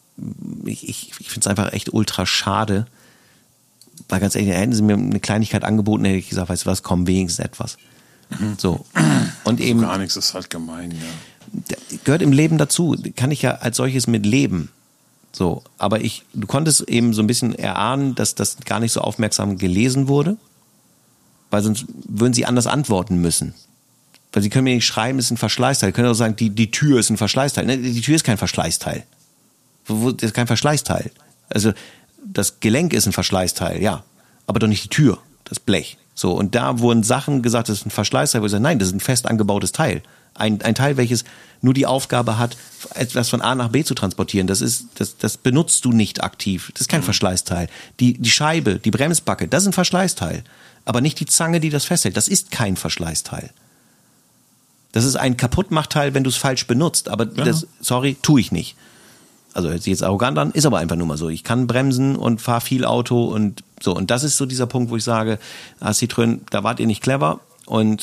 ich finde es einfach echt ultra schade. Weil ganz ehrlich, hätten sie mir eine Kleinigkeit angeboten, hätte ich gesagt, weißt du was, komm, wenigstens etwas. So. Und eben. Gar nichts ist halt gemein, ja. Gehört im Leben dazu. Kann ich ja als solches mit leben. So. Aber du konntest eben so ein bisschen erahnen, dass das gar nicht so aufmerksam gelesen wurde. Weil sonst würden sie anders antworten müssen. Weil sie können mir nicht schreiben, es ist ein Verschleißteil. Sie können auch sagen, die Tür ist ein Verschleißteil. Ne, die Tür ist kein Verschleißteil. Das ist kein Verschleißteil. Also, das Gelenk ist ein Verschleißteil, ja. Aber doch nicht die Tür, das Blech. So, und da wurden Sachen gesagt, das ist ein Verschleißteil, wo ich sage, nein, das ist ein fest angebautes Teil. Ein Teil, welches nur die Aufgabe hat, etwas von A nach B zu transportieren. Das benutzt du nicht aktiv. Das ist kein Verschleißteil. Die Scheibe, die Bremsbacke, das ist ein Verschleißteil. Aber nicht die Zange, die das festhält. Das ist kein Verschleißteil. Das ist ein Kaputtmachteil, wenn du es falsch benutzt. Aber tue ich nicht. Also hört sich jetzt arrogant an, ist aber einfach nur mal so. Ich kann bremsen und fahre viel Auto und so. Und das ist so dieser Punkt, wo ich sage, Citroën, da wart ihr nicht clever und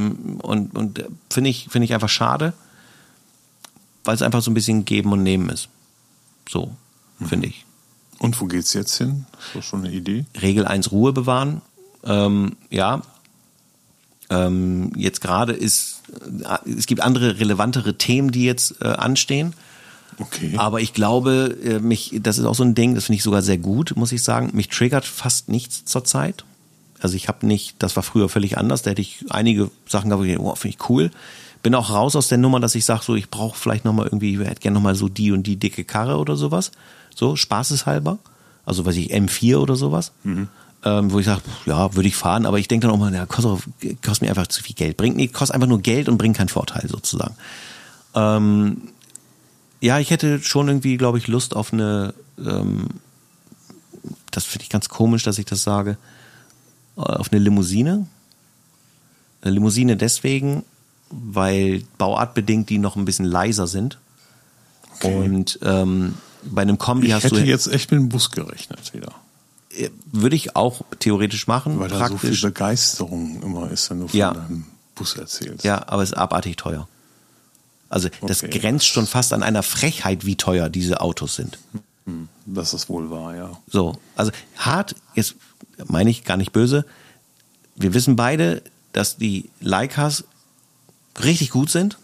finde ich einfach schade, weil es einfach so ein bisschen Geben und Nehmen ist. So, finde ich. Und wo geht's jetzt hin? Ist das schon eine Idee? Regel 1, Ruhe bewahren. Jetzt gerade es gibt andere relevantere Themen, die jetzt anstehen. Okay. Aber ich glaube, das ist auch so ein Ding, das finde ich sogar sehr gut, muss ich sagen. Mich triggert fast nichts zurzeit. Also ich habe nicht, das war früher völlig anders, da hätte ich einige Sachen gehabt, wo ich dachte, finde ich cool. Bin auch raus aus der Nummer, dass ich sage, so, ich brauche vielleicht nochmal irgendwie, ich hätte gerne nochmal so die und die dicke Karre oder sowas. So, spaßeshalber. Also, weiß ich, M4 oder sowas. Wo ich sage, ja, würde ich fahren, aber ich denke dann auch mal, ja, kostet mir einfach zu viel Geld. Kostet einfach nur Geld und bringt keinen Vorteil sozusagen. Ja, ich hätte schon irgendwie, glaube ich, Lust auf eine, das finde ich ganz komisch, dass ich das sage, auf eine Limousine. Eine Limousine deswegen, weil bauartbedingt die noch ein bisschen leiser sind. Okay. Und bei einem Kombi hast du... Ich hätte jetzt echt mit dem Bus gerechnet wieder. Würde ich auch theoretisch machen. Weil da so viel Begeisterung immer ist, wenn du von deinem Bus erzählst. Ja, aber es ist abartig teuer. Also das grenzt schon fast an einer Frechheit, wie teuer diese Autos sind. Das ist wohl wahr, ja. So, also hart, jetzt meine ich gar nicht böse, wir wissen beide, dass die Leicas richtig gut sind,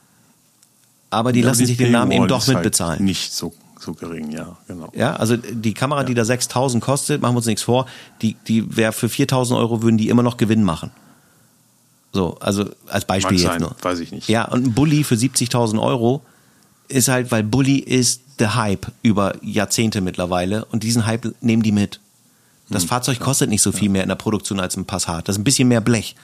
aber die lassen sich den Namen eben doch mitbezahlen. Halt nicht so gering, ja, genau. Ja, also die Kamera, die da 6.000 kostet, machen wir uns nichts vor, die wäre für 4.000 Euro würden die immer noch Gewinn machen. So, also als Beispiel jetzt nur. Weiß ich nicht. Ja, und ein Bulli für 70.000 Euro ist halt, weil Bulli ist der Hype über Jahrzehnte mittlerweile und diesen Hype nehmen die mit. Das Fahrzeug kostet nicht so viel mehr in der Produktion als ein Passat. Das ist ein bisschen mehr Blech.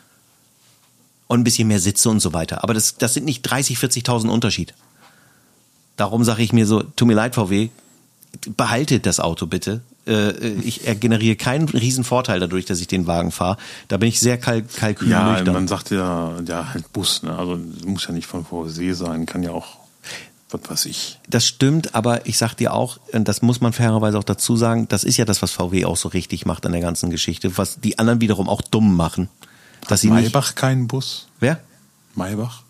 Und ein bisschen mehr Sitze und so weiter. Aber das sind nicht 30.000, 40.000 Unterschied. Darum sage ich mir so, tut mir leid, VW, behaltet das Auto bitte. Ich generiere keinen riesen Vorteil dadurch, dass ich den Wagen fahre. Da bin ich sehr kalkülnüchtern. Ja, man sagt ja halt Bus, ne? Also muss ja nicht von VW sein, kann ja auch, was weiß ich. Das stimmt, aber ich sag dir auch, und das muss man fairerweise auch dazu sagen, das ist ja das, was VW auch so richtig macht an der ganzen Geschichte, was die anderen wiederum auch dumm machen. Dass sie Maybach nicht, keinen Bus? Wer? Maybach?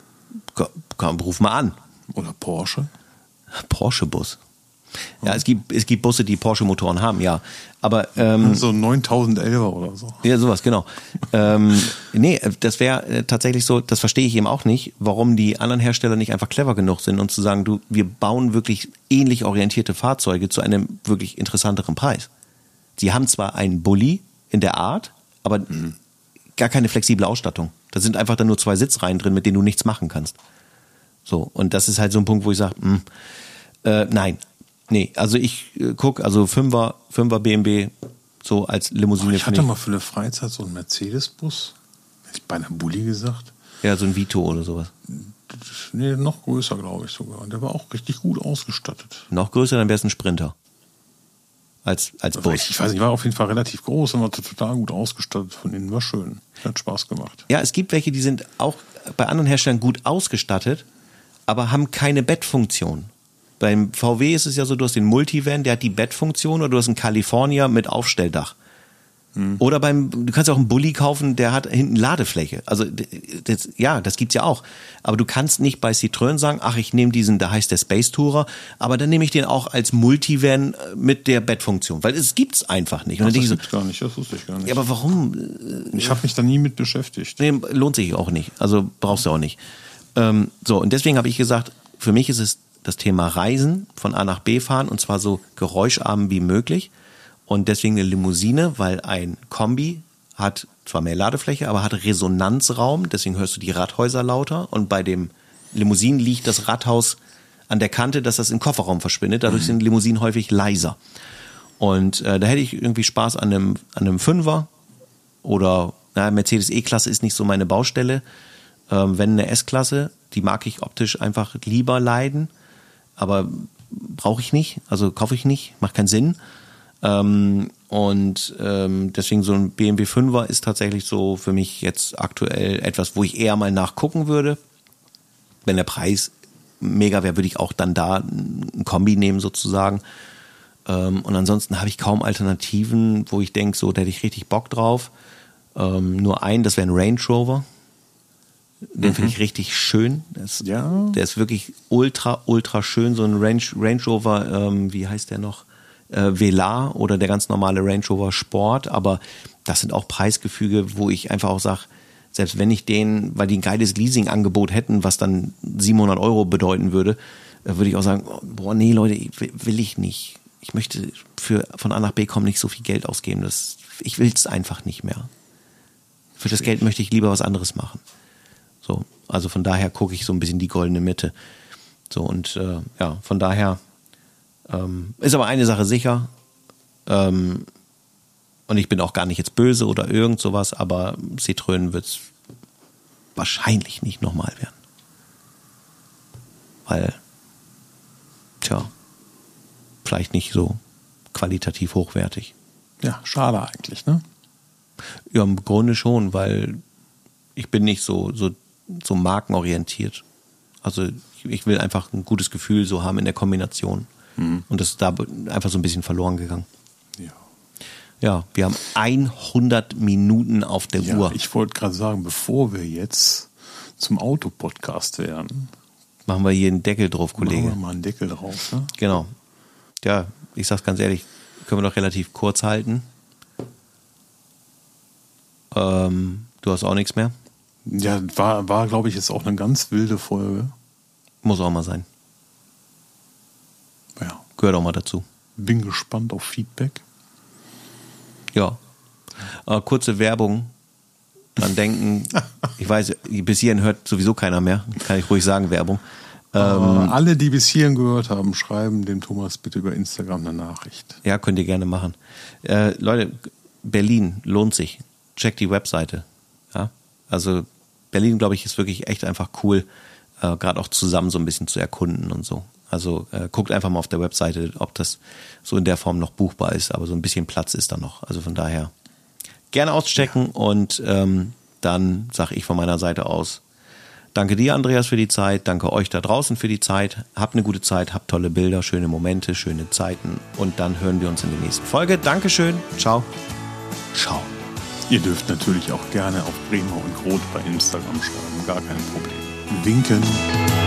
Ruf mal an. Oder Porsche? Porsche-Bus. Ja, es gibt Busse, die Porsche-Motoren haben, ja. Aber so 9011er oder so. Ja, sowas, genau. Nee, das wäre tatsächlich so, das verstehe ich eben auch nicht, warum die anderen Hersteller nicht einfach clever genug sind und zu sagen, wir bauen wirklich ähnlich orientierte Fahrzeuge zu einem wirklich interessanteren Preis. Die haben zwar einen Bulli in der Art, aber gar keine flexible Ausstattung. Da sind einfach dann nur 2 Sitzreihen drin, mit denen du nichts machen kannst. So, und das ist halt so ein Punkt, wo ich sage, nein. Nee, also ich gucke, also 5er BMW, so als Limousine. Ich hatte mal für eine Freizeit so einen Mercedes-Bus. Hätte ich beinahe Bulli gesagt. Ja, so ein Vito oder sowas. Nee, noch größer, glaube ich sogar. Und der war auch richtig gut ausgestattet. Noch größer, dann wäre es ein Sprinter. Als Bus. Ich weiß nicht, war auf jeden Fall relativ groß und war total gut ausgestattet. Von innen war schön. Hat Spaß gemacht. Ja, es gibt welche, die sind auch bei anderen Herstellern gut ausgestattet, aber haben keine Bettfunktion. Beim VW ist es ja so, du hast den Multivan, der hat die Bettfunktion, oder du hast einen California mit Aufstelldach. Oder du kannst auch einen Bulli kaufen, der hat hinten Ladefläche. Also das gibt's ja auch. Aber du kannst nicht bei Citroën sagen, ach, ich nehme diesen, da heißt der Space Tourer, aber dann nehme ich den auch als Multivan mit der Bettfunktion, weil es gibt's einfach nicht. Und das dann gibt's gar nicht, das wusste ich gar nicht. Ja, aber warum? Ich habe mich da nie mit beschäftigt. Nee, lohnt sich auch nicht. Also brauchst du auch nicht. So, und deswegen habe ich gesagt, für mich ist es das Thema Reisen, von A nach B fahren, und zwar so geräuscharm wie möglich. Und deswegen eine Limousine, weil ein Kombi hat zwar mehr Ladefläche, aber hat Resonanzraum, deswegen hörst du die Radhäuser lauter. Und bei dem Limousinen liegt das Radhaus an der Kante, dass das im Kofferraum verschwindet. Dadurch sind Limousinen häufig leiser. Und da hätte ich irgendwie Spaß an einem 5er oder Mercedes E-Klasse ist nicht so meine Baustelle. Wenn eine S-Klasse, die mag ich optisch einfach lieber leiden, aber brauche ich nicht, also kaufe ich nicht, macht keinen Sinn. Deswegen so ein BMW 5er ist tatsächlich so für mich jetzt aktuell etwas, wo ich eher mal nachgucken würde. Wenn der Preis mega wäre, würde ich auch dann da ein Kombi nehmen sozusagen. Und ansonsten habe ich kaum Alternativen, wo ich denke, so, da hätte ich richtig Bock drauf. Nur das wäre ein Range Rover. Den finde ich richtig schön. Der ist wirklich ultra, ultra schön. So ein Range Rover, wie heißt der noch? Velar oder der ganz normale Range Rover Sport. Aber das sind auch Preisgefüge, wo ich einfach auch sage, selbst wenn ich weil die ein geiles Leasingangebot hätten, was dann 700 € bedeuten würde, würde ich auch sagen, boah, nee, Leute, will ich nicht. ich möchte von A nach B kommen nicht so viel Geld ausgeben. Ich will es einfach nicht mehr. Für das Geld möchte ich lieber was anderes machen. So, also von daher gucke ich so ein bisschen die goldene Mitte. So, und von daher ist aber eine Sache sicher, und ich bin auch gar nicht jetzt böse oder irgend sowas, aber Citroën wird es wahrscheinlich nicht nochmal werden. Weil, vielleicht nicht so qualitativ hochwertig. Ja, schade eigentlich, ne? Ja, im Grunde schon, weil ich bin nicht so markenorientiert. Also ich will einfach ein gutes Gefühl so haben in der Kombination. Und das ist da einfach so ein bisschen verloren gegangen. Ja. Ja, wir haben 100 Minuten auf der Uhr. Ich wollte gerade sagen, bevor wir jetzt zum Autopodcast werden, machen wir hier einen Deckel drauf, Kollege. Machen wir mal einen Deckel drauf, ne? Genau. Ja, ich sag's ganz ehrlich, können wir doch relativ kurz halten. Du hast auch nichts mehr? Ja, war glaube ich, jetzt auch eine ganz wilde Folge. Muss auch mal sein. Ja. Gehört auch mal dazu. Bin gespannt auf Feedback. Ja. Kurze Werbung. Dran denken. Ich weiß, bis hierhin hört sowieso keiner mehr. Kann ich ruhig sagen, Werbung. Alle, die bis hierhin gehört haben, schreiben dem Thomas bitte über Instagram eine Nachricht. Ja, könnt ihr gerne machen. Leute, Berlin lohnt sich. Checkt die Webseite. Ja? Also Berlin, glaube ich, ist wirklich echt einfach cool, gerade auch zusammen so ein bisschen zu erkunden und so. Also guckt einfach mal auf der Webseite, ob das so in der Form noch buchbar ist, aber so ein bisschen Platz ist da noch. Also von daher gerne auschecken und dann sage ich von meiner Seite aus, danke dir, Andreas, für die Zeit, danke euch da draußen für die Zeit, habt eine gute Zeit, habt tolle Bilder, schöne Momente, schöne Zeiten und dann hören wir uns in der nächsten Folge. Dankeschön, ciao. Ciao. Ihr dürft natürlich auch gerne auf Bremer und Roth bei Instagram schreiben, gar kein Problem. Winken.